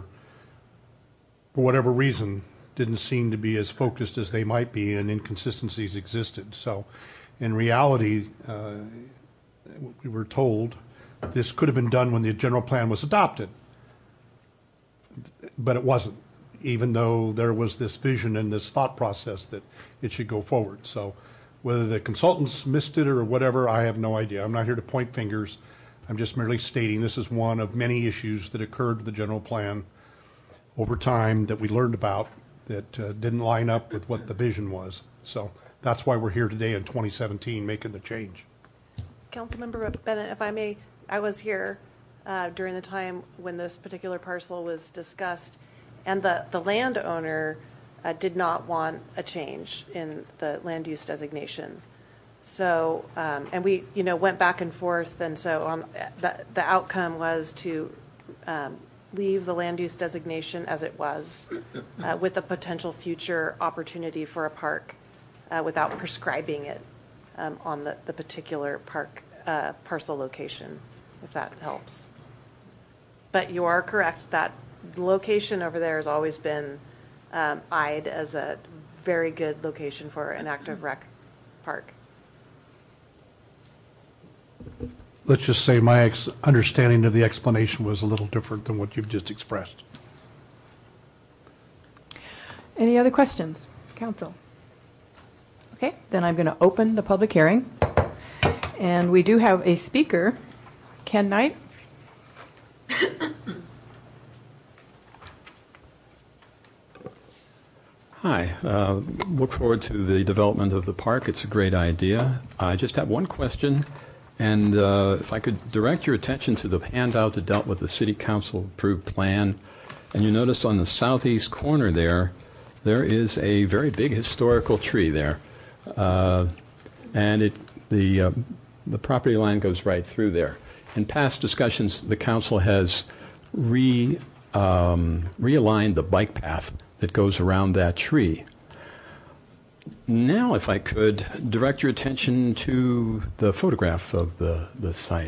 for whatever reason, didn't seem to be as focused as they might be, and inconsistencies existed. So in reality, we were told this could have been done when the general plan was adopted, but it wasn't, even though there was this vision and this thought process that it should go forward. So whether the consultants missed it or whatever, I have no idea. I'm not here to point fingers. I'm just merely stating this is one of many issues that occurred to the general plan over time that we learned about that didn't line up with what the vision was. So that's why we're here today in 2017 making the change. Councilmember Bennett, if I may, I was here during the time when this particular parcel was discussed, and the landowner did not want a change in the land use designation. So, and we, went back and forth, and so the outcome was to leave the land use designation as it was, with a potential future opportunity for a park, without prescribing it on the particular park parcel location, if that helps. But you are correct that the location over there has always been eyed as a very good location for an active rec park. Let's just say my understanding of the explanation was a little different than what you've just expressed. Any other questions, Council? Okay, then I'm going to open the public hearing. And we do have a speaker, Ken Knight. Hi, look forward to the development of the park. It's a great idea. I just have one question, and if I could direct your attention to the handout that dealt with the City Council approved plan. And you notice on the southeast corner there is a very big historical tree there. And the property line goes right through there. In past discussions, the council has realigned the bike path that goes around that tree. Now, if I could direct your attention to the photograph of the site.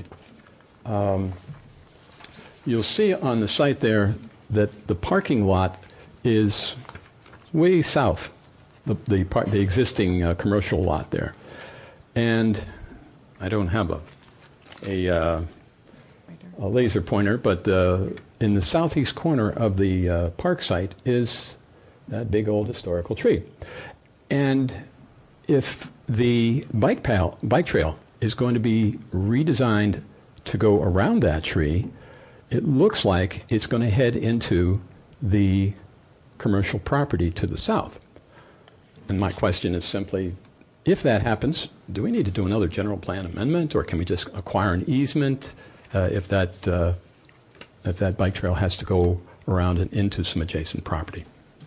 You'll see on the site there that the parking lot is way south, the existing commercial lot there. And I don't have a laser pointer, but in the southeast corner of the park site is that big old historical tree. And if the bike trail is going to be redesigned to go around that tree, it looks like it's going to head into the commercial property to the south. And my question is simply, if that happens, do we need to do another general plan amendment, or can we just acquire an easement if that bike trail has to go around and into some adjacent property?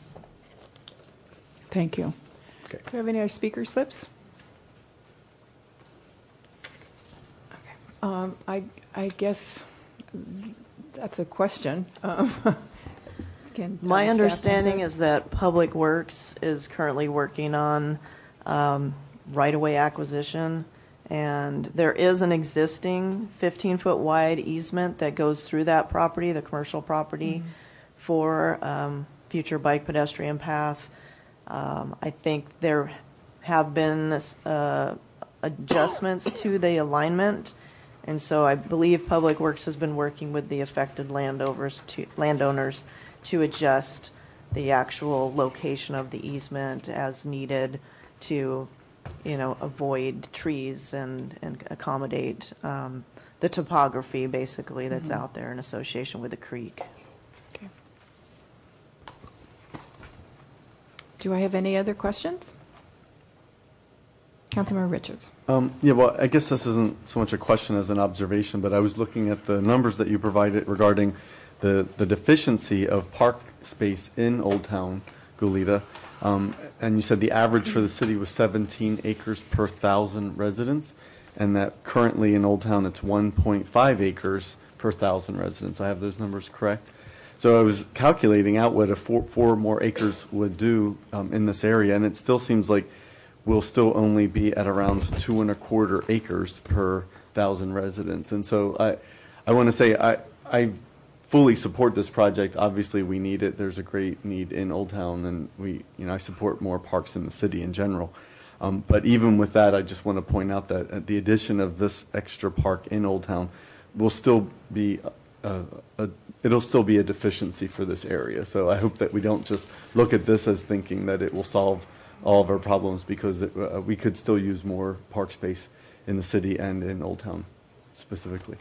Thank you. Okay. Do we have any other speaker slips? Okay. I guess that's a question. My understanding is that Public Works is currently working on right-of-way acquisition, and there is an existing 15-foot wide easement that goes through that property, the commercial property, for future bike pedestrian path. I think there have been adjustments to the alignment, and so I believe Public Works has been working with the affected landowners to adjust the actual location of the easement as needed to, avoid trees and accommodate the topography, basically, that's out there in association with the creek. Do I have any other questions? Councilmember Richards. Yeah, well, I guess this isn't so much a question as an observation, but I was looking at the numbers that you provided regarding the deficiency of park space in Old Town Goleta. And you said the average for the city was 17 acres per 1,000 residents, and that currently in Old Town it's 1.5 acres per 1,000 residents. I have those numbers correct? So I was calculating out what a four more acres would do in this area, and it still seems like we'll still only be at around 2.25 acres per 1,000 residents. And so I want to say I fully support this project. Obviously, we need it. There's a great need in Old Town, and I support more parks in the city in general. But even with that, I just want to point out that the addition of this extra park in Old Town will still be it'll still be a deficiency for this area. So I hope that we don't just look at this as thinking that it will solve all of our problems, because we could still use more park space in the city and in Old Town specifically.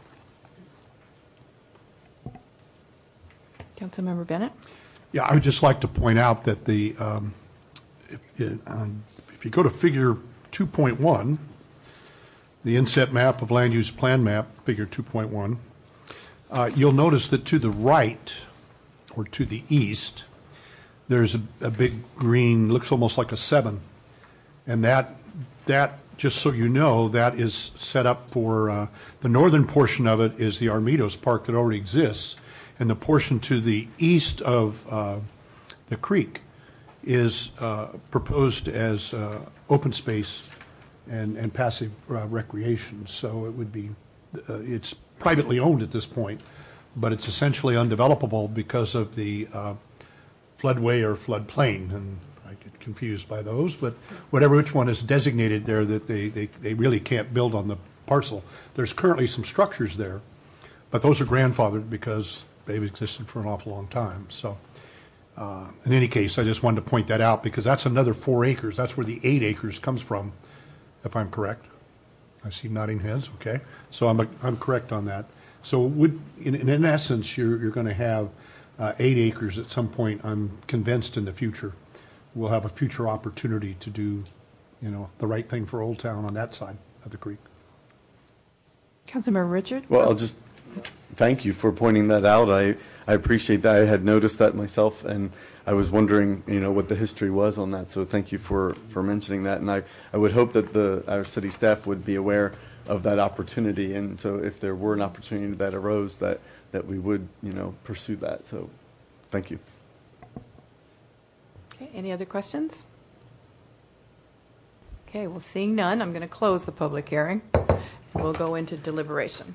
Councilmember Bennett. Yeah, I would just like to point out that if you go to figure 2.1, the inset map of land use plan map, figure 2.1, you'll notice that to the right, or to the east, there's a big green, looks almost like a 7. And that just so you know, that is set up for, the northern portion of it is the Armidos Park that already exists. And the portion to the east of the creek is proposed as open space and passive recreation. So it would be, it's privately owned at this point, but it's essentially undevelopable because of the floodway or floodplain. And I get confused by those, but which one is designated there, that they really can't build on the parcel. There's currently some structures there, but those are grandfathered because they've existed for an awful long time. So in any case, I just wanted to point that out, because that's another 4 acres. That's where the 8 acres comes from, if I'm correct. I see nodding heads. Okay, so I'm correct on that. So in essence, you're going to have 8 acres at some point. I'm convinced in the future we'll have a future opportunity to do, the right thing for Old Town on that side of the creek. Councilmember Richard. Well, I'll just thank you for pointing that out. I appreciate that. I had noticed that myself, and I was wondering, what the history was on that. So thank you for mentioning that. And I would hope that our city staff would be aware of that opportunity. And so if there were an opportunity that arose, that we would, pursue that. So thank you. Okay, any other questions? Okay, well, seeing none, I'm going to close the public hearing, and we'll go into deliberation.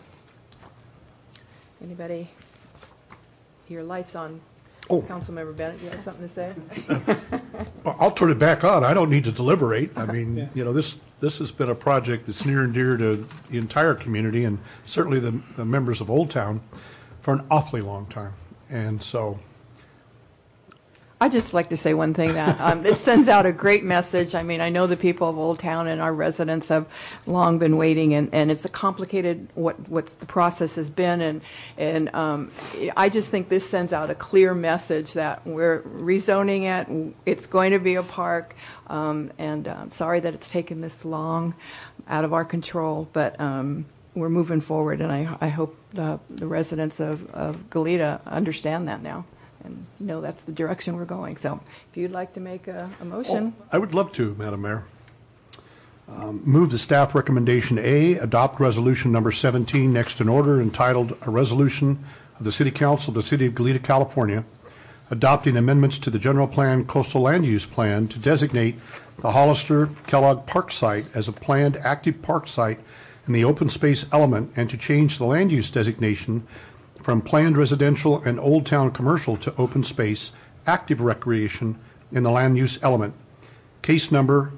Anybody? Your light's on. Oh. Councilmember Bennett, you have something to say? I'll turn it back on. I don't need to deliberate. I mean, this has been a project that's near and dear to the entire community, and certainly the members of Old Town, for an awfully long time. And so I'd just like to say one thing, that it sends out a great message. I mean, I know the people of Old Town and our residents have long been waiting, and it's a complicated what the process has been, and I just think this sends out a clear message that we're rezoning it. It's going to be a park, and I'm sorry that it's taken this long, out of our control, but we're moving forward, and I hope the residents of Goleta understand that now. And that's the direction we're going. So if you'd like to make a motion. I would love to, Madam Mayor. Move the staff recommendation A, adopt resolution number 17 next in order, entitled A Resolution of the City Council of the City of Goleta, California, adopting amendments to the General Plan Coastal Land Use Plan to designate the Hollister Kellogg Park Site as a planned active park site in the open space element, and to change the land use designation from planned residential and Old Town commercial to open space active recreation in the land use element. Case number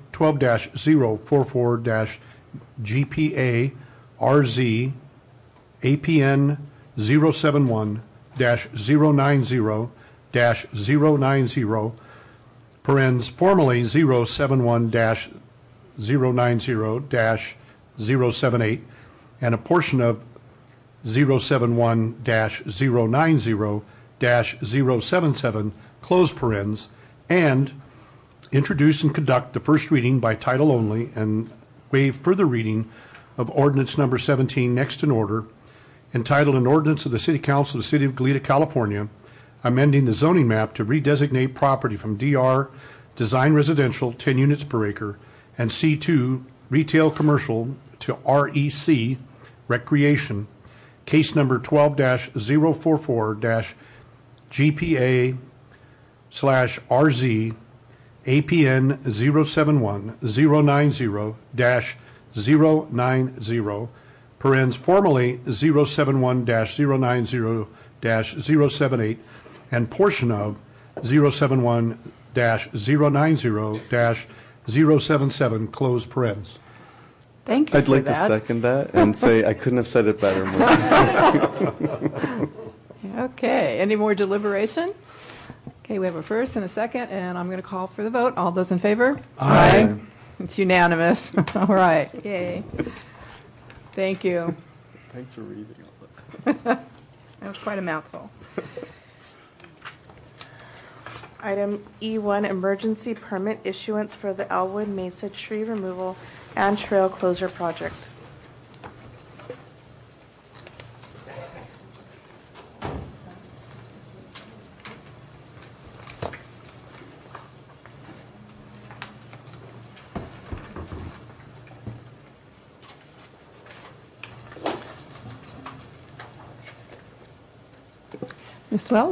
12-044-GPA RZ APN 071-090-090 formerly 071-090-078, and a portion of 071-090-077, close parens, and introduce and conduct the first reading by title only and waive further reading of ordinance number 17 next in order, entitled An Ordinance of the City Council of the City of Goleta, California, amending the zoning map to redesignate property from DR Design Residential 10 units per acre and C2 Retail Commercial to REC Recreation, case number 12-044-GPA/RZ APN 071-090-090, parens formerly 071-090-078, and portion of 071-090-077, close parens. Thank you I'd for like that. to second that and say I couldn't have said it better. Okay, any more deliberation? Okay, we have a first and a second, and I'm going to call for the vote. All those in favor? Aye. It's unanimous. All right, yay. Thank you. Thanks for reading all that. That was quite a mouthful. Item E1, emergency permit issuance for the Elwood Mesa tree removal and trail closure project. Ms. Wells?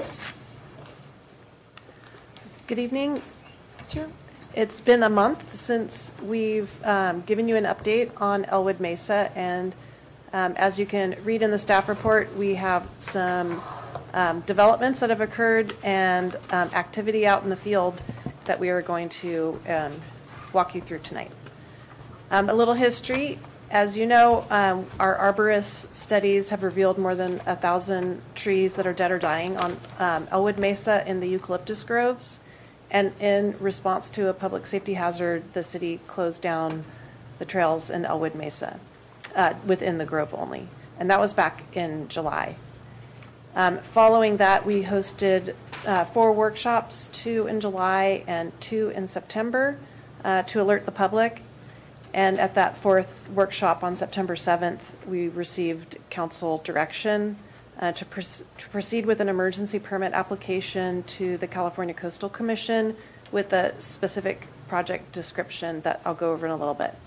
Good evening. Sure. It's been a month since we've given you an update on Elwood Mesa, and as you can read in the staff report, we have some developments that have occurred and activity out in the field that we are going to walk you through tonight. A little history. As you know, our arborist studies have revealed more than 1,000 trees that are dead or dying on Elwood Mesa in the eucalyptus groves. And in response to a public safety hazard, the city closed down the trails in Elwood Mesa within the grove only. And that was back in July. Following that, we hosted 4 workshops, 2 in July and 2 in September, to alert the public. And at that 4th workshop on September 7th, we received council direction to proceed with an emergency permit application to the California Coastal Commission with a specific project description that I'll go over in a little bit.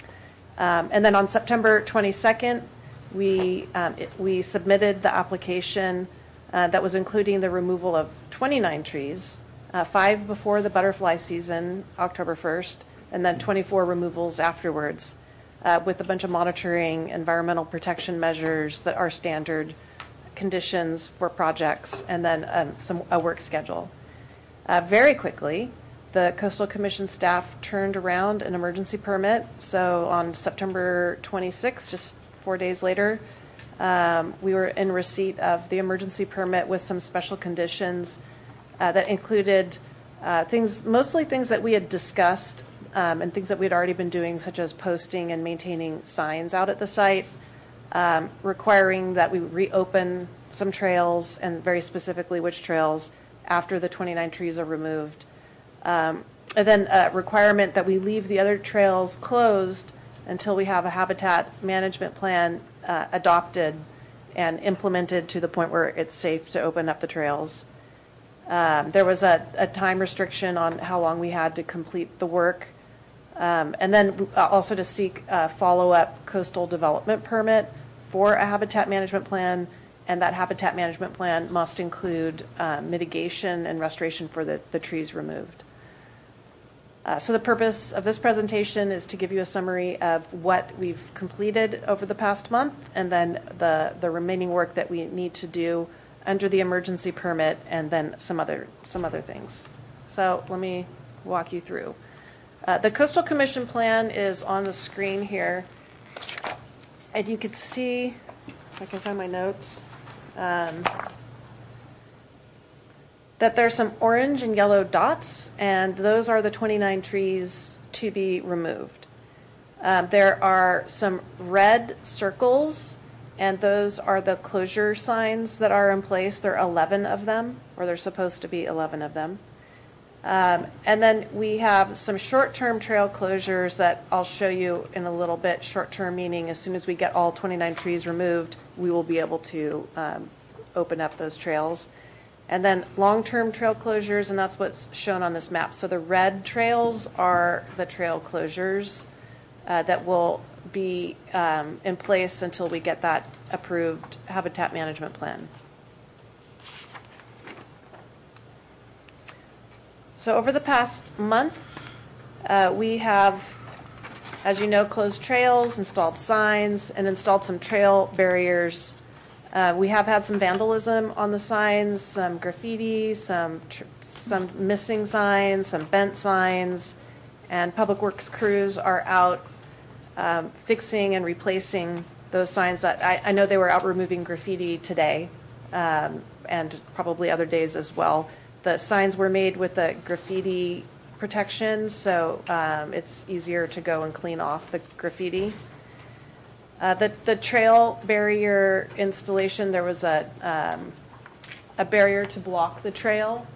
And then on September 22nd, we submitted the application that was including the removal of 29 trees, 5 before the butterfly season, October 1st, and then 24 removals afterwards, with a bunch of monitoring, environmental protection measures that are standard conditions for projects, and then a work schedule. Very quickly, the Coastal Commission staff turned around an emergency permit. So on September 26th, just 4 days later, we were in receipt of the emergency permit with some special conditions that included mostly things that we had discussed and things that we had already been doing, such as posting and maintaining signs out at the site, requiring that we reopen some trails, and very specifically which trails, after the 29 trees are removed. And then a requirement that we leave the other trails closed until we have a habitat management plan adopted and implemented to the point where it's safe to open up the trails. There was a time restriction on how long we had to complete the work. And then also to seek a follow-up coastal development permit for a habitat management plan, and that habitat management plan must include mitigation and restoration for the trees removed. So the purpose of this presentation is to give you a summary of what we've completed over the past month, and then the remaining work that we need to do under the emergency permit, and then some other things. So let me walk you through. The Coastal Commission plan is on the screen here, and you can see, if I can find my notes, that there's some orange and yellow dots, and those are the 29 trees to be removed. There are some red circles, and those are the closure signs that are in place. There are 11 of them, or there's supposed to be 11 of them. And then we have some short-term trail closures that I'll show you in a little bit. Short-term meaning as soon as we get all 29 trees removed, we will be able to open up those trails. And then long-term trail closures, and that's what's shown on this map. So the red trails are the trail closures that will be in place until we get that approved habitat management plan. So over the past month, we have, as you know, closed trails, installed signs, and installed some trail barriers. We have had some vandalism on the signs, some graffiti, some missing signs, some bent signs, and Public Works crews are out fixing and replacing those signs. That I know they were out removing graffiti today, and probably other days as well. The signs were made with the graffiti protection, so it's easier to go and clean off the graffiti. The trail barrier installation, there was a barrier to block the trail,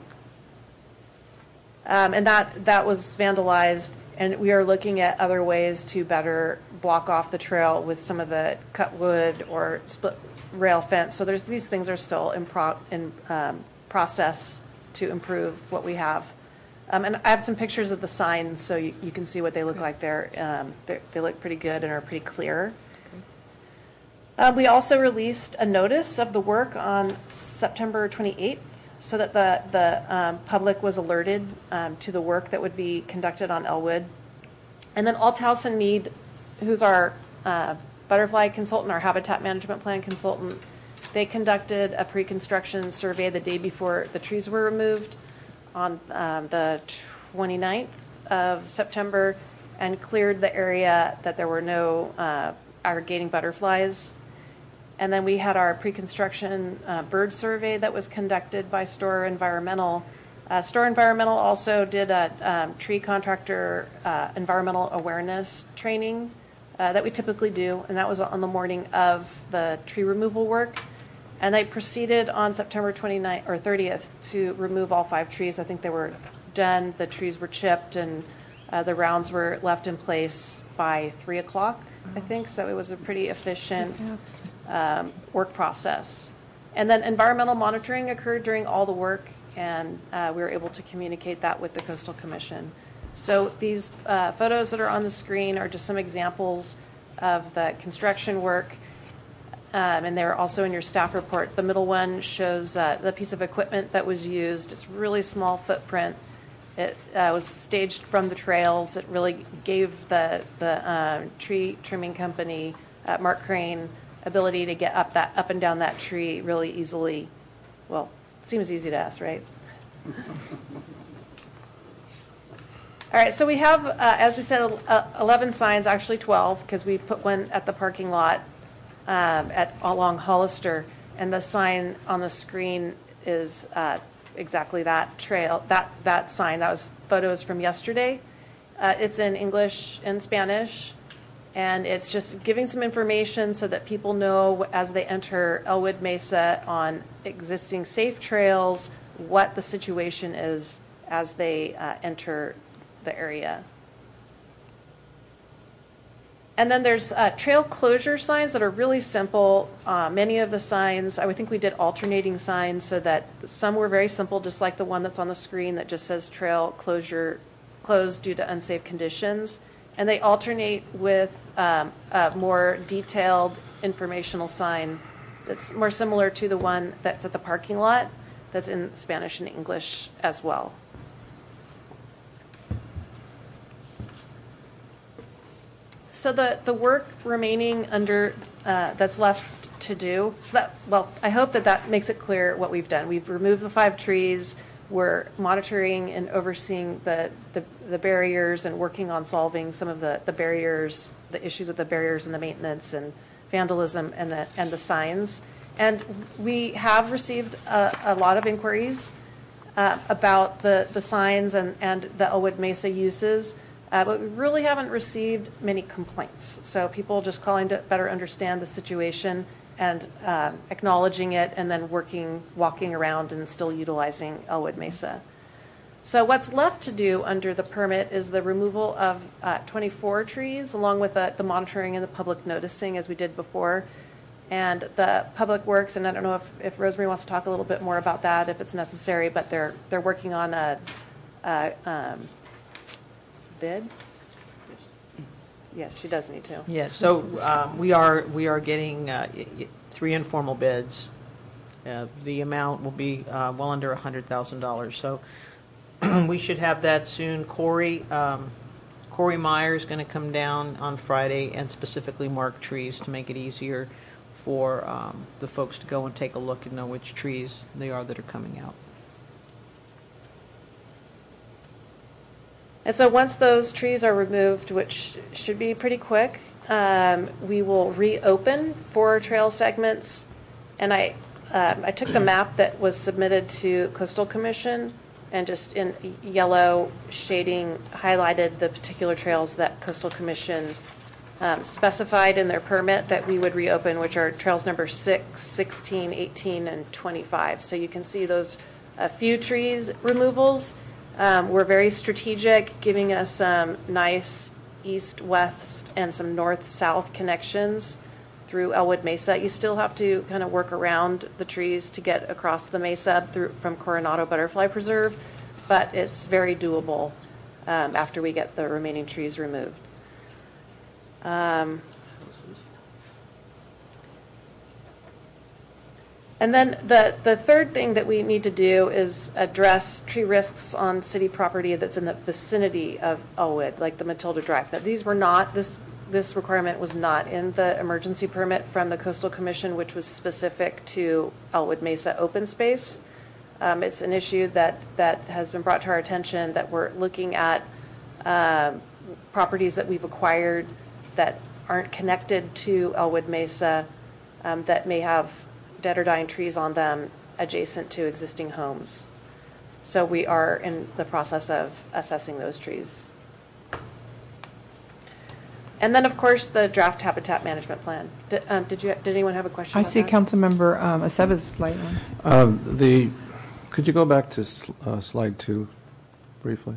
and that was vandalized. And we are looking at other ways to better block off the trail with some of the cut wood or split rail fence. So these things are still in process to improve what we have. And I have some pictures of the signs so you can see what they look like there. They look pretty good and are pretty clear. We also released a notice of the work on September 28th so that the public was alerted to the work that would be conducted on Elwood. And then Althouse and Mead, who's our butterfly consultant, our habitat management plan consultant, they conducted a pre-construction survey the day before the trees were removed on the 29th of September and cleared the area that there were no aggregating butterflies. And then we had our pre-construction bird survey that was conducted by Storer Environmental. Storer Environmental also did a tree contractor environmental awareness training that we typically do, and that was on the morning of the tree removal work. And they proceeded on September 29th or 30th to remove all 5 trees. I think they were done. The trees were chipped, and the rounds were left in place by 3 o'clock, I think. So it was a pretty efficient work process. And then environmental monitoring occurred during all the work, and we were able to communicate that with the Coastal Commission. So these photos that are on the screen are just some examples of the construction work. And they're also in your staff report. The middle one shows the piece of equipment that was used. It's a really small footprint. It was staged from the trails. It really gave the tree trimming company, Mark Crane, ability to get up and down that tree really easily. Well, it seems easy to us, right? All right, so we have, as we said, 11 signs, actually 12, because we put one at the parking lot along Hollister, and the sign on the screen is exactly that trail, that sign. That was photos from yesterday. It's in English and Spanish, and it's just giving some information so that people know as they enter Elwood Mesa on existing safe trails what the situation is as they enter the area. And then there's trail closure signs that are really simple. Many of the signs, I would think we did alternating signs so that some were very simple, just like the one that's on the screen that just says trail closure closed due to unsafe conditions. And they alternate with a more detailed informational sign that's more similar to the one that's at the parking lot that's in Spanish and English as well. So the work remaining under that's left to do. So I hope that makes it clear what we've done. We've removed the 5 trees. We're monitoring and overseeing the barriers and working on solving some of the barriers, the issues with the barriers and the maintenance and vandalism and the signs. And we have received a lot of inquiries about the signs and the Elwood Mesa uses. But we really haven't received many complaints. So people just calling to better understand the situation and acknowledging it and then walking around and still utilizing Elwood Mesa. So what's left to do under the permit is the removal of 24 trees, along with the monitoring and the public noticing, as we did before. And the Public Works, and I don't know if Rosemary wants to talk a little bit more about that, if it's necessary, but they're working on a bid. Yes, she does need to. Yeah, so we are getting 3 informal bids. The amount will be well under $100,000. So we should have that soon. Corey Meyer is going to come down on Friday and specifically mark trees to make it easier for the folks to go and take a look and know which trees they are that are coming out. And so once those trees are removed, which should be pretty quick, we will reopen 4 trail segments. And I took the map that was submitted to Coastal Commission and just in yellow shading highlighted the particular trails that Coastal Commission specified in their permit that we would reopen, which are trails number 6, 16, 18, and 25. So you can see those few trees removals were very strategic, giving us some nice east-west and some north-south connections through Elwood Mesa. You still have to kind of work around the trees to get across the mesa from Coronado Butterfly Preserve, but it's very doable after we get the remaining trees removed. And then the third thing that we need to do is address tree risks on city property that's in the vicinity of Elwood, like the Matilda Drive. Now, these were not, this requirement was not in the emergency permit from the Coastal Commission, which was specific to Elwood Mesa open space. It's an issue that has been brought to our attention that we're looking at properties that we've acquired that aren't connected to Elwood Mesa that may have dead or dying trees on them adjacent to existing homes. So we are in the process of assessing those trees. And then, of course, the draft habitat management plan. Did anyone have a question? I about see that? Councilmember Aceves' light on. Could you go back to slide 2 briefly?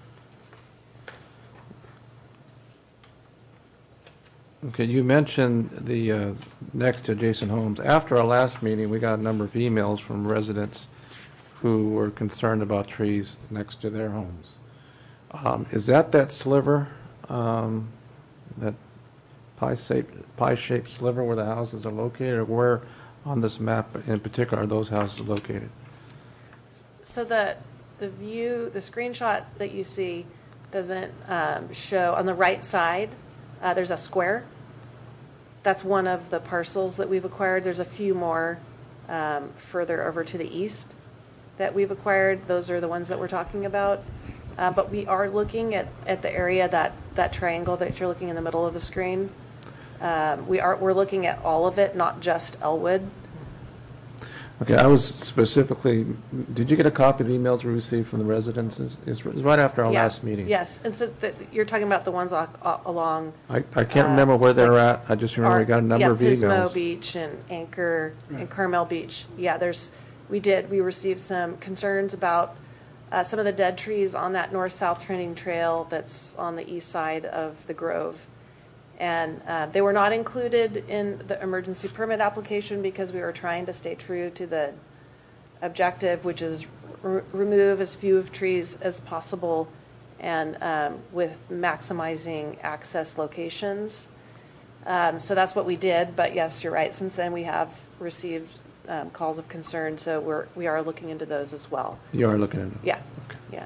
Okay, you mentioned the next to adjacent homes. After our last meeting, we got a number of emails from residents who were concerned about trees next to their homes. Is that sliver, that pie-shaped sliver where the houses are located, or where on this map in particular are those houses located? So the view, the screenshot that you see doesn't show on the right side. There's a square. That's one of the parcels that we've acquired. There's a few more further over to the east that we've acquired. Those are the ones that we're talking about. But we are looking at the area, that triangle that you're looking in the middle of the screen. We're looking at all of it, not just Elwood. Okay, I was specifically, did you get a copy of the emails we received from the residents? It's right after our last meeting. Yes, and so you're talking about the ones along. I can't remember where they're at. I just remember we got a number of emails. Pismo Beach and Anchor and Carmel Beach. Yeah, we received some concerns about some of the dead trees on that north-south trending trail that's on the east side of the Grove. And they were not included in the emergency permit application because we were trying to stay true to the objective, which is remove as few of trees as possible and with maximizing access locations. So that's what we did. But yes, you're right. Since then, we have received calls of concern. So we are looking into those as well. You are looking into them? Yeah. Okay. Yeah.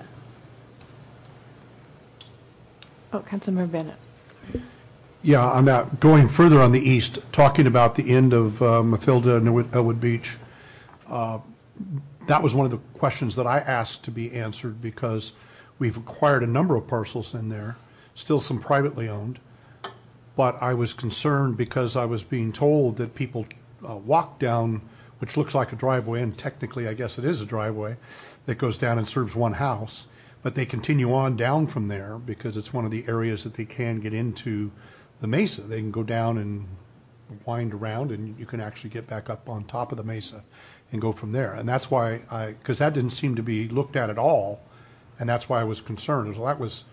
Oh, Councilmember Bennett. Yeah, I'm not going further on the east, talking about the end of Matilda and Elwood Beach. That was one of the questions that I asked to be answered because we've acquired a number of parcels in there, still some privately owned. But I was concerned because I was being told that people walk down, which looks like a driveway, and technically I guess it is a driveway, that goes down and serves one house. But they continue on down from there because it's one of the areas that they can get into the mesa. They can go down and wind around, and you can actually get back up on top of the mesa and go from there. And that's why because that didn't seem to be looked at all And that's why I was concerned. That was,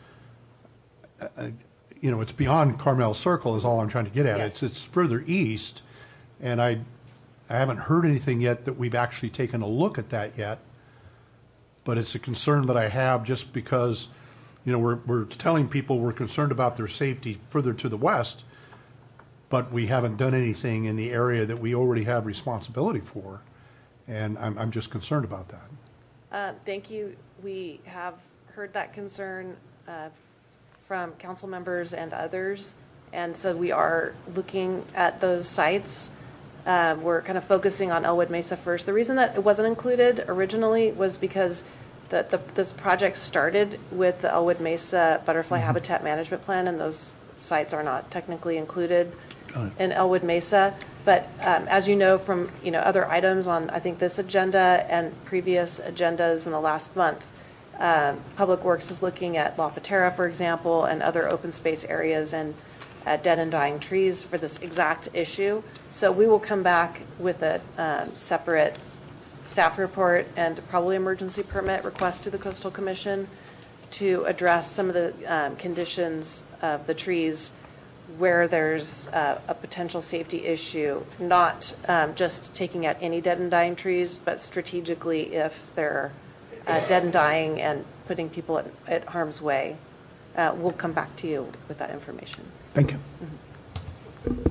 it's beyond Carmel Circle is all I'm trying to get at. Yes. It's further east, and I haven't heard anything yet that we've actually taken a look at that yet. But it's a concern that I have just because, we're telling people we're concerned about their safety further to the west, but we haven't done anything in the area that we already have responsibility for. And I'm just concerned about that. Thank you. We have heard that concern from council members and others, and so we are looking at those sites. We're kind of focusing on Elwood Mesa first. The reason that it wasn't included originally was because this project started with the Elwood Mesa Butterfly Habitat Management Plan, and those sites are not technically included in Elwood Mesa. But as you know from other items on I think this agenda and previous agendas in the last month, Public Works is looking at La Patera, for example, and other open space areas and dead and dying trees for this exact issue. So we will come back with a separate staff report and probably emergency permit request to the Coastal Commission to address some of the conditions of the trees where there's a potential safety issue, not just taking out any dead and dying trees, but strategically if they're dead and dying and putting people at harm's way. We'll come back to you with that information. Thank you. Mm-hmm.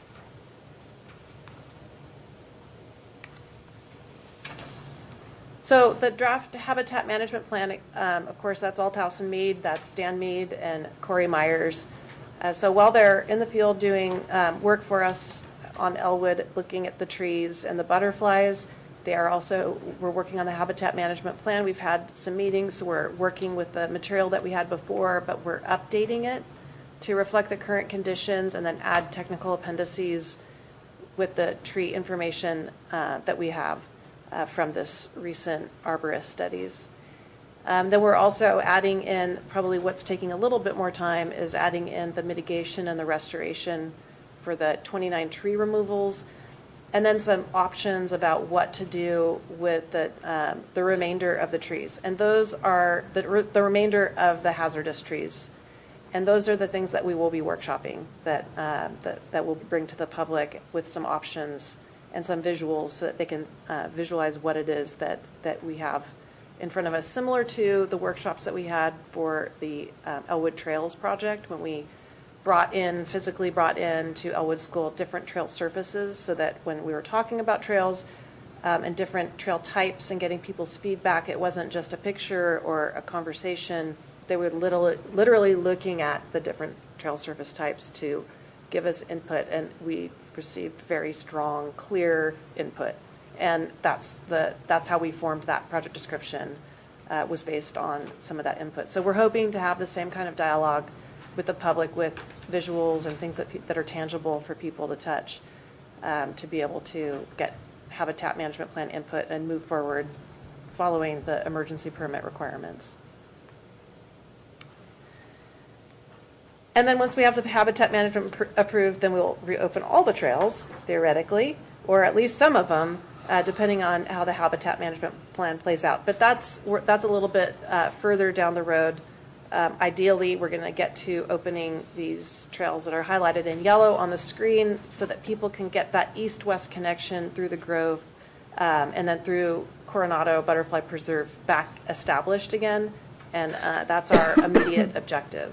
So the draft habitat management plan, of course, that's all Towson Mead, that's Dan Mead and Corey Myers. So while they're in the field doing work for us on Elwood, looking at the trees and the butterflies, we're working on the habitat management plan. We've had some meetings. We're working with the material that we had before, but we're updating it to reflect the current conditions and then add technical appendices with the tree information that we have from this recent arborist studies. Then we're also adding in, probably what's taking a little bit more time, is adding in the mitigation and the restoration for the 29 tree removals, and then some options about what to do with the remainder of the trees. And those are the remainder of the hazardous trees. And those are the things that we will be workshopping that we'll bring to the public with some options and some visuals so that they can visualize what it is that we have in front of us, similar to the workshops that we had for the Elwood Trails project when we physically brought in to Elwood School different trail surfaces, so that when we were talking about trails and different trail types and getting people's feedback, it wasn't just a picture or a conversation. They were literally looking at the different trail surface types to give us input, and we received very strong, clear input. And that's how we formed that project description, was based on some of that input. So we're hoping to have the same kind of dialogue with the public, with visuals and things that are tangible for people to touch, to be able to get habitat management plan input and move forward following the emergency permit requirements. And then once we have the habitat management approved, then we'll reopen all the trails, theoretically, or at least some of them, depending on how the habitat management plan plays out. But that's a little bit further down the road. Ideally, we're going to get to opening these trails that are highlighted in yellow on the screen so that people can get that east-west connection through the Grove and then through Coronado Butterfly Preserve back established again. And that's our immediate objective.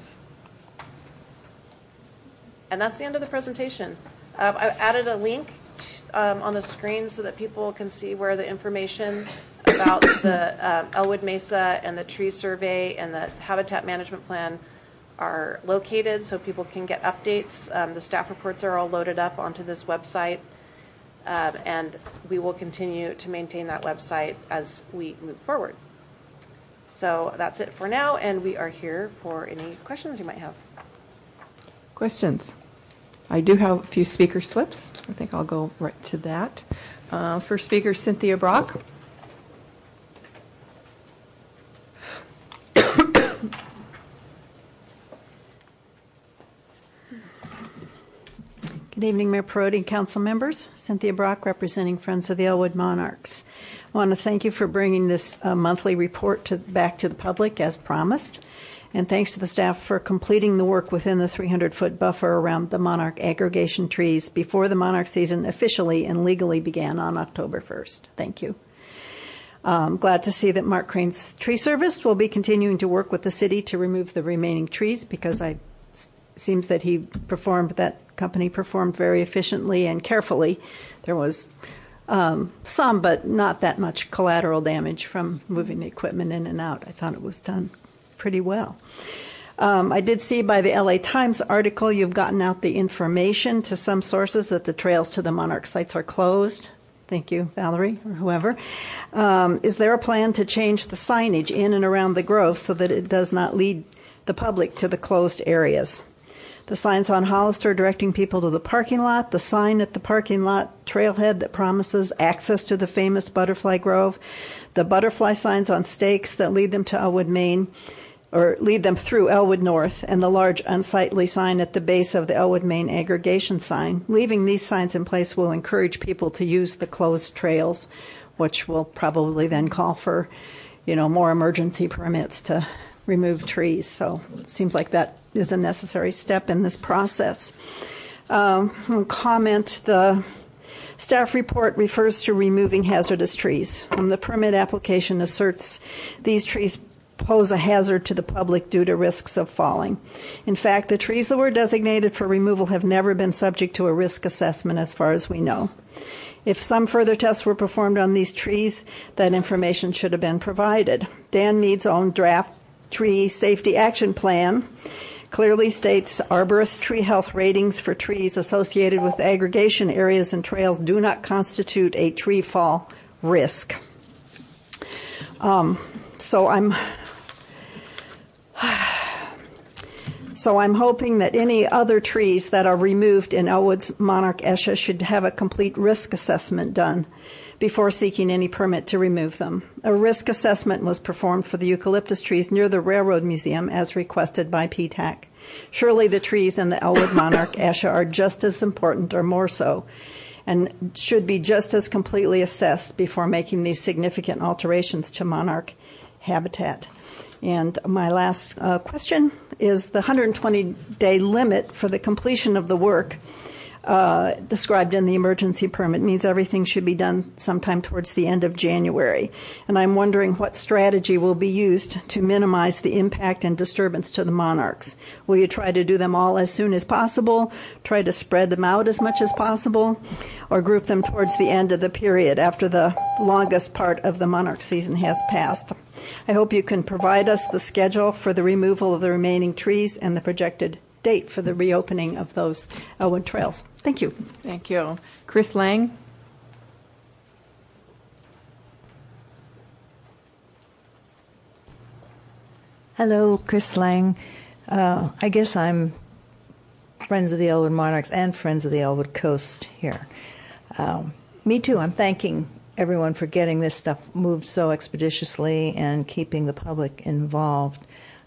And that's the end of the presentation. I added a link on the screen so that people can see where the information about the Elwood Mesa and the tree survey and the habitat management plan are located, so people can get updates. The staff reports are all loaded up onto this website, and we will continue to maintain that website as we move forward. So that's it for now, and we are here for any questions you might have. Questions? I do have a few speaker slips. I think I'll go right to that. First speaker, Cynthia Brock. Good evening, Mayor Perotti and council members. Cynthia Brock, representing Friends of the Elwood Monarchs. I want to thank you for bringing this monthly report back to the public as promised. And thanks to the staff for completing the work within the 300-foot buffer around the monarch aggregation trees before the monarch season officially and legally began on October 1st. Thank you. Glad to see that Mark Crane's Tree Service will be continuing to work with the city to remove the remaining trees, because it seems that that company performed very efficiently and carefully. There was some, but not that much collateral damage from moving the equipment in and out. I thought it was done pretty well. I did see by the LA Times article you've gotten out the information to some sources that the trails to the monarch sites are closed. Thank you, Valerie, or whoever. Is there a plan to change the signage in and around the grove so that it does not lead the public to the closed areas? The signs on Hollister directing people to the parking lot, the sign at the parking lot trailhead that promises access to the famous Butterfly Grove, the butterfly signs on stakes that lead them to Elwood, Maine, or lead them through Elwood North, and the large unsightly sign at the base of the Elwood, Maine aggregation sign. Leaving these signs in place will encourage people to use the closed trails, which will probably then call for, more emergency permits to remove trees. So it seems like that is a necessary step in this process. Comment, the staff report refers to removing hazardous trees. The permit application asserts these trees pose a hazard to the public due to risks of falling. In fact, the trees that were designated for removal have never been subject to a risk assessment as far as we know. If some further tests were performed on these trees, that information should have been provided. Dan Mead's own draft tree safety action plan clearly states arborist tree health ratings for trees associated with aggregation areas and trails do not constitute a tree fall risk. So I'm hoping that any other trees that are removed in Elwood's monarch Escha should have a complete risk assessment done before seeking any permit to remove them. A risk assessment was performed for the eucalyptus trees near the Railroad Museum as requested by PTAC. Surely the trees in the Elwood monarch Escha are just as important or more so, and should be just as completely assessed before making these significant alterations to monarch habitat. And my last question is the 120-day limit for the completion of the work described in the emergency permit means everything should be done sometime towards the end of January. And I'm wondering what strategy will be used to minimize the impact and disturbance to the monarchs. Will you try to do them all as soon as possible, try to spread them out as much as possible, or group them towards the end of the period after the longest part of the monarch season has passed? I hope you can provide us the schedule for the removal of the remaining trees and the projected date for the reopening of those Elwood trails. Thank you. Thank you. Chris Lang. Hello, Chris Lang. I guess I'm Friends of the Elwood Monarchs and Friends of the Elwood Coast here. Me too. I'm thanking everyone for getting this stuff moved so expeditiously and keeping the public involved.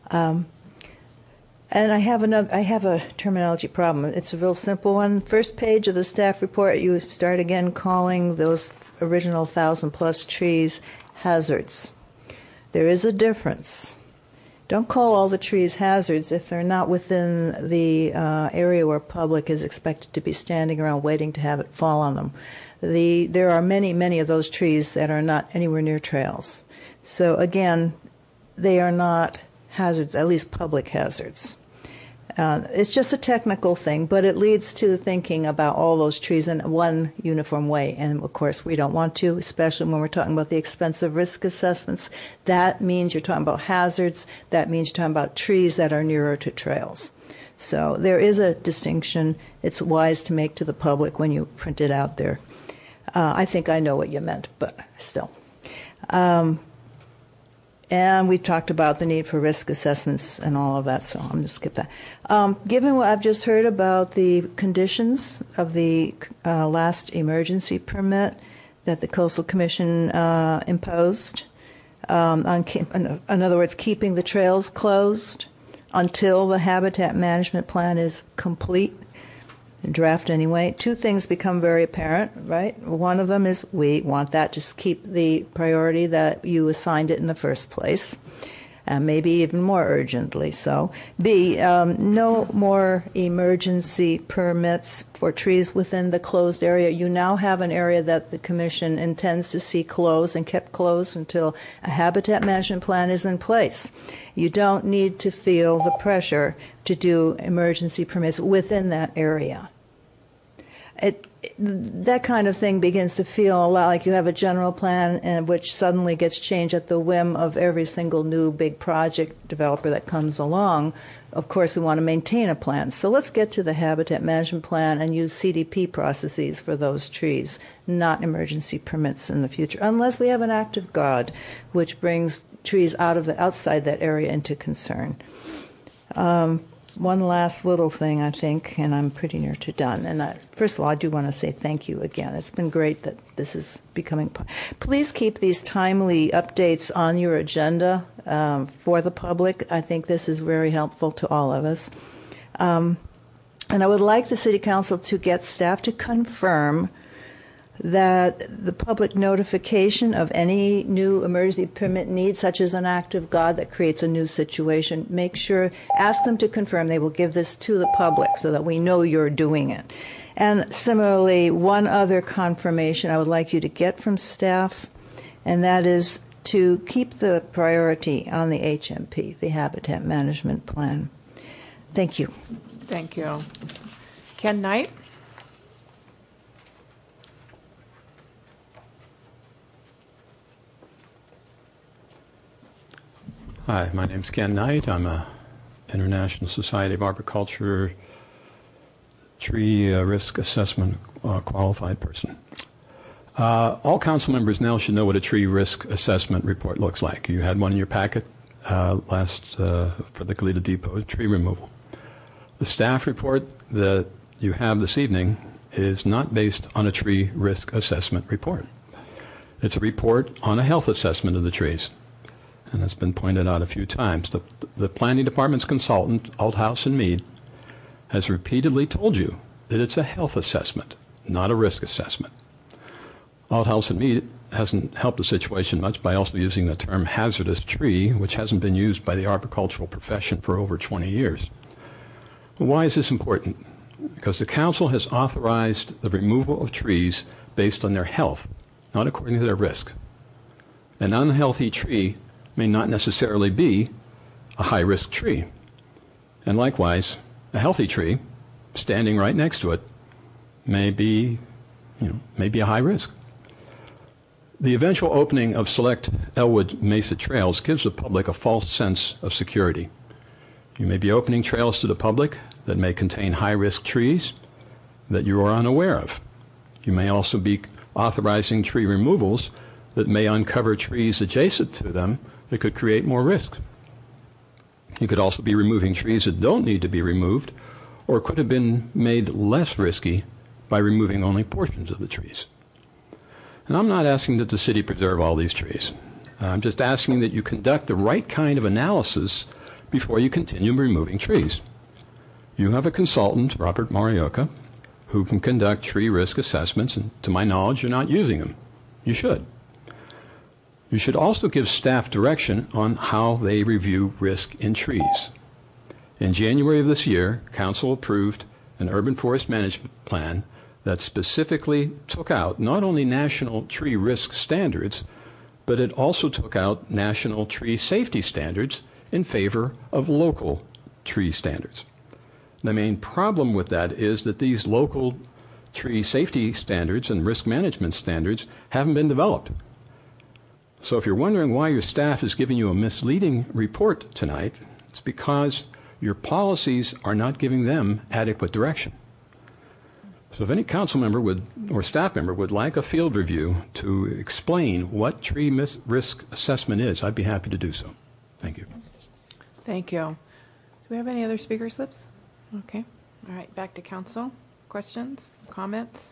And I have a terminology problem. It's a real simple one. First page of the staff report, you start again calling those original 1,000+ trees hazards. There is a difference. Don't call all the trees hazards if they're not within the area where public is expected to be standing around waiting to have it fall on them. There are many, many of those trees that are not anywhere near trails. So again, they are not hazards, at least public hazards. It's just a technical thing, but it leads to thinking about all those trees in one uniform way. And of course, we don't want to, especially when we're talking about the expensive risk assessments. That means you're talking about hazards. That means you're talking about trees that are nearer to trails. So there is a distinction. It's wise to make to the public when you print it out there. I think I know what you meant, but still. And we talked about the need for risk assessments and all of that, so I'm going to skip that. Given what I've just heard about the conditions of the last emergency permit that the Coastal Commission imposed, in other words, keeping the trails closed until the habitat management plan is complete, draft anyway, two things become very apparent, right? One of them is we want that to keep the priority that you assigned it in the first place, and maybe even more urgently so. B, no more emergency permits for trees within the closed area. You now have an area that the Commission intends to see closed and kept closed until a habitat management plan is in place. You don't need to feel the pressure to do emergency permits within that area. That kind of thing begins to feel a lot like you have a general plan and which suddenly gets changed at the whim of every single new big project developer that comes along. Of course, we want to maintain a plan. So let's get to the habitat management plan and use CDP processes for those trees, not emergency permits in the future, unless we have an act of God, which brings trees outside that area into concern. One last little thing, I think, and I'm pretty near to done. And first of all, I do want to say thank you again. It's been great that this is becoming. Please keep these timely updates on your agenda for the public. I think this is very helpful to all of us. And I would like the City Council to get staff to confirm that the public notification of any new emergency permit need, such as an act of God that creates a new situation, ask them to confirm they will give this to the public so that we know you're doing it. And similarly, one other confirmation I would like you to get from staff, and that is to keep the priority on the HMP, the Habitat Management Plan. Thank you. Thank you. Ken Knight? Hi, my name's Ken Knight. I'm a International Society of Arboriculture tree risk assessment qualified person. All council members now should know what a tree risk assessment report looks like. You had one in your packet for the Goleta Depot tree removal. The staff report that you have this evening is not based on a tree risk assessment report. It's a report on a health assessment of the trees. And it's been pointed out a few times. The planning department's consultant, Althouse and Mead, has repeatedly told you that it's a health assessment, not a risk assessment. Althouse and Mead hasn't helped the situation much by also using the term hazardous tree, which hasn't been used by the arboricultural profession for over 20 years. Well, why is this important? Because the council has authorized the removal of trees based on their health, not according to their risk. An unhealthy tree may not necessarily be a high-risk tree. And likewise, a healthy tree standing right next to it may be a high risk. The eventual opening of select Elwood Mesa trails gives the public a false sense of security. You may be opening trails to the public that may contain high-risk trees that you are unaware of. You may also be authorizing tree removals that may uncover trees adjacent to them that could create more risk. You could also be removing trees that don't need to be removed or could have been made less risky by removing only portions of the trees. And I'm not asking that the city preserve all these trees. I'm just asking that you conduct the right kind of analysis before you continue removing trees. You have a consultant, Robert Morioka, who can conduct tree risk assessments, and to my knowledge, you're not using them. You should. You should also give staff direction on how they review risk in trees. In January of this year, Council approved an urban forest management plan that specifically took out not only national tree risk standards, but it also took out national tree safety standards in favor of local tree standards. The main problem with that is that these local tree safety standards and risk management standards haven't been developed. So if you're wondering why your staff is giving you a misleading report tonight, it's because your policies are not giving them adequate direction. So if any council member or staff member would like a field review to explain what tree risk assessment is, I'd be happy to do so. Thank you. Thank you. Do we have any other speaker slips? Okay. All right, back to council. Questions, comments?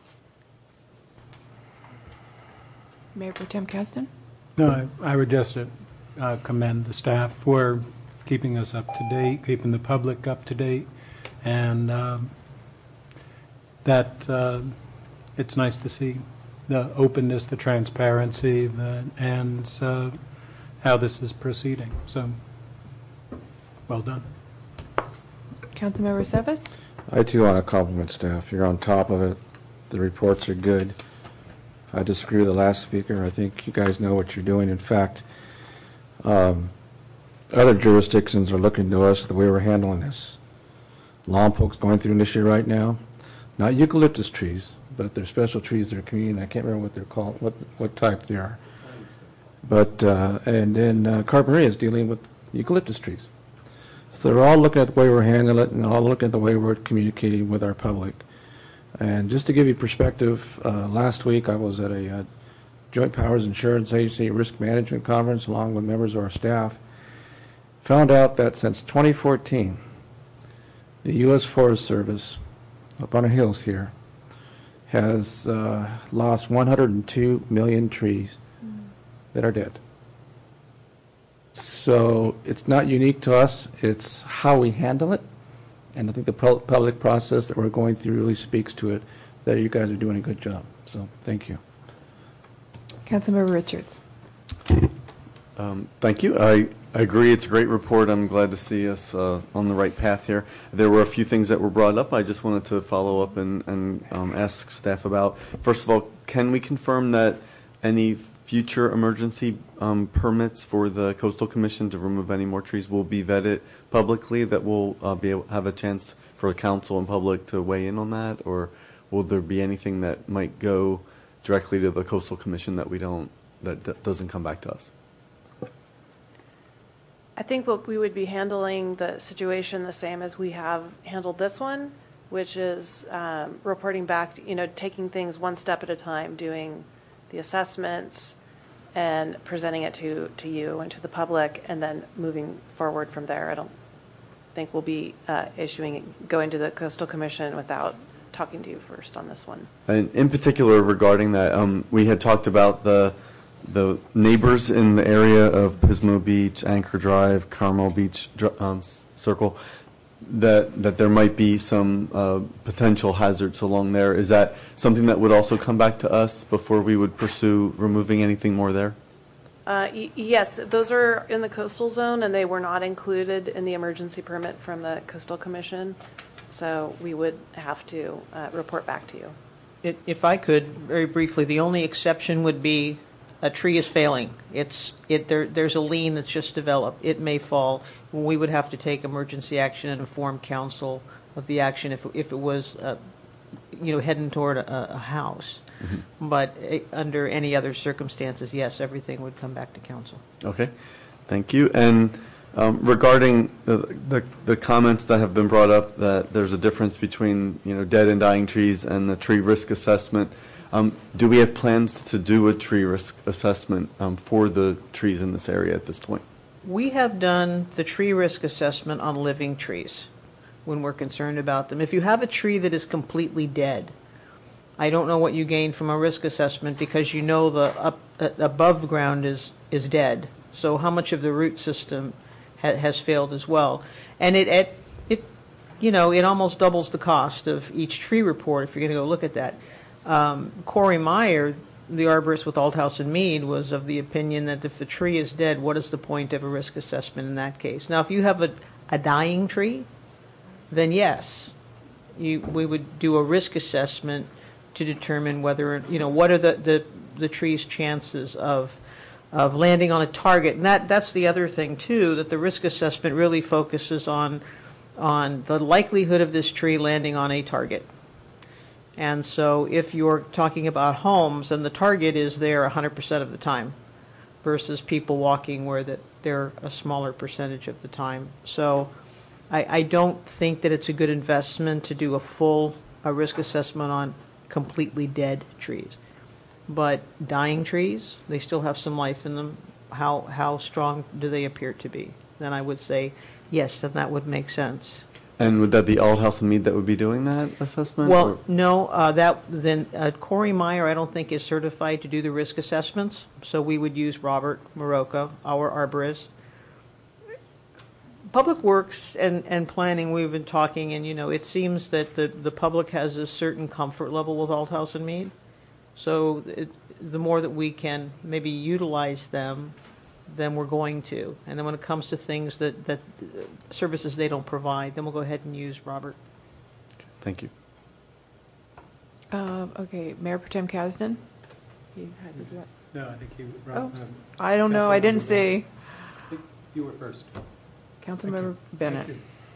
Mayor Pro Tem Kasdan? No, I would just commend the staff for keeping us up to date, keeping the public up to date, and that it's nice to see the openness, the transparency, and how this is proceeding. So, well done. Councilmember Seves? I too want to compliment staff. You're on top of it. The reports are good. I disagree with the last speaker. I think you guys know what you're doing. In fact, other jurisdictions are looking to us the way we're handling this. Lompoc's going through an issue right now. Not eucalyptus trees, but they're special trees that are community. I can't remember what they're called, what type they are. But and then Carpinteria is dealing with eucalyptus trees. So they're all looking at the way we're handling it, and all looking at the way we're communicating with our public. And just to give you perspective, last week I was at a Joint Powers Insurance Agency Risk Management Conference along with members of our staff. Found out that since 2014, the U.S. Forest Service, up on the hills here, has lost 102 million trees that are dead. So it's not unique to us, it's how we handle it. And I think the public process that we're going through really speaks to it, that you guys are doing a good job. So thank you. Councilmember Richards. Thank you. I agree. It's a great report. I'm glad to see us on the right path here. There were a few things that were brought up. I just wanted to follow up and ask staff about. First of all, can we confirm that any future emergency permits for the Coastal Commission to remove any more trees will be vetted publicly, that we'll have a chance for the council and public to weigh in on that? Or will there be anything that might go directly to the Coastal Commission that doesn't come back to us? I think we would be handling the situation the same as we have handled this one, which is reporting back, taking things one step at a time, doing the assessments and presenting it to you and to the public, and then moving forward from there. I don't think we'll be going to the Coastal Commission without talking to you first on this one. And in particular regarding that, we had talked about the neighbors in the area of Pismo Beach, Anchor Drive, Carmel Beach Circle, that there might be some potential hazards along there. Is that something that would also come back to us before we would pursue removing anything more there? Yes, those are in the coastal zone, and they were not included in the emergency permit from the Coastal Commission. So we would have to report back to you. If I could, very briefly, the only exception would be a tree is failing. There's a lien that's just developed. It may fall. We would have to take emergency action and inform council of the action if it was, heading toward a house. Mm-hmm. But under any other circumstances, yes, everything would come back to council. Okay, thank you. And regarding the comments that have been brought up, that there's a difference between dead and dying trees and the tree risk assessment. Do we have plans to do a tree risk assessment for the trees in this area at this point? We have done the tree risk assessment on living trees when we're concerned about them. If you have a tree that is completely dead, I don't know what you gain from a risk assessment, because the above ground is dead. So how much of the root system has failed as well? And it almost doubles the cost of each tree report if you're going to go look at that. Corey Meyer, the arborist with Althouse and Mead, was of the opinion that if the tree is dead, what is the point of a risk assessment in that case? Now, if you have a dying tree, then yes, we would do a risk assessment to determine whether, what are the tree's chances of landing on a target. And that's the other thing, too, that the risk assessment really focuses on the likelihood of this tree landing on a target. And so if you're talking about homes, then the target is there 100% of the time versus people walking where they're a smaller percentage of the time. So I don't think that it's a good investment to do a risk assessment on completely dead trees. But dying trees, they still have some life in them. How strong do they appear to be? Then I would say, yes, then that would make sense. And would that be Althouse and Mead that would be doing that assessment? Well, no. Corey Meyer, I don't think, is certified to do the risk assessments. So we would use Robert Marocco, our arborist. Public Works and Planning, we've been talking, and it seems that the public has a certain comfort level with Althouse and Mead. So the more that we can maybe utilize them, then we're going to. And then when it comes to things that services they don't provide, then we'll go ahead and use Robert. Thank you. Okay, Mayor Pro Tem Kasdan? No, I think you. I don't know. I didn't see. You were first. Councilmember Bennett.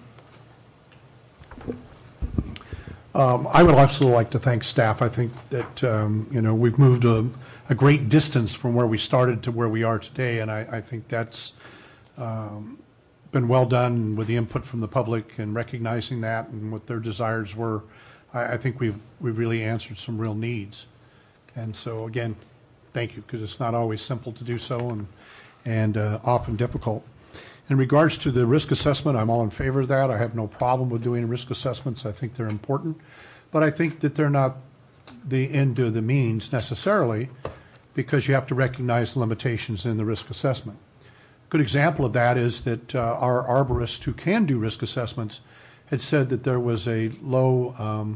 I would also like to thank staff. I think that we've moved a great distance from where we started to where we are today, and I think that's been well done with the input from the public and recognizing that and what their desires were. I think we've really answered some real needs, and so again, thank you, because it's not always simple to do so and often difficult. In regards to the risk assessment, I'm all in favor of that. I have no problem with doing risk assessments. I think they're important, but I think that they're not the end of the means necessarily, because you have to recognize the limitations in the risk assessment. A good example of that is that our arborists who can do risk assessments had said that there was a low,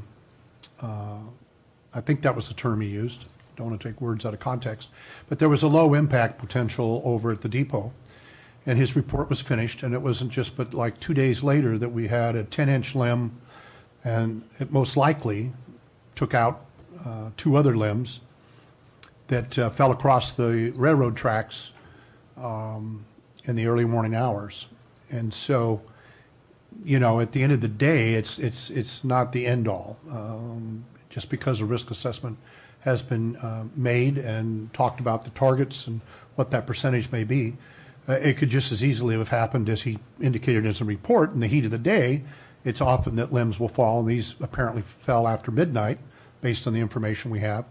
I think that was the term he used, don't want to take words out of context, but there was a low impact potential over at the depot. And his report was finished, and it wasn't just but like 2 days later that we had a 10-inch limb, and it most likely took out 2 other limbs that fell across the railroad tracks in the early morning hours. And so, at the end of the day, it's not the end all. Just because a risk assessment has been made and talked about the targets and what that percentage may be, it could just as easily have happened, as he indicated as a report, in the heat of the day. It's often that limbs will fall, and these apparently fell after midnight, based on the information we have.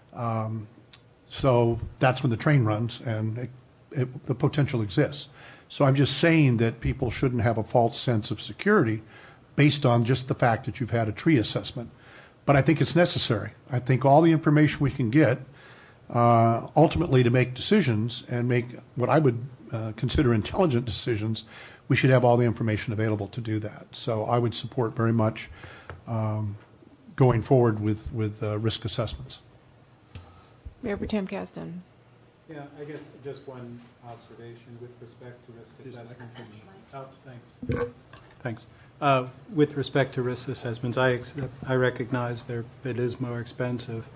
So that's when the train runs, and the potential exists. So I'm just saying that people shouldn't have a false sense of security based on just the fact that you've had a tree assessment. But I think it's necessary. I think all the information we can get, ultimately to make decisions and make what I would consider intelligent decisions, we should have all the information available to do that. So I would support very much going forward with risk assessments. Mayor Pro Tem Kasdan. Yeah, I guess just one observation with respect to risk assessment. Oh, thanks. With respect to risk assessments, I recognize it is more expensive.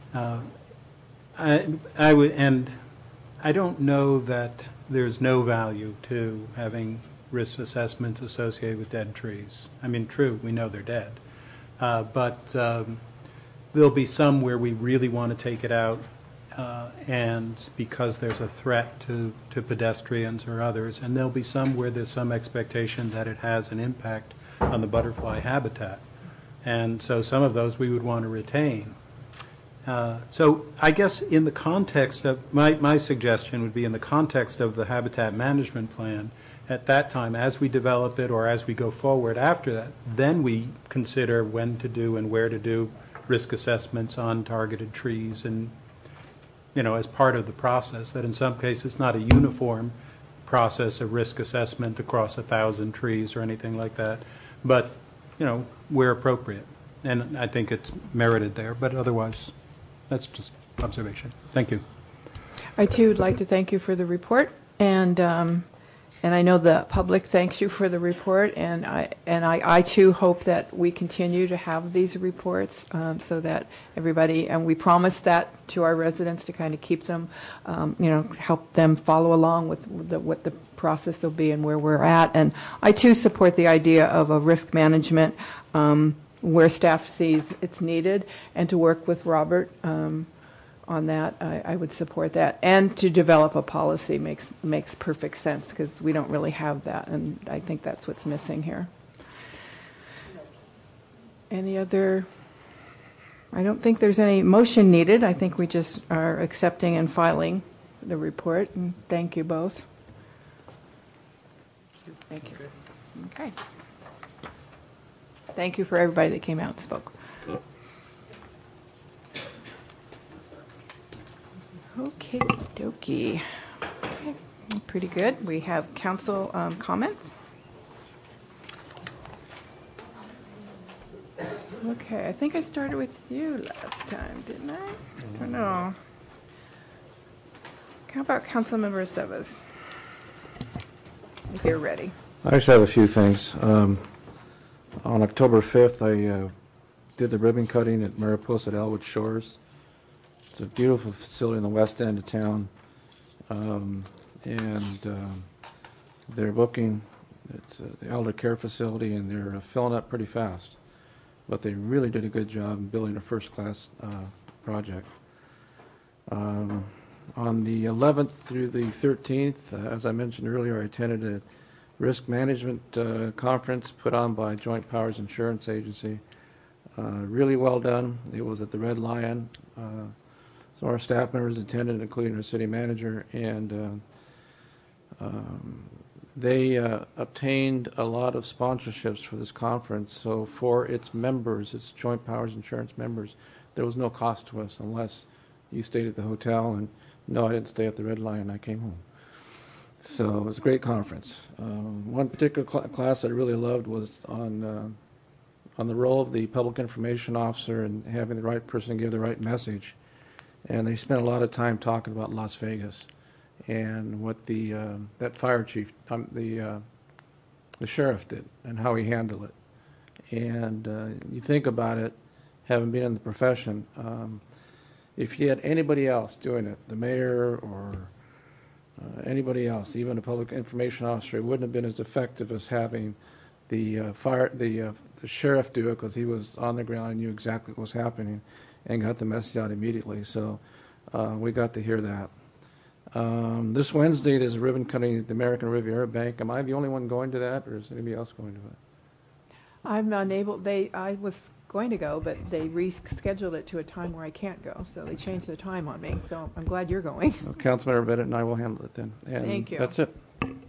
I don't know that there's no value to having risk assessments associated with dead trees. I mean, true, we know they're dead, but there'll be some where we really want to take it out, and because there's a threat to pedestrians or others, and there'll be some where there's some expectation that it has an impact on the butterfly habitat, and so some of those we would want to retain. So I guess in the context of, my suggestion would be in the context of the habitat management plan, at that time, as we develop it or as we go forward after that, then we consider when to do and where to do risk assessments on targeted trees, and as part of the process, that in some cases not a uniform process of risk assessment across 1,000 trees or anything like that, but where appropriate. And I think it's merited there, but otherwise, that's just observation. Thank you. I too would like to thank you for the report, and I know the public thanks you for the report, and I too hope that we continue to have these reports so that everybody, and we promise that to our residents to kind of keep them, help them follow along with what the process will be and where we're at. And I too support the idea of a risk management where staff sees it's needed, and to work with Robert on that. I would support that, and to develop a policy makes perfect sense, because we don't really have that, and I think that's what's missing here. Any other? I don't think there's any motion needed. I think we just are accepting and filing the report, and thank you both. Thank you. Okay. Thank you for everybody that came out and spoke. Okay, dokie. Okay, pretty good. We have council comments. Okay, I think I started with you last time, didn't I? I don't know. How about Councilmember Sevas? If you're ready. I actually have a few things. On October 5th, I did the ribbon cutting at Mariposa at Elwood Shores. It's a beautiful facility in the west end of town. They're booking, it's the elder care facility, and they're filling up pretty fast. But they really did a good job in building a first-class project. On the 11th through the 13th, as I mentioned earlier, I attended a risk management conference put on by Joint Powers Insurance Agency. Really well done. It was at the Red Lion. So our staff members attended, including our city manager, and they obtained a lot of sponsorships for this conference. So for its members, its Joint Powers Insurance members, there was no cost to us unless you stayed at the hotel. And no, I didn't stay at the Red Lion. I came home. So it was a great conference. One particular class I really loved was on the role of the public information officer and having the right person give the right message. And they spent a lot of time talking about Las Vegas and what that fire chief, the sheriff did and how he handled it. And you think about it, having been in the profession, if you had anybody else doing it, the mayor or anybody else, even a public information officer, it wouldn't have been as effective as having the sheriff do it, because he was on the ground and knew exactly what was happening and got the message out immediately. So we got to hear that. This Wednesday, there's a ribbon cutting at the American Riviera Bank. Am I the only one going to that, or is anybody else going to it? I'm unable. I was going to go, but they rescheduled it to a time where I can't go, so they changed the time on me. So I'm glad you're going. So Councilmember Bennett and I will handle it then. And thank you. That's it.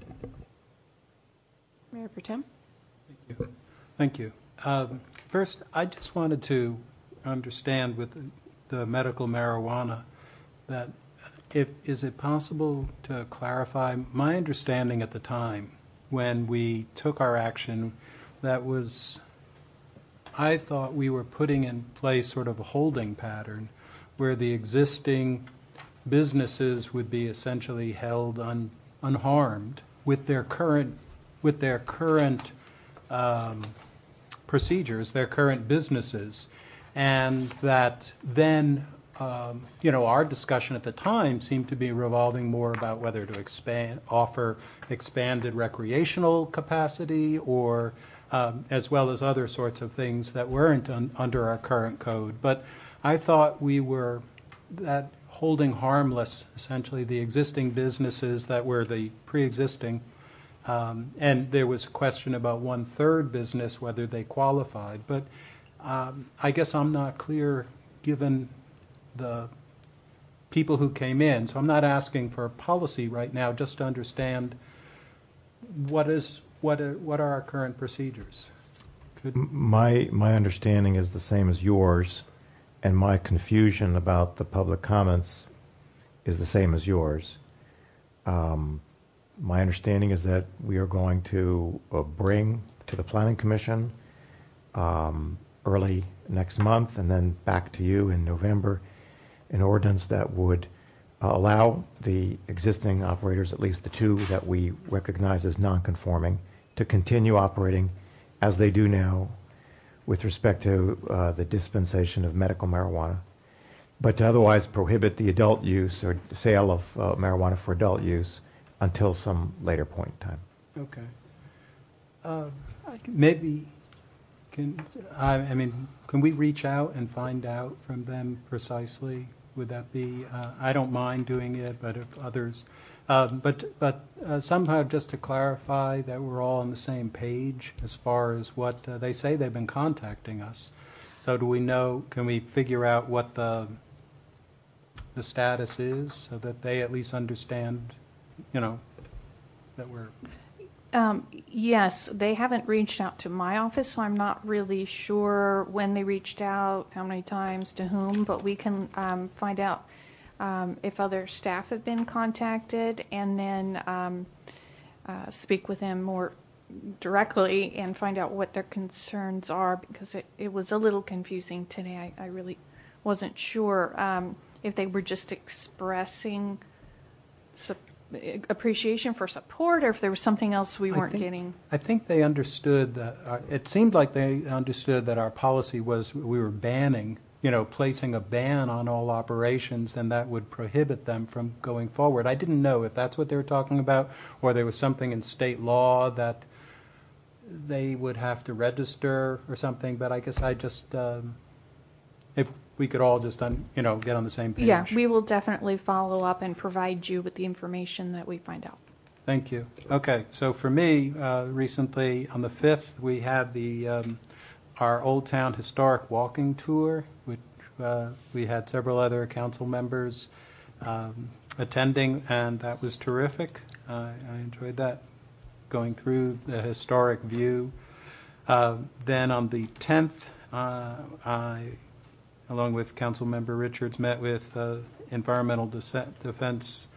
Mayor Pro Tem. Thank you. First, I just wanted to understand with the medical marijuana that is it possible to clarify? My understanding at the time when we took our action, I thought we were putting in place sort of a holding pattern where the existing businesses would be essentially held unharmed with their current procedures, their current businesses, and that then our discussion at the time seemed to be revolving more about whether to offer expanded recreational capacity or as well as other sorts of things that weren't under our current code. But I thought we were holding harmless essentially the existing businesses that were the pre-existing, and there was a question about 1/3 business, whether they qualified. But I guess I'm not clear given the people who came in. So I'm not asking for a policy right now, just to understand what are our current procedures. My understanding is the same as yours, and my confusion about the public comments is the same as yours. My understanding is that we are going to bring to the Planning Commission early next month and then back to you in November an ordinance that would allow the existing operators, at least the two that we recognize as non-conforming, to continue operating as they do now with respect to the dispensation of medical marijuana, but to otherwise prohibit the adult use or sale of marijuana for adult use until some later point in time. Okay. Maybe can we reach out and find out from them precisely? Would that be? I don't mind doing it, but if others, but somehow just to clarify that we're all on the same page as far as what they say they've been contacting us. So do we know? Can we figure out what the status is so that they at least understand? That we're... Yes, they haven't reached out to my office, so I'm not really sure when they reached out, how many times, to whom, but we can find out if other staff have been contacted and then speak with them more directly and find out what their concerns are, because it was a little confusing today. I really wasn't sure if they were just expressing appreciation for support, or if there was something else we weren't getting. I think they understood that. It seemed like they understood that our policy was we were banning, placing a ban on all operations, and that would prohibit them from going forward. I didn't know if that's what they were talking about, or there was something in state law that they would have to register or something. But I guess I just, if we could all just, get on the same page. Yeah, we will definitely follow up and provide you with the information that we find out. Thank you. Okay, so for me, recently on the 5th, we had our Old Town Historic Walking Tour, which we had several other council members attending, and that was terrific. I enjoyed that, going through the historic view. Then on the 10th, I, along with Councilmember Richards, met with Environmental Defense,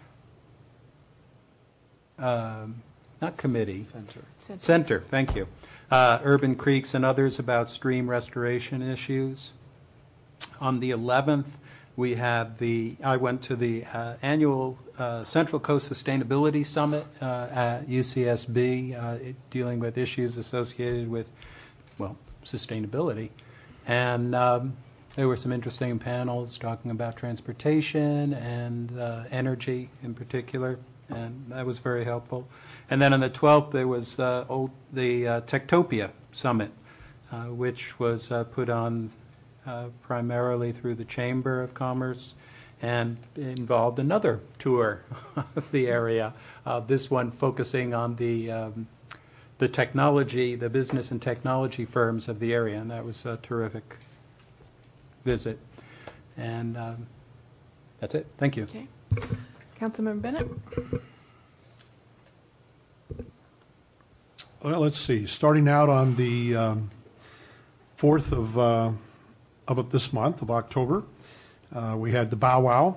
not committee. Center, thank you. Urban Creeks and others about stream restoration issues. On the 11th, I went to the annual Central Coast Sustainability Summit at UCSB, dealing with issues associated with, sustainability. And there were some interesting panels talking about transportation and energy in particular, and that was very helpful. And then on the 12th, there was the Techtopia Summit, which was put on primarily through the Chamber of Commerce, and involved another tour of the area. This one focusing on the technology, the business and technology firms of the area, and that was a terrific visit. And that's it. Thank you. Okay. Councilmember Bennett? Well, let's see. Starting out on the 4th of this month, of October, we had the Bow Wow.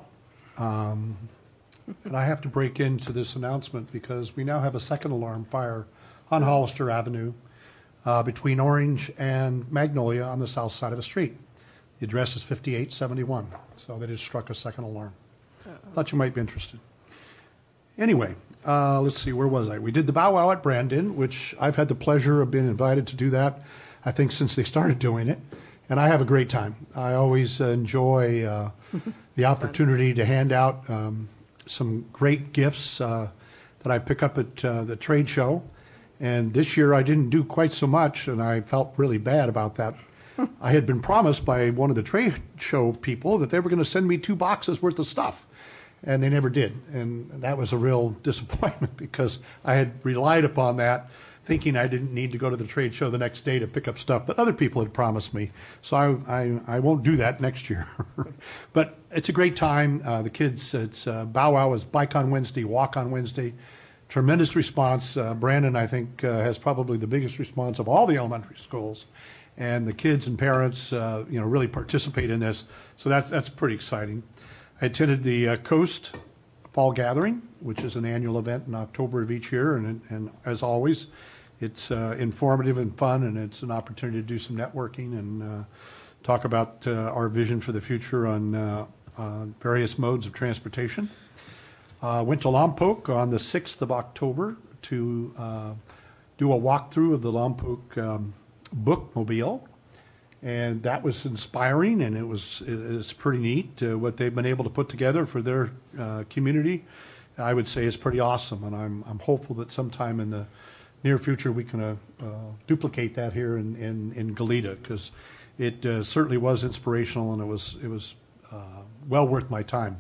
And I have to break into this announcement because we now have a second alarm fire on Hollister Avenue between Orange and Magnolia on the south side of the street. The address is 5871. So they just struck a second alarm. Thought you might be interested. Anyway, let's see, where was I? We did the Bow Wow at Brandon, which I've had the pleasure of being invited to do that, I think, since they started doing it. And I have a great time. I always enjoy the opportunity to hand out some great gifts that I pick up at the trade show. And this year I didn't do quite so much, and I felt really bad about that. I had been promised by one of the trade show people that they were going to send me 2 boxes worth of stuff. And they never did. And that was a real disappointment because I had relied upon that, thinking I didn't need to go to the trade show the next day to pick up stuff that other people had promised me. So I won't do that next year. But it's a great time. The kids, it's Bow Wow is Bike on Wednesday, Walk on Wednesday. Tremendous response. Brandon, I think, has probably the biggest response of all the elementary schools. And the kids and parents, really participate in this. So that's pretty exciting. I attended the Coast Fall Gathering, which is an annual event in October of each year. And as always, it's informative and fun, and it's an opportunity to do some networking and talk about our vision for the future on various modes of transportation. Went to Lompoc on the 6th of October to do a walkthrough of the Lompoc bookmobile. And that was inspiring, and it's pretty neat. What they've been able to put together for their community, I would say, is pretty awesome. And I'm hopeful that sometime in the near future we can duplicate that here in Goleta, because it certainly was inspirational, and it was well worth my time.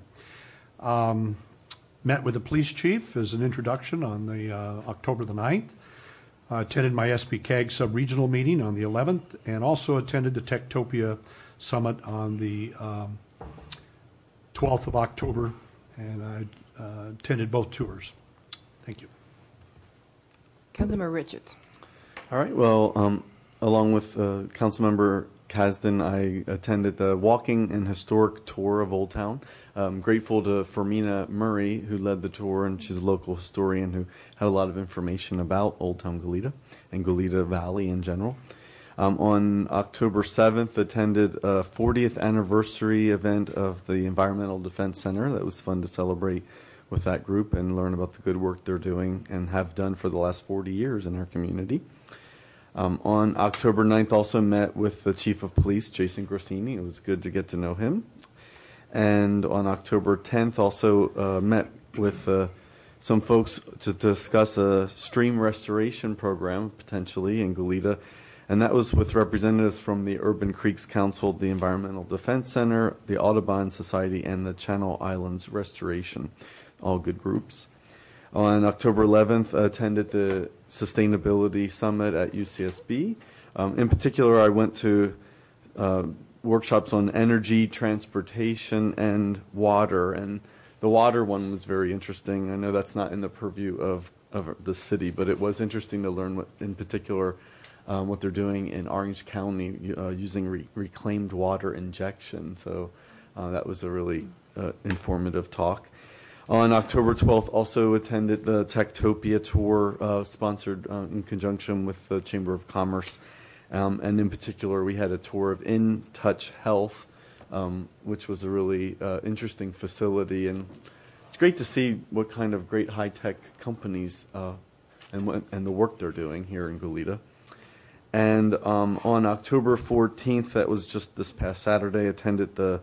Met with the police chief as an introduction on the October the 9th. Attended my SB-CAG sub-regional meeting on the 11th, and also attended the Techtopia Summit on the 12th of October, and I attended both tours. Thank you. Councilmember Richards. All right. Well, along with Councilmember Kasdan. I attended the walking and historic tour of Old Town. Grateful to Fermina Murray, who led the tour, and she's a local historian who had a lot of information about Old Town Goleta and Goleta Valley in general. On October 7th, attended a 40th anniversary event of the Environmental Defense Center. That was fun to celebrate with that group and learn about the good work they're doing and have done for the last 40 years in our community. On October 9th, also met with the Chief of Police, Jason Grossini. It was good to get to know him. And on October 10th, also met with some folks to discuss a stream restoration program, potentially, in Goleta. And that was with representatives from the Urban Creeks Council, the Environmental Defense Center, the Audubon Society, and the Channel Islands Restoration, all good groups. On October 11th, attended the Sustainability Summit at UCSB. In particular, I went to workshops on energy, transportation, and water. And the water one was very interesting. I know that's not in the purview of the city, but it was interesting to learn what, in particular, what they're doing in Orange County using reclaimed water injection. So that was a really informative talk. On October 12th, also attended the Techtopia tour sponsored in conjunction with the Chamber of Commerce. And in particular, we had a tour of In Touch Health, which was a really interesting facility. And it's great to see what kind of great high-tech companies and the work they're doing here in Goleta. And on October 14th, that was just this past Saturday, attended the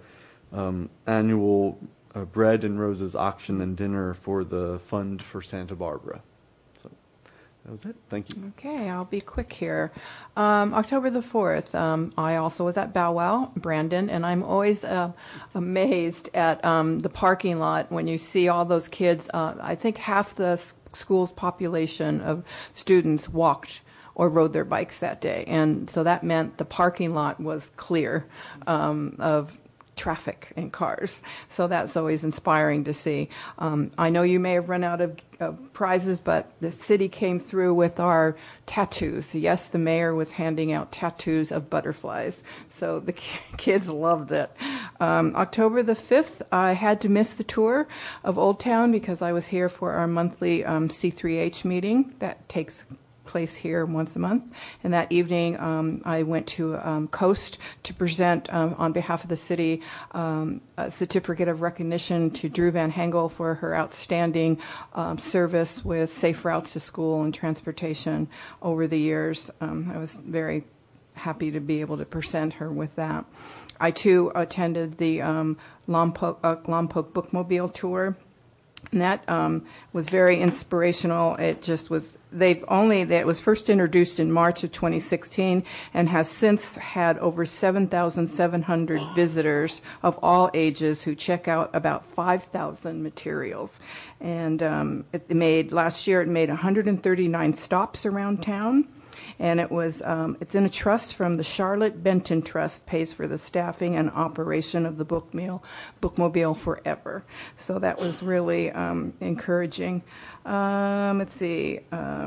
annual Bread and Roses auction and dinner for the Fund for Santa Barbara. So that was it. Thank you. Okay, I'll be quick here. October the 4th, I also was at Bow Wow, Brandon, and I'm always amazed at the parking lot when you see all those kids. I think half the school's population of students walked or rode their bikes that day. And so that meant the parking lot was clear of traffic and cars. So that's always inspiring to see. I know you may have run out of prizes, but the city came through with our tattoos. Yes, the mayor was handing out tattoos of butterflies. So the kids loved it. October the 5th, I had to miss the tour of Old Town because I was here for our monthly C3H meeting that takes place here once a month. And that evening, I went to Coast to present on behalf of the city a certificate of recognition to Drew Van Hengel for her outstanding service with safe routes to school and transportation over the years. I was very happy to be able to present her with that. I too attended the Lompoc Bookmobile tour. And that was very inspirational. It just was, it was first introduced in March of 2016 and has since had over 7,700 visitors of all ages who check out about 5,000 materials. And last year it made 139 stops around town. And it's in a trust from the Charlotte Benton Trust, pays for the staffing and operation of the bookmobile forever. So that was really encouraging. Let's see.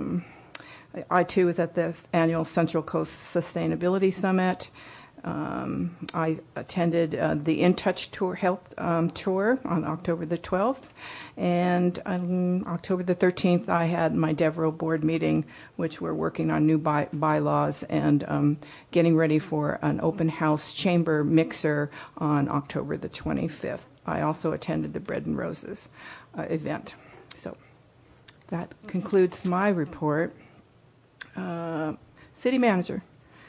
I too was at this annual Central Coast Sustainability Summit. I attended the In Touch Tour Health tour on October the 12th, and on October the 13th I had my Devereaux board meeting, which we're working on new bylaws and getting ready for an open house chamber mixer on October the 25th. I also attended the Bread and Roses event. So that concludes my report. City Manager.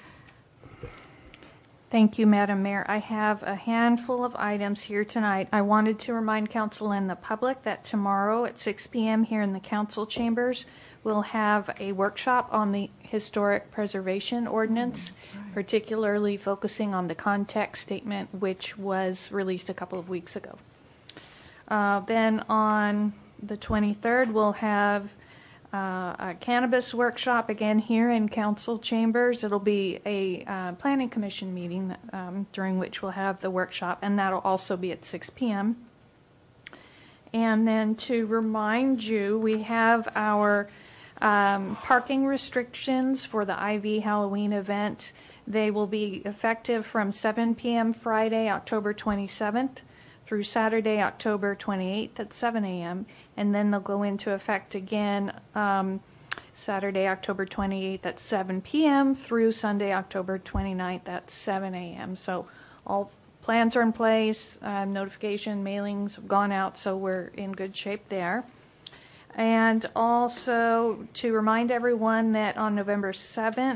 Thank you, Madam Mayor. I have a handful of items here tonight. I wanted to remind council and the public that tomorrow at 6 p.m. here in the council chambers, we'll have a workshop on the historic preservation ordinance, particularly focusing on the context statement, which was released a couple of weeks ago. Then on the 23rd, we'll have a cannabis workshop again here in council chambers. It'll be a planning commission meeting during which we'll have the workshop, and that'll also be at 6 p.m. And then to remind you, we have our parking restrictions for the IV Halloween event They will be effective from 7 p.m. Friday, October 27th through Saturday, October 28th at 7 a.m. And then they'll go into effect again Saturday, October 28th at 7 p.m. through Sunday, October 29th at 7 a.m. So all plans are in place, notification mailings have gone out, so we're in good shape there. And also to remind everyone that on November 2nd,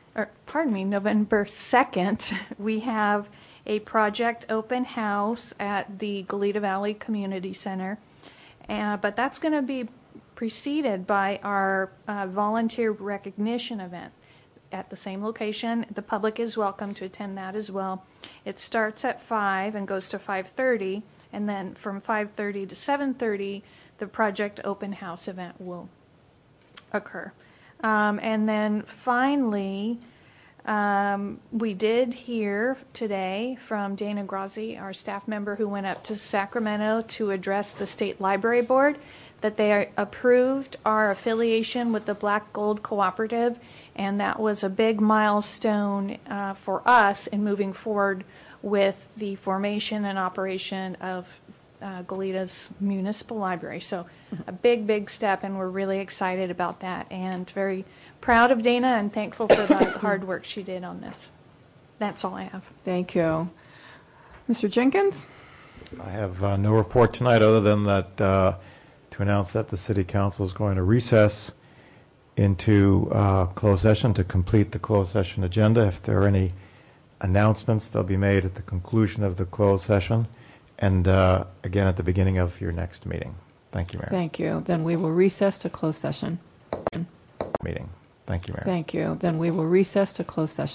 we have a project open house at the Goleta Valley Community Center. But that's going to be preceded by our volunteer recognition event at the same location. The public is welcome to attend that as well. It starts at 5 and goes to 5:30, and then from 5:30 to 7:30, the project open house event will occur. And then finally, we did hear today from Dana Grazi, our staff member who went up to Sacramento to address the State Library Board, that they approved our affiliation with the Black Gold Cooperative, and that was a big milestone for us in moving forward with the formation and operation of Goleta's Municipal Library. So a big, big step, and we're really excited about that and very proud of Dana and thankful for the hard work she did on this. That's all I have. Thank you. Mr. Jenkins? I have no report tonight other than that to announce that the City Council is going to recess into closed session to complete the closed session agenda. If there are any announcements, they'll be made at the conclusion of the closed session and again at the beginning of your next meeting. Thank you, Mayor. Thank you. Then we will recess to closed session. Meeting. Thank you, Mayor. Thank you. Then we will recess to closed session.